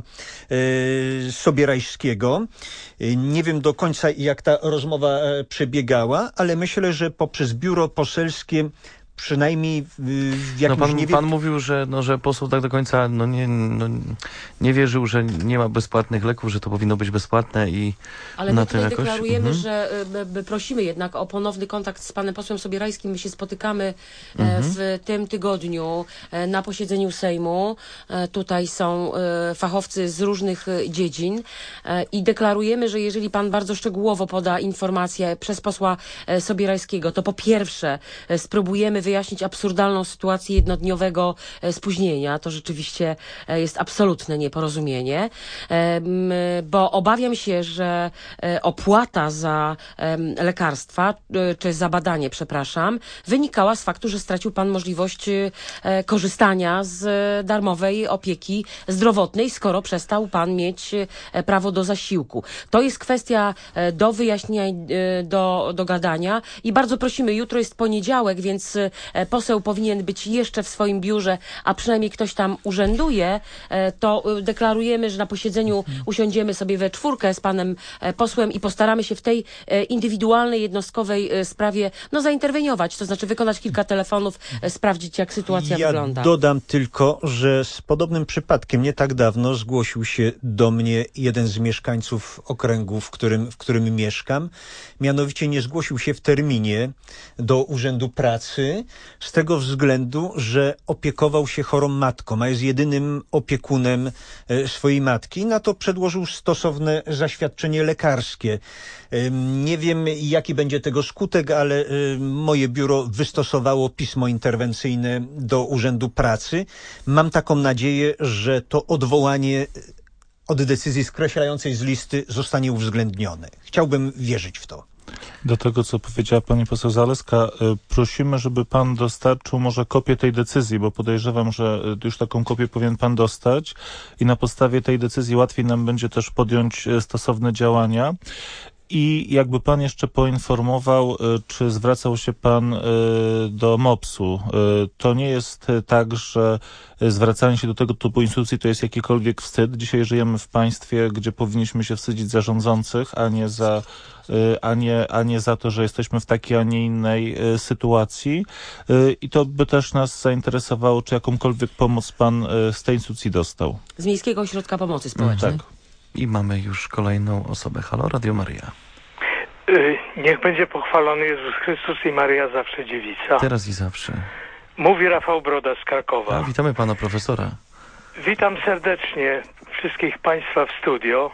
e, Sobierajskiego. Nie wiem do końca, jak ta rozmowa przebiegała, ale myślę, że poprzez biuro poselskie przynajmniej w jakimś... No pan, nie pan mówił, że, no, że poseł tak do końca no nie, no, nie wierzył, że nie ma bezpłatnych leków, że to powinno być bezpłatne i Ale na my tutaj tyle jakoś... deklarujemy, Mhm. że y, y, prosimy jednak o ponowny kontakt z panem posłem Sobierajskim. My się spotykamy e, Mhm. w tym tygodniu e, na posiedzeniu Sejmu. E, tutaj są e, fachowcy z różnych e, dziedzin e, i deklarujemy, że jeżeli pan bardzo szczegółowo poda informację przez posła e, Sobierajskiego, to po pierwsze e, spróbujemy wyjaśnić absurdalną sytuację jednodniowego e, spóźnienia. To rzeczywiście e, jest absolutne nieporozumienie, e, m, bo obawiam się, że e, opłata za e, lekarstwa, e, czy za badanie, przepraszam, wynikała z faktu, że stracił pan możliwość e, korzystania z e, darmowej opieki zdrowotnej, skoro przestał pan mieć e, prawo do zasiłku. To jest kwestia e, do wyjaśnienia, e, do, do gadania i bardzo prosimy, jutro jest poniedziałek, więc e, poseł powinien być jeszcze w swoim biurze, a przynajmniej ktoś tam urzęduje, e, to e, deklarujemy, że na posiedzeniu usiądziemy sobie we czwórkę z panem e, posłem i postaramy się w tej e, indywidualnej, jednostkowej e, sprawie no zainterweniować, to znaczy wykonać kilka telefonów, e, sprawdzić jak sytuacja ja wygląda. Dodam tylko, że z podobnym przypadkiem nie tak dawno zgłosił się do mnie jeden z mieszkańców okręgu, w którym, w którym mieszkam. Mianowicie nie zgłosił się w terminie do Urzędu Pracy z tego względu, że opiekował się chorą matką, a jest jedynym opiekunem e, swojej matki. Na to przedłożył stosowne zaświadczenie lekarskie. E, nie wiem, jaki będzie tego skutek, ale e, moje biuro wystosowało pismo interwencyjne do Urzędu Pracy. Mam taką nadzieję, że to odwołanie od decyzji skreślającej z listy zostanie uwzględnione. Chciałbym wierzyć w to. Do tego, co powiedziała pani poseł Zaleska, prosimy, żeby pan dostarczył może kopię tej decyzji, bo podejrzewam, że już taką kopię powinien pan dostać i na podstawie tej decyzji łatwiej nam będzie też podjąć stosowne działania. I jakby pan jeszcze poinformował, czy zwracał się pan do mopsu. To nie jest tak, że zwracanie się do tego typu instytucji to jest jakikolwiek wstyd. Dzisiaj żyjemy w państwie, gdzie powinniśmy się wstydzić za rządzących, a nie za, a nie, a nie za to, że jesteśmy w takiej, a nie innej sytuacji. I to by też nas zainteresowało, czy jakąkolwiek pomoc pan z tej instytucji dostał. Z Miejskiego Ośrodka Pomocy Społecznej. Tak. I mamy już kolejną osobę. Halo, Radio Maryja. Niech będzie pochwalony Jezus Chrystus i Maryja zawsze dziewica. Teraz i zawsze. Mówi Rafał Broda z Krakowa. A, witamy pana profesora. Witam serdecznie wszystkich państwa w studio.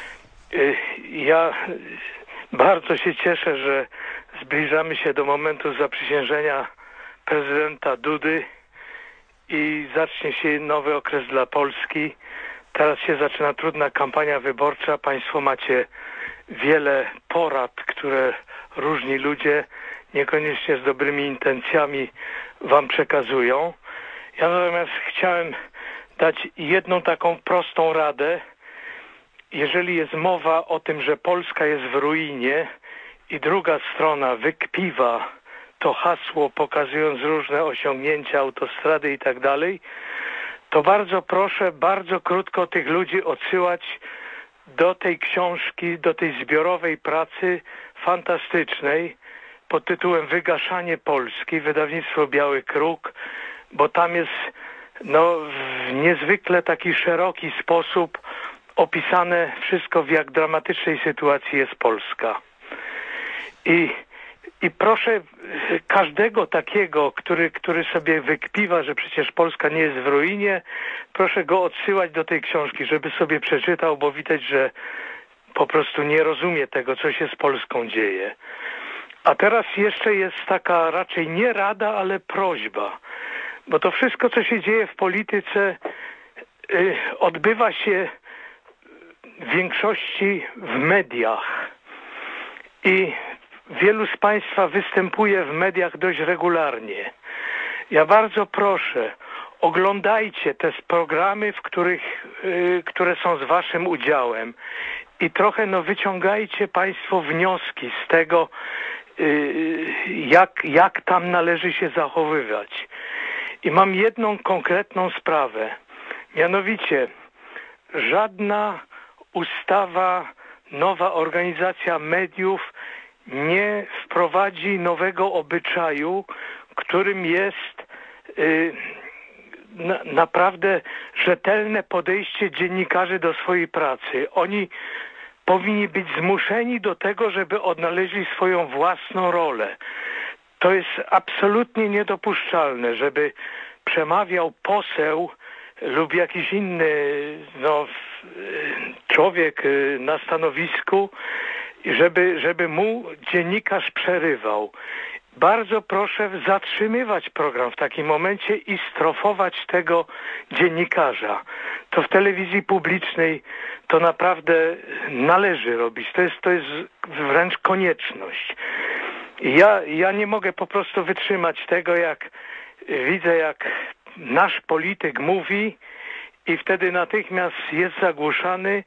Ja bardzo się cieszę, że zbliżamy się do momentu zaprzysiężenia prezydenta Dudy i zacznie się nowy okres dla Polski. Teraz się zaczyna trudna kampania wyborcza. Państwo macie wiele porad, które różni ludzie, niekoniecznie z dobrymi intencjami, wam przekazują. Ja natomiast chciałem dać jedną taką prostą radę. Jeżeli jest mowa o tym, że Polska jest w ruinie i druga strona wykpiwa to hasło, pokazując różne osiągnięcia, autostrady i tak dalej, to bardzo proszę, bardzo krótko tych ludzi odsyłać do tej książki, do tej zbiorowej pracy fantastycznej pod tytułem Wygaszanie Polski, wydawnictwo Biały Kruk, bo tam jest no, w niezwykle taki szeroki sposób opisane wszystko, w jak dramatycznej sytuacji jest Polska. I I proszę każdego takiego, który, który sobie wykpiwa, że przecież Polska nie jest w ruinie, proszę go odsyłać do tej książki, żeby sobie przeczytał, bo widać, że po prostu nie rozumie tego, co się z Polską dzieje. A teraz jeszcze jest taka raczej nie rada, ale prośba. Bo to wszystko, co się dzieje w polityce, yy, odbywa się w większości w mediach. I wielu z państwa występuje w mediach dość regularnie. Ja bardzo proszę, oglądajcie te programy, w których, yy, które są z waszym udziałem i trochę no, wyciągajcie państwo wnioski z tego, jak, jak tam należy się zachowywać. I mam jedną konkretną sprawę. Mianowicie, żadna ustawa, nowa organizacja mediów nie wprowadzi nowego obyczaju, którym jest y, na, naprawdę rzetelne podejście dziennikarzy do swojej pracy. Oni powinni być zmuszeni do tego, żeby odnaleźli swoją własną rolę. To jest absolutnie niedopuszczalne, żeby przemawiał poseł lub jakiś inny no, człowiek na stanowisku, żeby, żeby mu dziennikarz przerywał. Bardzo proszę zatrzymywać program w takim momencie i strofować tego dziennikarza. To w telewizji publicznej to naprawdę należy robić. To jest, to jest wręcz konieczność. Ja, ja nie mogę po prostu wytrzymać tego, jak widzę, jak nasz polityk mówi i wtedy natychmiast jest zagłuszany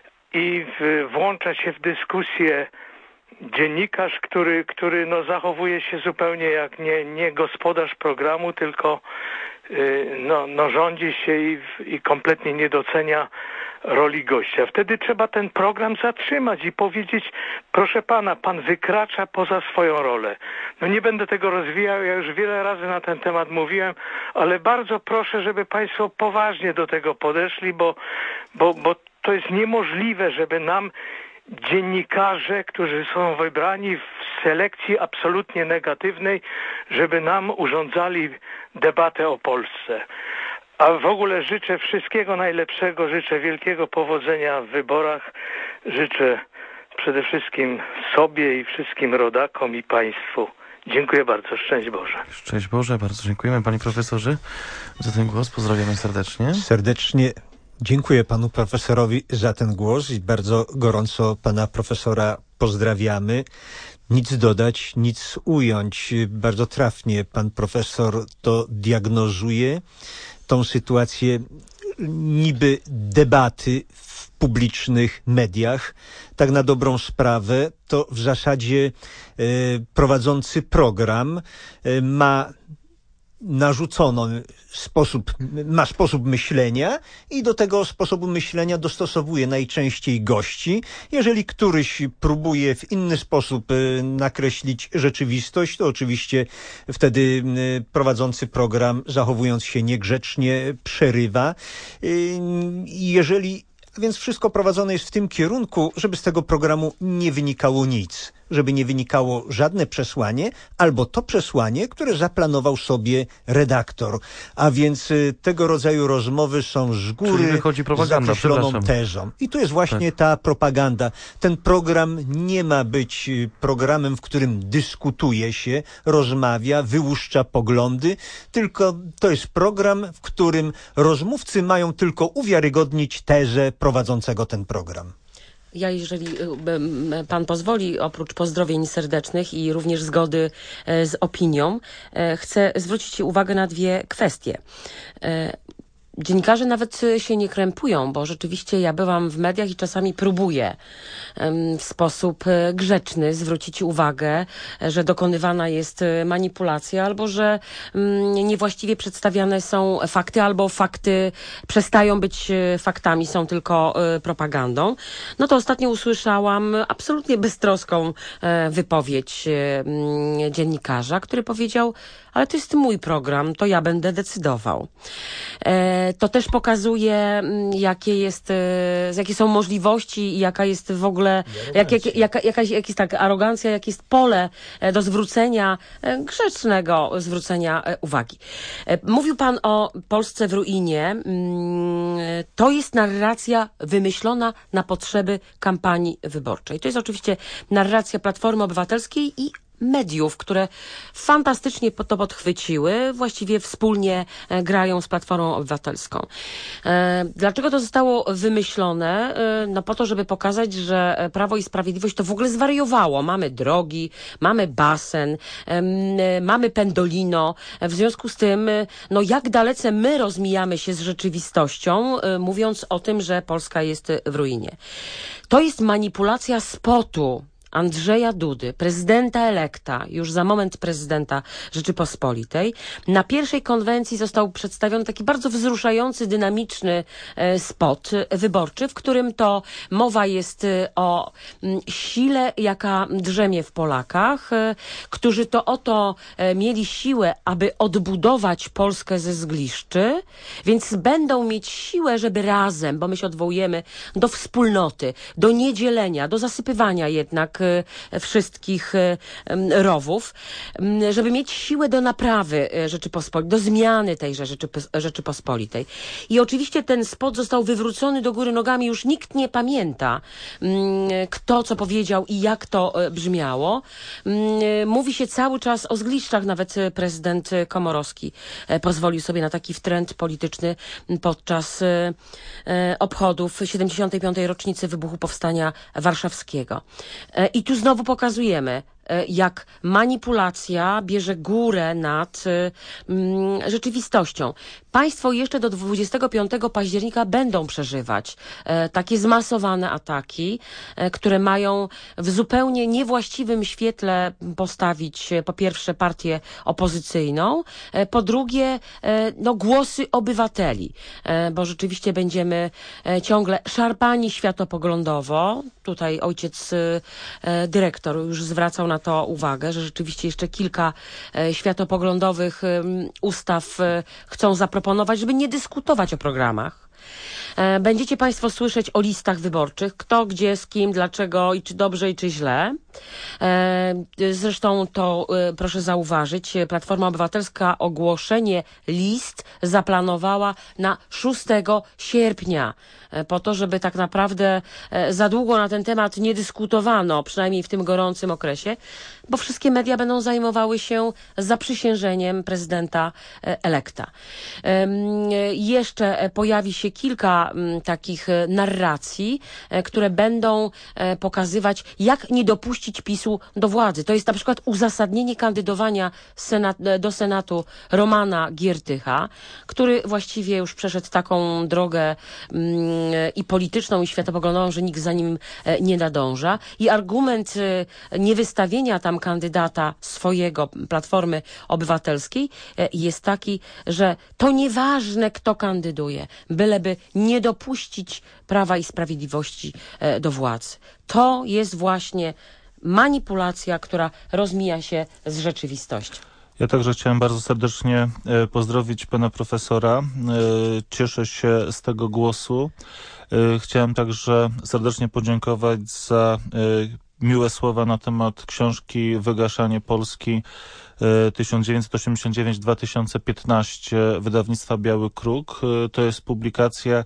i w, włącza się w dyskusję dziennikarz, który, który no, zachowuje się zupełnie jak nie, nie gospodarz programu, tylko yy, no, no, rządzi się i, i kompletnie nie docenia roli gościa. Wtedy trzeba ten program zatrzymać i powiedzieć, proszę pana, pan wykracza poza swoją rolę. No nie będę tego rozwijał, ja już wiele razy na ten temat mówiłem, ale bardzo proszę, żeby państwo poważnie do tego podeszli, bo, bo, bo to jest niemożliwe, żeby nam dziennikarze, którzy są wybrani w selekcji absolutnie negatywnej, żeby nam urządzali debatę o Polsce. A w ogóle życzę wszystkiego najlepszego, życzę wielkiego powodzenia w wyborach, życzę przede wszystkim sobie i wszystkim rodakom i państwu. Dziękuję bardzo. Szczęść Boże. Szczęść Boże. Bardzo dziękujemy panie profesorze za ten głos. Pozdrawiamy serdecznie. Serdecznie dziękuję panu profesorowi za ten głos i bardzo gorąco pana profesora pozdrawiamy. Nic dodać, nic ująć. Bardzo trafnie pan profesor to diagnozuje. Tą sytuację niby debaty w publicznych mediach, tak na dobrą sprawę, to w zasadzie e, prowadzący program e, ma narzucono sposób, ma sposób myślenia i do tego sposobu myślenia dostosowuje najczęściej gości. Jeżeli któryś próbuje w inny sposób nakreślić rzeczywistość, to oczywiście wtedy prowadzący program, zachowując się niegrzecznie, przerywa. Jeżeli Więc wszystko prowadzone jest w tym kierunku, żeby z tego programu nie wynikało nic, żeby nie wynikało żadne przesłanie, albo to przesłanie, które zaplanował sobie redaktor. A więc y, tego rodzaju rozmowy są z góry z określoną tezą. I tu jest właśnie tak. ta propaganda. Ten program nie ma być programem, w którym dyskutuje się, rozmawia, wyłuszcza poglądy, tylko to jest program, w którym rozmówcy mają tylko uwiarygodnić tezę prowadzącego ten program. Ja, jeżeli pan pozwoli, oprócz pozdrowień serdecznych i również zgody z opinią, chcę zwrócić uwagę na dwie kwestie. Dziennikarze nawet się nie krępują, bo rzeczywiście ja byłam w mediach i czasami próbuję w sposób grzeczny zwrócić uwagę, że dokonywana jest manipulacja albo że niewłaściwie przedstawiane są fakty albo fakty przestają być faktami, są tylko propagandą. No to ostatnio usłyszałam absolutnie beztroską wypowiedź dziennikarza, który powiedział, ale to jest mój program, to ja będę decydował. To też pokazuje, jakie jest, jakie są możliwości i jaka jest w ogóle, jak, jak, jaka, jakaś, jak jest tak arogancja, jakie jest pole do zwrócenia, grzecznego zwrócenia uwagi. Mówił pan o Polsce w ruinie. To jest narracja wymyślona na potrzeby kampanii wyborczej. To jest oczywiście narracja Platformy Obywatelskiej i mediów, które fantastycznie to podchwyciły, właściwie wspólnie grają z Platformą Obywatelską. Dlaczego to zostało wymyślone? No po to, żeby pokazać, że Prawo i Sprawiedliwość to w ogóle zwariowało. Mamy drogi, mamy basen, mamy pendolino. W związku z tym, no jak dalece my rozmijamy się z rzeczywistością, mówiąc o tym, że Polska jest w ruinie. To jest manipulacja spotu. Andrzeja Dudy, prezydenta elekta, już za moment prezydenta Rzeczypospolitej, na pierwszej konwencji został przedstawiony taki bardzo wzruszający, dynamiczny spot wyborczy, w którym to mowa jest o sile, jaka drzemie w Polakach, którzy to oto mieli siłę, aby odbudować Polskę ze zgliszczy, więc będą mieć siłę, żeby razem, bo my się odwołujemy do wspólnoty, do niedzielenia, do zasypywania jednak wszystkich rowów, żeby mieć siłę do naprawy Rzeczypospolitej, do zmiany tejże Rzeczypospolitej. I oczywiście ten spot został wywrócony do góry nogami, już nikt nie pamięta, kto co powiedział i jak to brzmiało. Mówi się cały czas o zgliszczach, nawet prezydent Komorowski pozwolił sobie na taki wtręt polityczny podczas obchodów siedemdziesiątej piątej rocznicy wybuchu Powstania Warszawskiego. I tu znowu pokazujemy, jak manipulacja bierze górę nad mm, rzeczywistością. Państwo jeszcze do dwudziestego piątego października będą przeżywać e, takie zmasowane ataki, e, które mają w zupełnie niewłaściwym świetle postawić e, po pierwsze partię opozycyjną, e, po drugie e, no, głosy obywateli, e, bo rzeczywiście będziemy e, ciągle szarpani światopoglądowo. Tutaj ojciec e, dyrektor już zwracał na to uwagę, że rzeczywiście jeszcze kilka e, światopoglądowych e, ustaw e, chcą zaproponować, żeby nie dyskutować o programach. E, będziecie Państwo słyszeć o listach wyborczych, kto, gdzie, z kim, dlaczego i czy dobrze i czy źle. E, zresztą to e, proszę zauważyć, Platforma Obywatelska ogłoszenie list zaplanowała na szóstego sierpnia, e, po to, żeby tak naprawdę e, za długo na ten temat nie dyskutowano, przynajmniej w tym gorącym okresie, bo wszystkie media będą zajmowały się zaprzysiężeniem prezydenta e, elekta. E, jeszcze pojawi się kilka m, takich narracji, e, które będą e, pokazywać, jak nie dopuścić PiSu do władzy. To jest na przykład uzasadnienie kandydowania senat, do Senatu Romana Giertycha, który właściwie już przeszedł taką drogę mm, i polityczną, i światopoglądową, że nikt za nim e, nie nadąża. I argument e, niewystawienia tam kandydata swojego, Platformy Obywatelskiej, e, jest taki, że to nieważne, kto kandyduje, byleby nie dopuścić Prawa i Sprawiedliwości e, do władzy. To jest właśnie manipulacja, która rozmija się z rzeczywistością. Ja także chciałem bardzo serdecznie pozdrowić pana profesora. Cieszę się z tego głosu. Chciałem także serdecznie podziękować za miłe słowa na temat książki Wygaszanie Polski tysiąc dziewięćset osiemdziesiąt dziewięć do dwa tysiące piętnaście wydawnictwa Biały Kruk. To jest publikacja,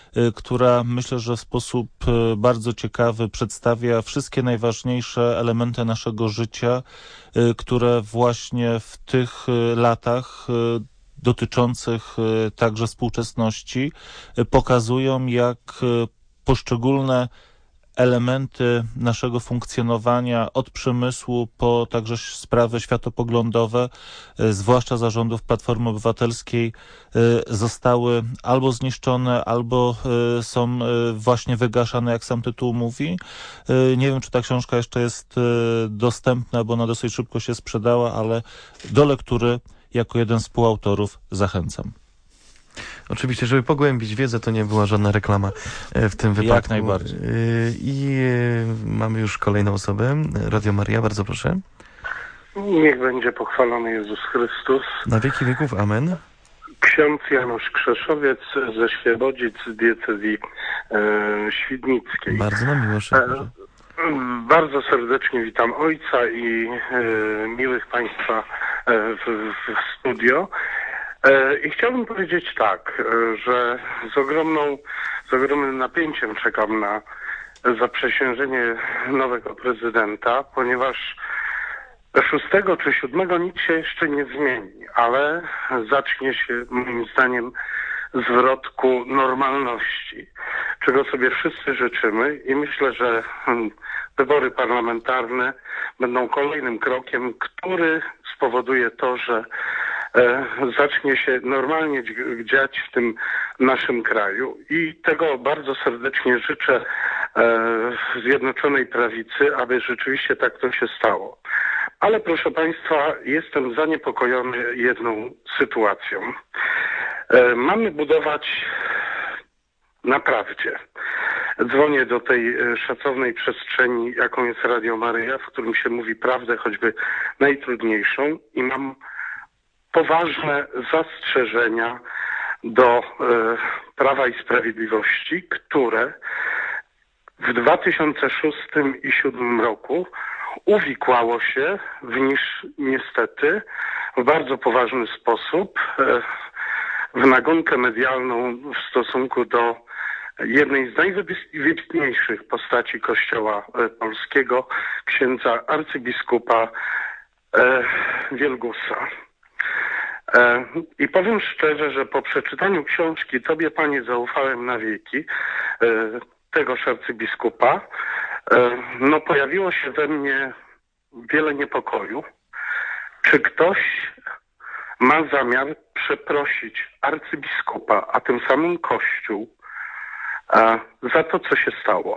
która myślę, że w sposób bardzo ciekawy przedstawia wszystkie najważniejsze elementy naszego życia, które właśnie w tych latach dotyczących także współczesności pokazują, jak poszczególne elementy naszego funkcjonowania od przemysłu po także sprawy światopoglądowe, zwłaszcza zarządów Platformy Obywatelskiej, zostały albo zniszczone, albo są właśnie wygaszane, jak sam tytuł mówi. Nie wiem, czy ta książka jeszcze jest dostępna, bo ona dosyć szybko się sprzedała, ale do lektury jako jeden z współautorów zachęcam. Oczywiście, żeby pogłębić wiedzę, to nie była żadna reklama w tym wypadku. Jak najbardziej. I mamy już kolejną osobę. Radio Maria, bardzo proszę. Niech będzie pochwalony Jezus Chrystus. Na wieki wieków, amen. Ksiądz Janusz Krzeszowiec ze Świebodzic z diecezji e, świdnickiej. Bardzo nam miło, e, Bardzo serdecznie witam ojca i e, miłych Państwa e, w, w studio. I chciałbym powiedzieć tak, że z ogromną, z ogromnym napięciem czekam na zaprzysiężenie nowego prezydenta, ponieważ szóstego czy siódmego nic się jeszcze nie zmieni, ale zacznie się moim zdaniem zwrot ku normalności, czego sobie wszyscy życzymy i myślę, że wybory parlamentarne będą kolejnym krokiem, który spowoduje to, że zacznie się normalnie dziać w tym naszym kraju i tego bardzo serdecznie życzę Zjednoczonej Prawicy, aby rzeczywiście tak to się stało. Ale proszę Państwa, jestem zaniepokojony jedną sytuacją. Mamy budować na prawdzie. Dzwonię do tej szacownej przestrzeni, jaką jest Radio Maryja, w którym się mówi prawdę, choćby najtrudniejszą, i mam poważne zastrzeżenia do e, Prawa i Sprawiedliwości, które w dwa tysiące szóstym i dwa tysiące siódmym roku uwikłało się w niż niestety w bardzo poważny sposób e, w nagonkę medialną w stosunku do jednej z najwybitniejszych postaci Kościoła polskiego, księdza arcybiskupa e, Wielgusa. E, I powiem szczerze, że po przeczytaniu książki Tobie, Panie, zaufałem na wieki, e, tegoż arcybiskupa, e, no pojawiło się we mnie wiele niepokoju. Czy ktoś ma zamiar przeprosić arcybiskupa, a tym samym Kościół, a, za to, co się stało?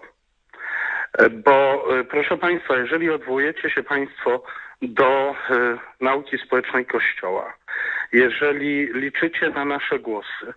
Bo, proszę Państwa, jeżeli odwołujecie się Państwo do e, nauki społecznej Kościoła, jeżeli liczycie na nasze głosy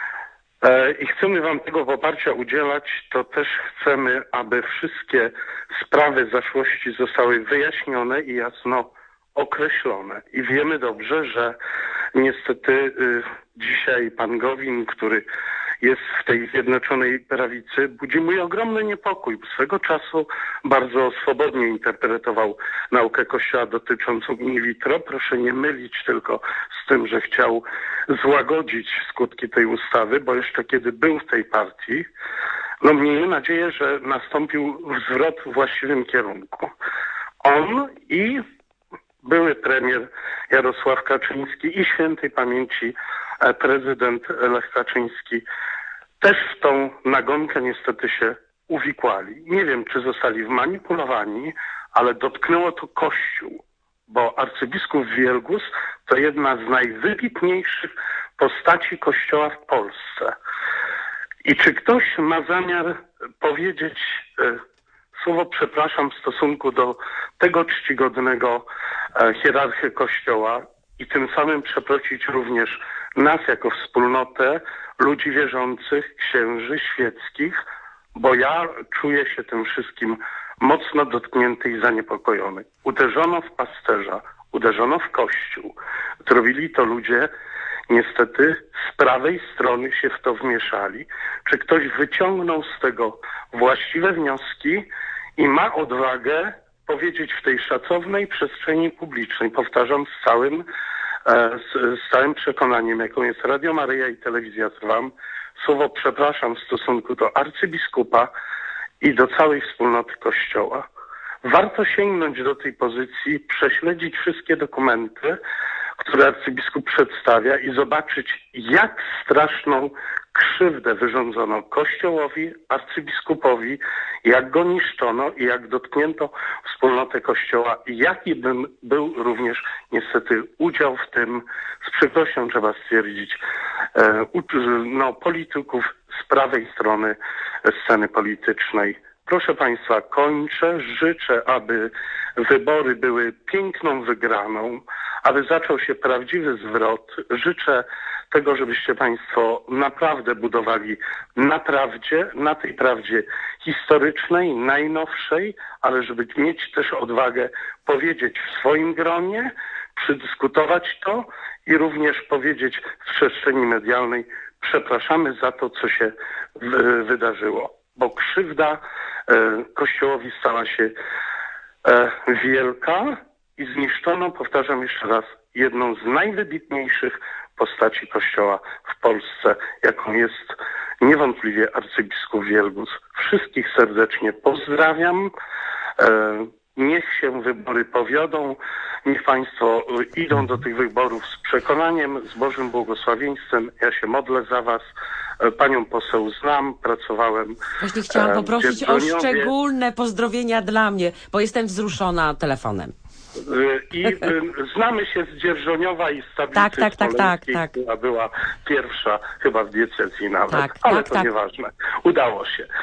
e, i chcemy Wam tego poparcia udzielać, to też chcemy, aby wszystkie sprawy zaszłości zostały wyjaśnione i jasno określone. I wiemy dobrze, że niestety y, dzisiaj pan Gowin, który jest w tej Zjednoczonej Prawicy, budzi mój ogromny niepokój. Swego czasu bardzo swobodnie interpretował naukę Kościoła dotyczącą in vitro. Proszę nie mylić tylko z tym, że chciał złagodzić skutki tej ustawy, bo jeszcze kiedy był w tej partii, no miejmy nadzieję, że nastąpił zwrot w właściwym kierunku. On i były premier Jarosław Kaczyński i świętej pamięci prezydent Lech Kaczyński też w tą nagonkę niestety się uwikłali. Nie wiem, czy zostali wmanipulowani, ale dotknęło to Kościół, bo arcybiskup Wielgus to jedna z najwybitniejszych postaci Kościoła w Polsce. I czy ktoś ma zamiar powiedzieć e, słowo przepraszam w stosunku do tego czcigodnego e, hierarchy Kościoła i tym samym przeprosić również nas jako wspólnotę ludzi wierzących, księży świeckich, bo ja czuję się tym wszystkim mocno dotknięty i zaniepokojony. Uderzono w pasterza, uderzono w Kościół. Zrobili to ludzie, niestety z prawej strony się w to wmieszali. Czy ktoś wyciągnął z tego właściwe wnioski i ma odwagę powiedzieć w tej szacownej przestrzeni publicznej, powtarzam z całym, e, z, z całym przekonaniem, jaką jest Radio Maryja i Telewizja Trwam, słowo przepraszam w stosunku do arcybiskupa i do całej wspólnoty Kościoła. Warto sięgnąć do tej pozycji, prześledzić wszystkie dokumenty, które arcybiskup przedstawia i zobaczyć, jak straszną krzywdę wyrządzono Kościołowi, arcybiskupowi, jak go niszczono i jak dotknięto wspólnotę Kościoła i jaki bym był również niestety udział w tym, z przykrością trzeba stwierdzić, no, polityków z prawej strony sceny politycznej. Proszę Państwa, kończę. Życzę, aby wybory były piękną wygraną, aby zaczął się prawdziwy zwrot. Życzę tego, żebyście Państwo naprawdę budowali na prawdzie, na tej prawdzie historycznej, najnowszej, ale żeby mieć też odwagę powiedzieć w swoim gronie, przedyskutować to i również powiedzieć w przestrzeni medialnej: przepraszamy za to, co się w- wydarzyło, bo krzywda e, Kościołowi stała się e, wielka i zniszczono, powtarzam jeszcze raz, jedną z najwybitniejszych postaci Kościoła w Polsce, jaką jest niewątpliwie arcybiskup Wielgus. Wszystkich serdecznie pozdrawiam. E, niech się wybory powiodą. Niech Państwo idą do tych wyborów z przekonaniem, z Bożym błogosławieństwem. Ja się modlę za Was. Panią poseł znam, pracowałem. Właśnie chciałam e, poprosić o szczególne pozdrowienia dla mnie, bo jestem wzruszona telefonem. I y, znamy się z Dzierżoniowa i z tablicy Tak, tak, tak, tak, tak. która była pierwsza chyba w diecezji nawet, Tak, ale tak, to tak. nieważne. Udało się.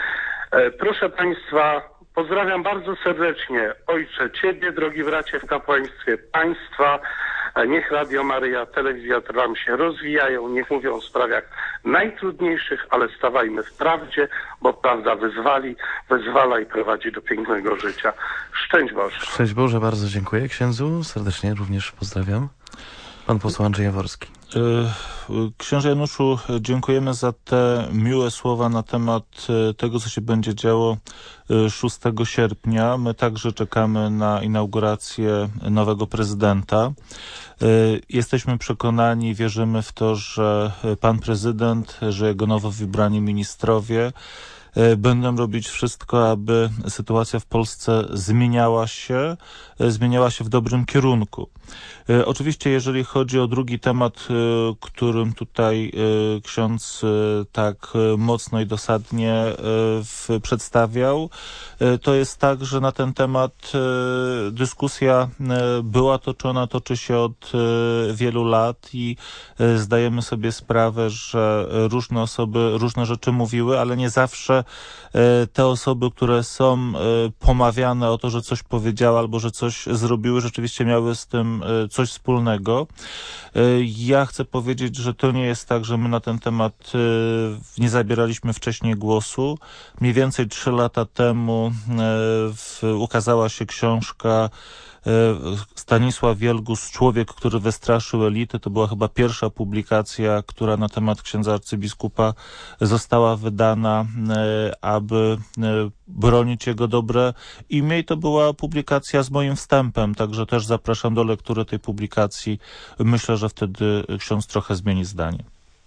Proszę Państwa, pozdrawiam bardzo serdecznie ojcze Ciebie, drogi bracie w kapłaństwie, Państwa. Niech Radio Maryja, telewizja Trwam się rozwijają, niech mówią o sprawach najtrudniejszych, ale stawajmy w prawdzie, bo prawda wyzwali, wyzwala i prowadzi do pięknego życia. Szczęść Boże. Szczęść Boże, bardzo dziękuję księdzu, serdecznie również pozdrawiam. Pan poseł Andrzej Jaworski. Księże Januszu, dziękujemy za te miłe słowa na temat tego, co się będzie działo szóstego sierpnia. My także czekamy na inaugurację nowego prezydenta. Jesteśmy przekonani, wierzymy w to, że pan prezydent, że jego nowo wybrani ministrowie będą robić wszystko, aby sytuacja w Polsce zmieniała się, zmieniała się w dobrym kierunku. Oczywiście, jeżeli chodzi o drugi temat, którym tutaj ksiądz tak mocno i dosadnie przedstawiał, to jest tak, że na ten temat dyskusja była toczona, toczy się od wielu lat i zdajemy sobie sprawę, że różne osoby różne rzeczy mówiły, ale nie zawsze te osoby, które są pomawiane o to, że coś powiedziały albo że coś zrobiły, rzeczywiście miały z tym coś wspólnego. Ja chcę powiedzieć, że to nie jest tak, że my na ten temat nie zabieraliśmy wcześniej głosu. Mniej więcej trzy lata temu ukazała się książka Stanisław Wielgus, Człowiek, który wystraszył elity. To była chyba pierwsza publikacja, która na temat księdza arcybiskupa została wydana, aby bronić jego dobre imię, i to była publikacja z moim wstępem, także też zapraszam do lektury tej publikacji. Myślę, że wtedy ksiądz trochę zmieni zdanie.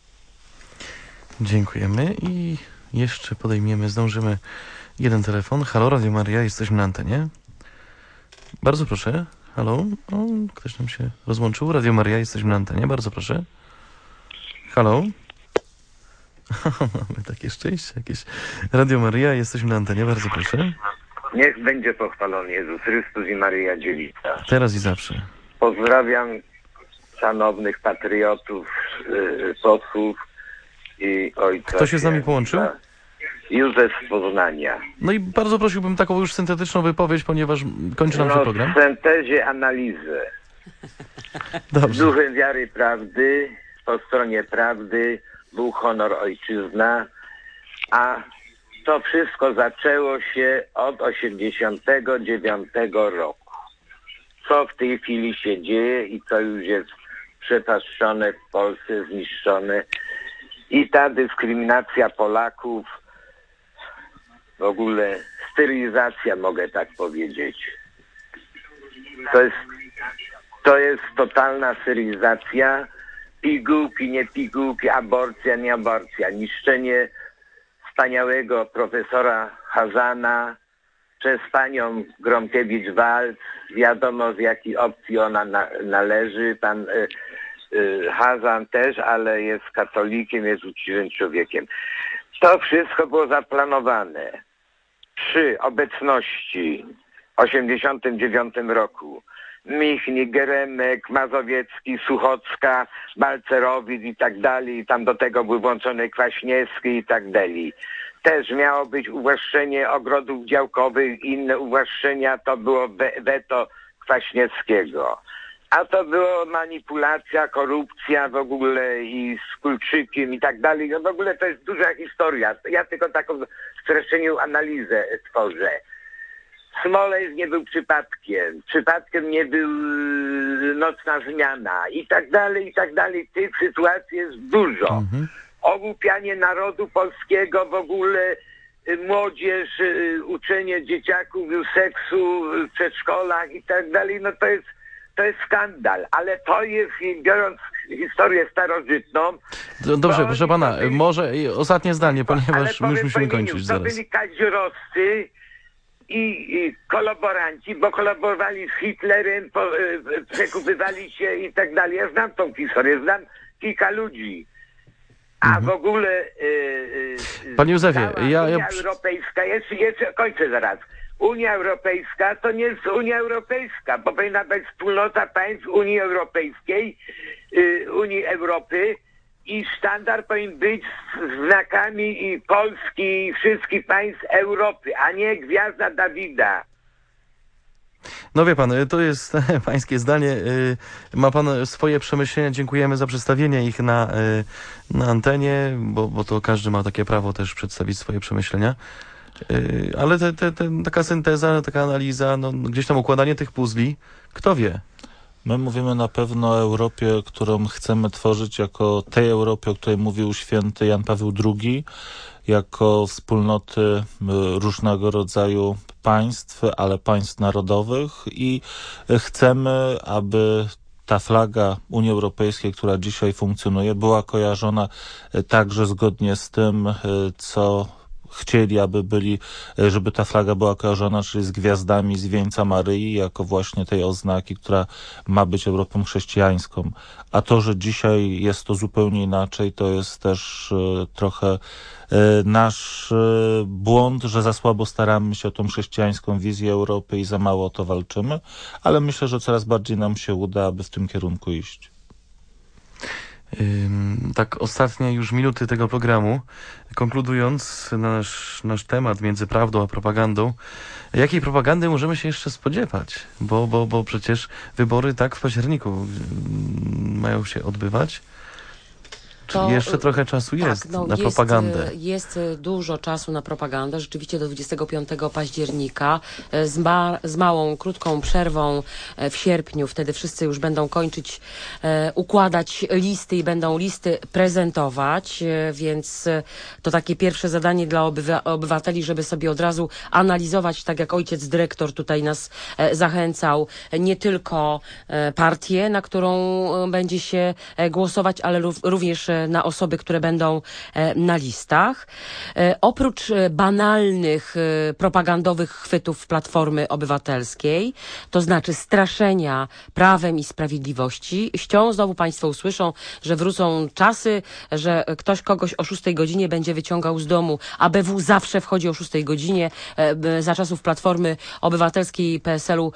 Dziękujemy i jeszcze podejmiemy, zdążymy jeden telefon. Halo, Radio Maryja, jesteśmy na antenie. Bardzo proszę. Halo? O, ktoś nam się rozłączył. Radio Maryja, jesteśmy na antenie. Bardzo proszę. Halo? Mamy takie szczęście jakieś. Radio Maryja, jesteśmy na antenie. Bardzo proszę. Niech będzie pochwalony Jezus Chrystus i Maryja Dziewica. Teraz i zawsze. Pozdrawiam szanownych patriotów, yy, posłów i ojca. Kto się z nami połączył? Józef z Poznania. No i bardzo prosiłbym taką już syntetyczną wypowiedź, ponieważ kończy nam się no, program. W syntezie analizę. Dobrze. Duchem wiary prawdy, po stronie prawdy był honor, ojczyzna, a to wszystko zaczęło się od osiemdziesiątego dziewiątego roku. Co w tej chwili się dzieje i co już jest przepaszczone w Polsce, zniszczone. I ta dyskryminacja Polaków, w ogóle stylizacja, mogę tak powiedzieć. To jest, to jest totalna stylizacja. Pigułki, nie pigułki, aborcja, nie aborcja. Niszczenie wspaniałego profesora Chazana przez panią Gronkiewicz-Waltz. Wiadomo, z jakiej opcji ona na, należy. Pan y, y, Chazan też, ale jest katolikiem, jest uczciwym człowiekiem. To wszystko było zaplanowane przy obecności w osiemdziesiątym dziewiątym roku. Michnik, Geremek, Mazowiecki, Suchocka, Balcerowicz i tak dalej. I tam do tego był włączony Kwaśniewski i tak dalej. Też miało być uwłaszczenie ogrodów działkowych, inne uwłaszczenia, to było weto Kwaśniewskiego. A to była manipulacja, korupcja w ogóle i z Kulczykiem i tak dalej. No w ogóle to jest duża historia. Ja tylko taką w streszczeniu analizę tworzę. Smoleńsk nie był przypadkiem. Przypadkiem nie był nocna zmiana i tak dalej, i tak dalej. Tych sytuacji jest dużo. Mhm. Ogłupianie narodu polskiego, w ogóle młodzież, uczenie dzieciaków seksu w przedszkolach i tak dalej. No to jest To jest skandal, ale to jest, biorąc historię starożytną... Dobrze, proszę pana, byli, może ostatnie zdanie, ponieważ my już musimy kończyć to zaraz. To byli kaziorowcy i, i kolaboranci, bo kolaborowali z Hitlerem, po, e, przekupywali się i tak dalej. Ja znam tą historię, znam kilka ludzi. A mhm. w ogóle... E, e, Panie Józefie, ja... Unia ja... Europejska, jeszcze, jeszcze kończę zaraz. Unia Europejska to nie jest Unia Europejska, bo powinna być wspólnota państw Unii Europejskiej, yy, Unii Europy, i sztandar powinien być z znakami i Polski i wszystkich państw Europy, a nie gwiazda Dawida. No wie pan, to jest pańskie zdanie. Ma pan swoje przemyślenia. Dziękujemy za przedstawienie ich na, na antenie, bo, bo to każdy ma takie prawo też przedstawić swoje przemyślenia. Ale te, te, te, taka synteza, taka analiza, no, gdzieś tam układanie tych puzli, kto wie? My mówimy na pewno o Europie, którą chcemy tworzyć jako tej Europie, o której mówił święty Jan Paweł drugi, jako wspólnoty różnego rodzaju państw, ale państw narodowych i chcemy, aby ta flaga Unii Europejskiej, która dzisiaj funkcjonuje, była kojarzona także zgodnie z tym, co chcieli, aby byli, żeby ta flaga była kojarzona, czyli z gwiazdami z wieńca Maryi, jako właśnie tej oznaki, która ma być Europą chrześcijańską. A to, że dzisiaj jest to zupełnie inaczej, to jest też e, trochę e, nasz e, błąd, że za słabo staramy się o tą chrześcijańską wizję Europy i za mało o to walczymy, ale myślę, że coraz bardziej nam się uda, aby w tym kierunku iść. Tak, ostatnie już minuty tego programu. Konkludując nasz, nasz temat między prawdą a propagandą, jakiej propagandy możemy się jeszcze spodziewać? Bo, bo, bo przecież wybory tak w październiku mają się odbywać. To, jeszcze trochę czasu tak, jest no, na jest, propagandę. Jest dużo czasu na propagandę. Rzeczywiście do dwudziestego piątego października z, ma, z małą, krótką przerwą w sierpniu. Wtedy wszyscy już będą kończyć, e, układać listy i będą listy prezentować. E, więc to takie pierwsze zadanie dla obywa, obywateli, żeby sobie od razu analizować, tak jak ojciec dyrektor tutaj nas e, zachęcał, nie tylko e, partię, na którą będzie się e, głosować, ale również na osoby, które będą na listach. Oprócz banalnych propagandowych chwytów Platformy Obywatelskiej, to znaczy straszenia prawem i sprawiedliwością, znowu państwo usłyszą, że wrócą czasy, że ktoś kogoś o szóstej godzinie będzie wyciągał z domu, a B W zawsze wchodzi o szóstej godzinie. Za czasów Platformy Obywatelskiej i P S L-u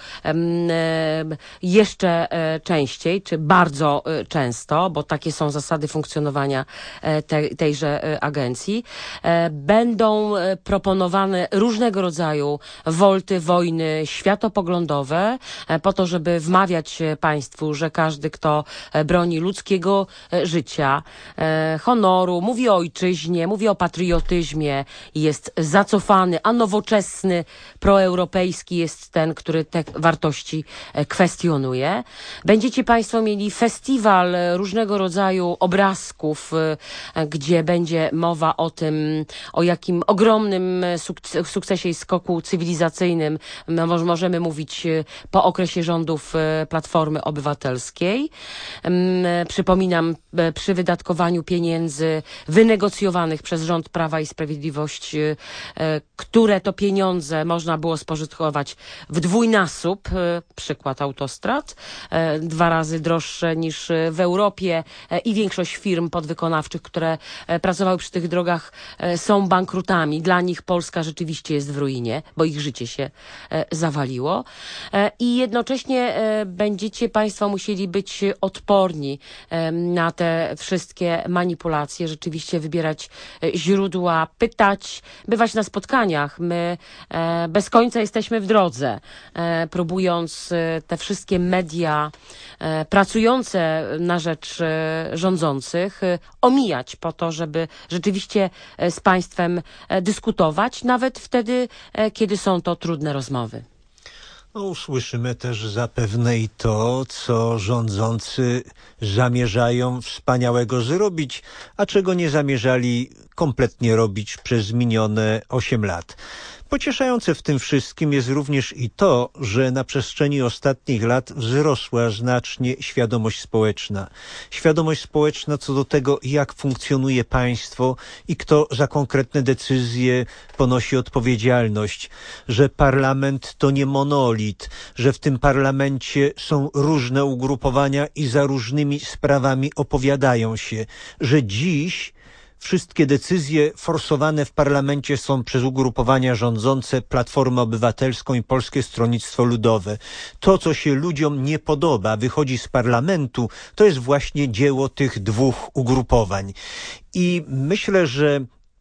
jeszcze częściej, czy bardzo często, bo takie są zasady funkcjonowania Te, tejże agencji. Będą proponowane różnego rodzaju wolty, wojny światopoglądowe po to, żeby wmawiać państwu, że każdy, kto broni ludzkiego życia, honoru, mówi o ojczyźnie, mówi o patriotyzmie, jest zacofany, a nowoczesny, proeuropejski jest ten, który te wartości kwestionuje. Będziecie państwo mieli festiwal różnego rodzaju obrazków, gdzie będzie mowa o tym, o jakim ogromnym suk- sukcesie i skoku cywilizacyjnym możemy mówić po okresie rządów Platformy Obywatelskiej. Przypominam, przy wydatkowaniu pieniędzy wynegocjowanych przez rząd Prawa i Sprawiedliwość, które to pieniądze można było spożytkować w dwójnasób, przykład autostrad, dwa razy droższe niż w Europie i większość firm podwykonawczych, które pracowały przy tych drogach, są bankrutami. Dla nich Polska rzeczywiście jest w ruinie, bo ich życie się zawaliło. I jednocześnie będziecie państwo musieli być odporni na te wszystkie manipulacje, rzeczywiście wybierać źródła, pytać, bywać na spotkaniach. My bez końca jesteśmy w drodze, próbując te wszystkie media pracujące na rzecz rządzących omijać po to, żeby rzeczywiście z państwem dyskutować, nawet wtedy, kiedy są to trudne rozmowy. No, usłyszymy też zapewne i to, co rządzący zamierzają wspaniałego zrobić, a czego nie zamierzali kompletnie robić przez minione osiem lat. Pocieszające w tym wszystkim jest również i to, że na przestrzeni ostatnich lat wzrosła znacznie świadomość społeczna. Świadomość społeczna co do tego, jak funkcjonuje państwo i kto za konkretne decyzje ponosi odpowiedzialność, że parlament to nie monolit, że w tym parlamencie są różne ugrupowania i za różnymi sprawami opowiadają się, że dziś Wszystkie decyzje forsowane w parlamencie są przez ugrupowania rządzące Platformę Obywatelską i Polskie Stronnictwo Ludowe. To, co się ludziom nie podoba, wychodzi z parlamentu, to jest właśnie dzieło tych dwóch ugrupowań. I myślę, że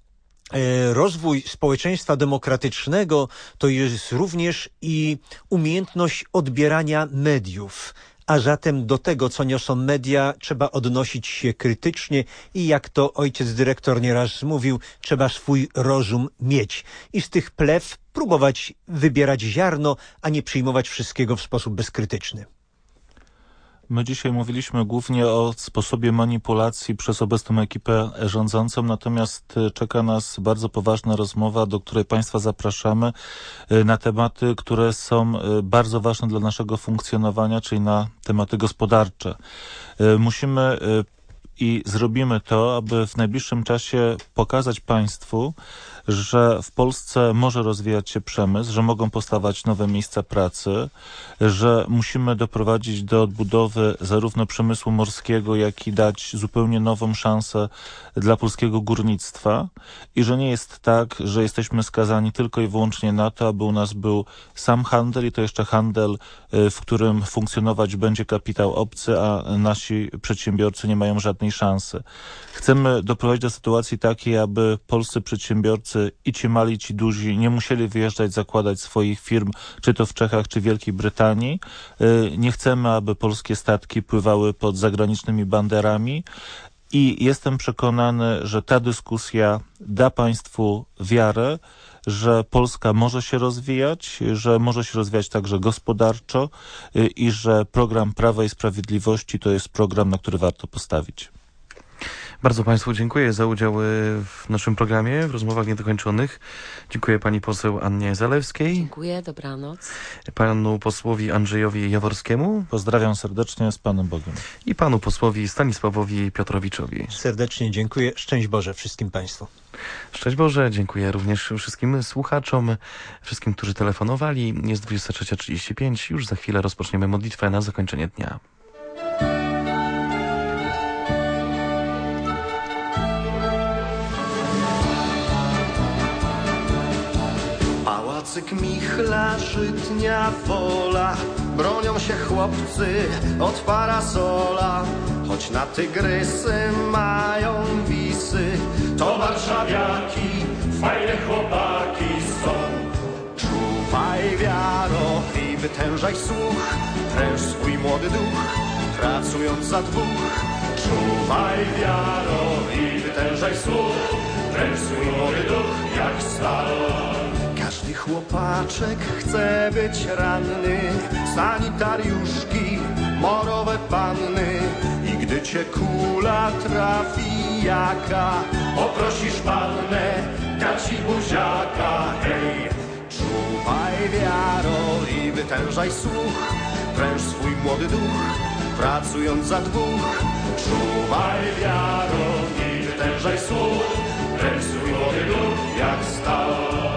rozwój społeczeństwa demokratycznego to jest również i umiejętność odbierania mediów. A zatem do tego, co niosą media, trzeba odnosić się krytycznie i jak to ojciec dyrektor nieraz mówił, trzeba swój rozum mieć. I z tych plew próbować wybierać ziarno, a nie przyjmować wszystkiego w sposób bezkrytyczny. My dzisiaj mówiliśmy głównie o sposobie manipulacji przez obecną ekipę rządzącą, natomiast czeka nas bardzo poważna rozmowa, do której Państwa zapraszamy, na tematy, które są bardzo ważne dla naszego funkcjonowania, czyli na tematy gospodarcze. Musimy i zrobimy to, aby w najbliższym czasie pokazać Państwu, że w Polsce może rozwijać się przemysł, że mogą powstawać nowe miejsca pracy, że musimy doprowadzić do odbudowy zarówno przemysłu morskiego, jak i dać zupełnie nową szansę dla polskiego górnictwa i że nie jest tak, że jesteśmy skazani tylko i wyłącznie na to, aby u nas był sam handel i to jeszcze handel, w którym funkcjonować będzie kapitał obcy, a nasi przedsiębiorcy nie mają żadnej szansy. Chcemy doprowadzić do sytuacji takiej, aby polscy przedsiębiorcy i ci mali, i ci duzi nie musieli wyjeżdżać, zakładać swoich firm, czy to w Czechach, czy Wielkiej Brytanii. Nie chcemy, aby polskie statki pływały pod zagranicznymi banderami i jestem przekonany, że ta dyskusja da Państwu wiarę, że Polska może się rozwijać, że może się rozwijać także gospodarczo i że program Prawa i Sprawiedliwości to jest program, na który warto postawić. Bardzo Państwu dziękuję za udział w naszym programie, w rozmowach niedokończonych. Dziękuję pani poseł Annie Zalewskiej. Dziękuję, dobranoc. Panu posłowi Andrzejowi Jaworskiemu. Pozdrawiam serdecznie, z Panem Bogiem. I panu posłowi Stanisławowi Piotrowiczowi. Serdecznie dziękuję. Szczęść Boże wszystkim Państwu. Szczęść Boże, dziękuję również wszystkim słuchaczom, wszystkim, którzy telefonowali. Jest dwudziesta trzecia trzydzieści pięć. Już za chwilę rozpoczniemy modlitwę na zakończenie dnia. Pałacyk Michla, Żytnia, Wola, bronią się chłopcy od parasola. Choć na tygrysy mają wisy, to warszawiaki, fajne chłopaki są. Czuwaj wiaro i wytężaj słuch, pręż swój młody duch, pracując za dwóch. Czuwaj wiaro i wytężaj słuch, pręż swój młody duch jak stal. Każdy chłopaczek chce być ranny, sanitariuszki, morowe panny. I gdy cię kula trafi jaka, poprosisz pannę, da ci buziaka. Hej, czuwaj wiaro i wytężaj słuch, pręż swój młody duch, pracując za dwóch. Czuwaj wiaro i wytężaj słuch, pręż swój młody duch jak stal.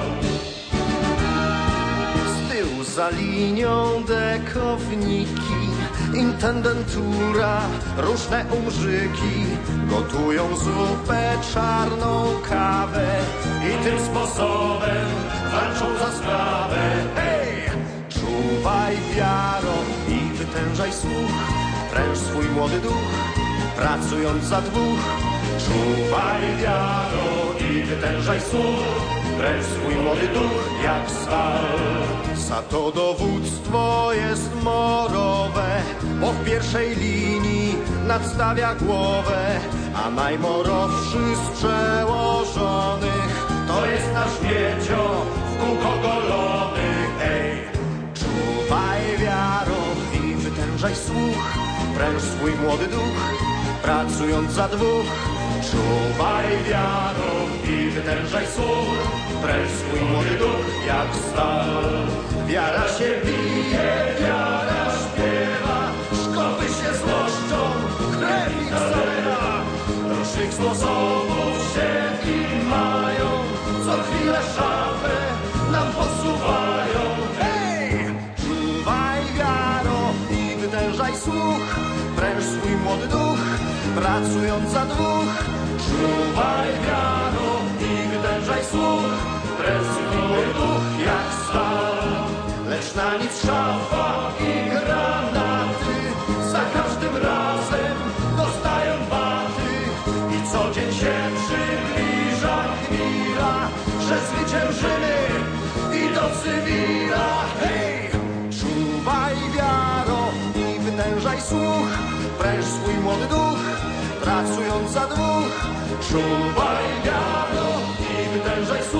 Za linią dekowniki, intendentura, różne umrzyki gotują zupę, czarną kawę i tym sposobem walczą za sprawę. Hej! Czuwaj wiaro i wytężaj słuch, pręż swój młody duch, pracując za dwóch. Czuwaj wiaro i wytężaj słuch, pręż swój młody duch jak stal. Za to dowództwo jest morowe, bo w pierwszej linii nadstawia głowę, a najmorowszy z przełożonych to jest nasz Miecio w kółko golony. Hej, czuwaj wiaro i wytężaj słuch, pręż swój młody duch, pracując za dwóch. Czuwaj wiaro i wytężaj słuch, pręż swój młody duch jak stal. Wiara się bije, wiara śpiewa, szkoły się złoszczą, krew ich zalewa. Różnych sposobów się i mają, co chwilę szafę nam posuwają. Hej! Czuwaj wiaro i wytężaj słuch, pręż swój młody duch, pracując za dwóch. Czuwaj wiaro i wydężaj słuch, precyzyjny duch jak stal. Lecz na nic szafa i granaty za każdym razem dostają baty. I co dzień się przybliża chwila, że zwyciężymy i do cywila. Hej! Czuwaj wiaro i wytężaj słuch, pręż swój młody duch, pracując za dwóch. Czuwaj wiaro i wytężaj słuch.